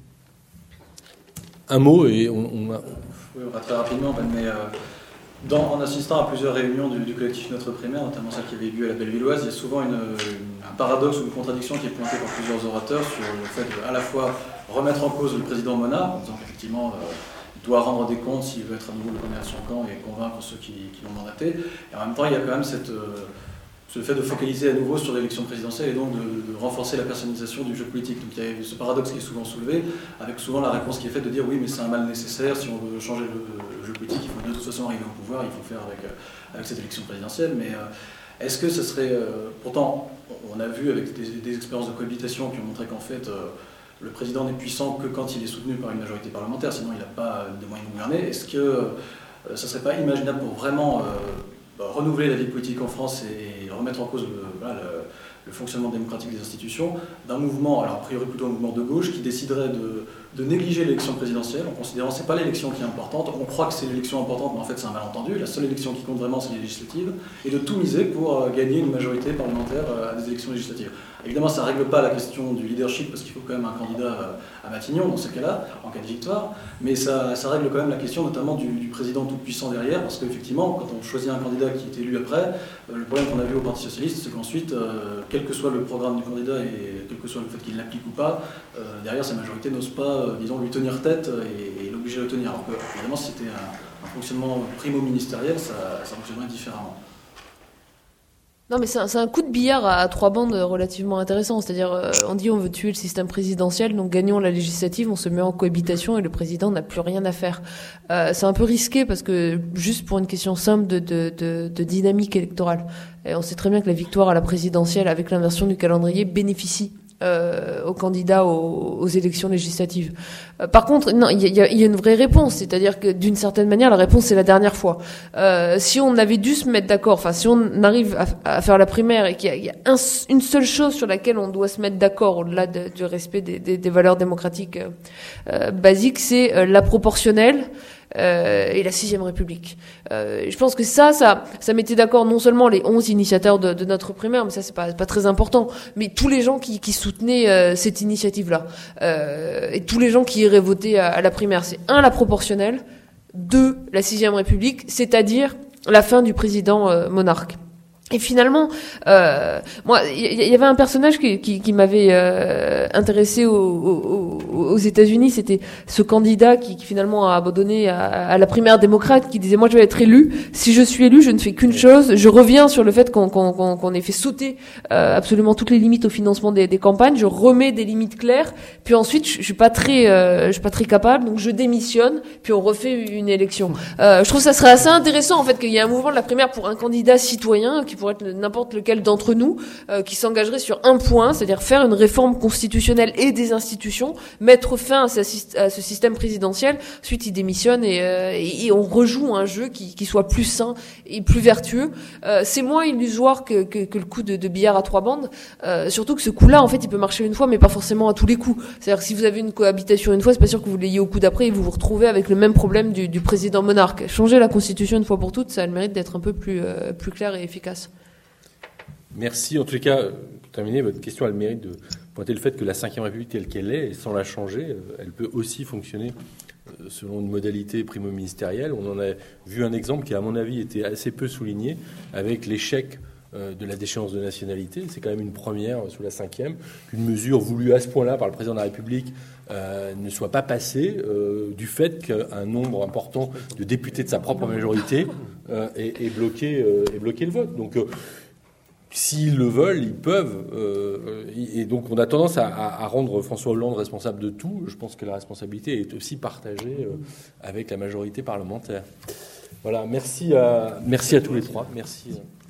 Un mot et on, on a... Oui, on va très rapidement, mais euh, dans, en assistant à plusieurs réunions du, du collectif Notre Primaire, notamment celle qui avait lieu à la Bellevilloise, il y a souvent une, une, un paradoxe ou une contradiction qui est pointée par plusieurs orateurs sur le fait de à la fois remettre en cause le président Mona, en disant qu'effectivement euh, il doit rendre des comptes s'il veut être à nouveau le premier à son camp et convaincre ceux qui, qui l'ont mandaté. Et en même temps, il y a quand même cette... Euh, le fait de focaliser à nouveau sur l'élection présidentielle et donc de, de renforcer la personnalisation du jeu politique. Donc il y a ce paradoxe qui est souvent soulevé, avec souvent la réponse qui est faite de dire oui mais c'est un mal nécessaire, si on veut changer le, le jeu politique, il faut de toute façon arriver au pouvoir, il faut faire avec, avec cette élection présidentielle. Mais euh, est-ce que ce serait... Euh, pourtant, on a vu avec des, des expériences de cohabitation qui ont montré qu'en fait, euh, le président n'est puissant que quand il est soutenu par une majorité parlementaire, sinon il n'a pas des moyens de gouverner. Est-ce que euh, ce ne serait pas imaginable pour vraiment... Euh, renouveler la vie politique en France et remettre en cause le, voilà, le, le fonctionnement démocratique des institutions, d'un mouvement, alors a priori plutôt un mouvement de gauche, qui déciderait de de négliger l'élection présidentielle en considérant que ce n'est pas l'élection qui est importante. On croit que c'est l'élection importante, mais en fait c'est un malentendu. La seule élection qui compte vraiment, c'est les législatives, et de tout miser pour gagner une majorité parlementaire à des élections législatives. Évidemment, ça ne règle pas la question du leadership, parce qu'il faut quand même un candidat à Matignon, dans ce cas-là, en cas de victoire, mais ça, ça règle quand même la question notamment du, du président tout-puissant derrière, parce qu'effectivement, quand on choisit un candidat qui est élu après, euh, le problème qu'on a vu au Parti Socialiste, c'est qu'ensuite, euh, quel que soit le programme du candidat et quel que soit le fait qu'il l'applique ou pas, euh, derrière, sa majorité n'ose pas, euh, disons, lui tenir tête et, et l'obliger à le tenir. Alors que, évidemment, si c'était un, un fonctionnement primo-ministériel, ça, ça fonctionnerait différemment. Non, mais c'est un, c'est un coup de billard à, à trois bandes relativement intéressant. C'est-à-dire, euh, on dit on veut tuer le système présidentiel, donc gagnons la législative, on se met en cohabitation et le président n'a plus rien à faire. Euh, c'est un peu risqué parce que, juste pour une question simple de, de, de, de dynamique électorale. Et on sait très bien que la victoire à la présidentielle, avec l'inversion du calendrier, bénéficie Euh, aux candidats aux, aux élections législatives. Euh, par contre, non, il y a, y a une vraie réponse, c'est-à-dire que d'une certaine manière, la réponse c'est la dernière fois. Euh, si on avait dû se mettre d'accord, enfin si on arrive à, à faire la primaire et qu'il y a, y a un, une seule chose sur laquelle on doit se mettre d'accord au-delà de, du respect des, des, des valeurs démocratiques euh, euh, basiques, c'est euh, la proportionnelle. Euh, et la sixième République. Euh, je pense que ça, ça, ça mettait d'accord non seulement les onze initiateurs de, de notre primaire, mais ça c'est pas, pas très important, mais tous les gens qui, qui soutenaient euh, cette initiative-là, euh, et tous les gens qui iraient voter à, à la primaire. C'est un, la proportionnelle, deux, la sixième République, c'est-à-dire la fin du président euh, monarque. Et finalement, euh, moi, il y, y avait un personnage qui, qui, qui m'avait euh, intéressé aux, aux, aux États-Unis. C'était ce candidat qui, qui finalement a abandonné à, à la primaire démocrate, qui disait moi je vais être élu. Si je suis élu, je ne fais qu'une chose. Je reviens sur le fait qu'on, qu'on, qu'on, qu'on ait fait sauter euh, absolument toutes les limites au financement des, des campagnes. Je remets des limites claires. Puis ensuite, je, je suis pas très, euh, je suis pas très capable, donc je démissionne. Puis on refait une élection. Euh, je trouve que ça serait assez intéressant en fait qu'il y ait un mouvement de la primaire pour un candidat citoyen qui pourrait être n'importe lequel d'entre nous, euh, qui s'engagerait sur un point, c'est-à-dire faire une réforme constitutionnelle et des institutions, mettre fin à, sa, à ce système présidentiel. Ensuite, il démissionne et, euh, et, et on rejoue un jeu qui, qui soit plus sain et plus vertueux. Euh, c'est moins illusoire que, que, que le coup de, de billard à trois bandes, euh, surtout que ce coup-là, en fait, il peut marcher une fois, mais pas forcément à tous les coups. C'est-à-dire que si vous avez une cohabitation une fois, c'est pas sûr que vous l'ayez au coup d'après et vous vous retrouvez avec le même problème du, du président monarque. Changer la Constitution une fois pour toutes, ça a le mérite d'être un peu plus, euh, plus clair et efficace. Merci. En tout cas, pour terminer, votre question a le mérite de pointer le fait que la cinquième République telle qu'elle est, et sans la changer, elle peut aussi fonctionner selon une modalité primo-ministérielle. On en a vu un exemple qui, à mon avis, était assez peu souligné avec l'échec de la déchéance de nationalité. C'est quand même une première sous la cinquième, qu'une mesure voulue à ce point-là par le président de la République euh, ne soit pas passée euh, du fait qu'un nombre important de députés de sa propre majorité euh, ait, ait, bloqué, euh, ait bloqué le vote. Donc, euh, s'ils le veulent, ils peuvent. Euh, et donc, on a tendance à, à rendre François Hollande responsable de tout. Je pense que la responsabilité est aussi partagée euh, avec la majorité parlementaire. Voilà, merci à, merci à tous les trois. Merci.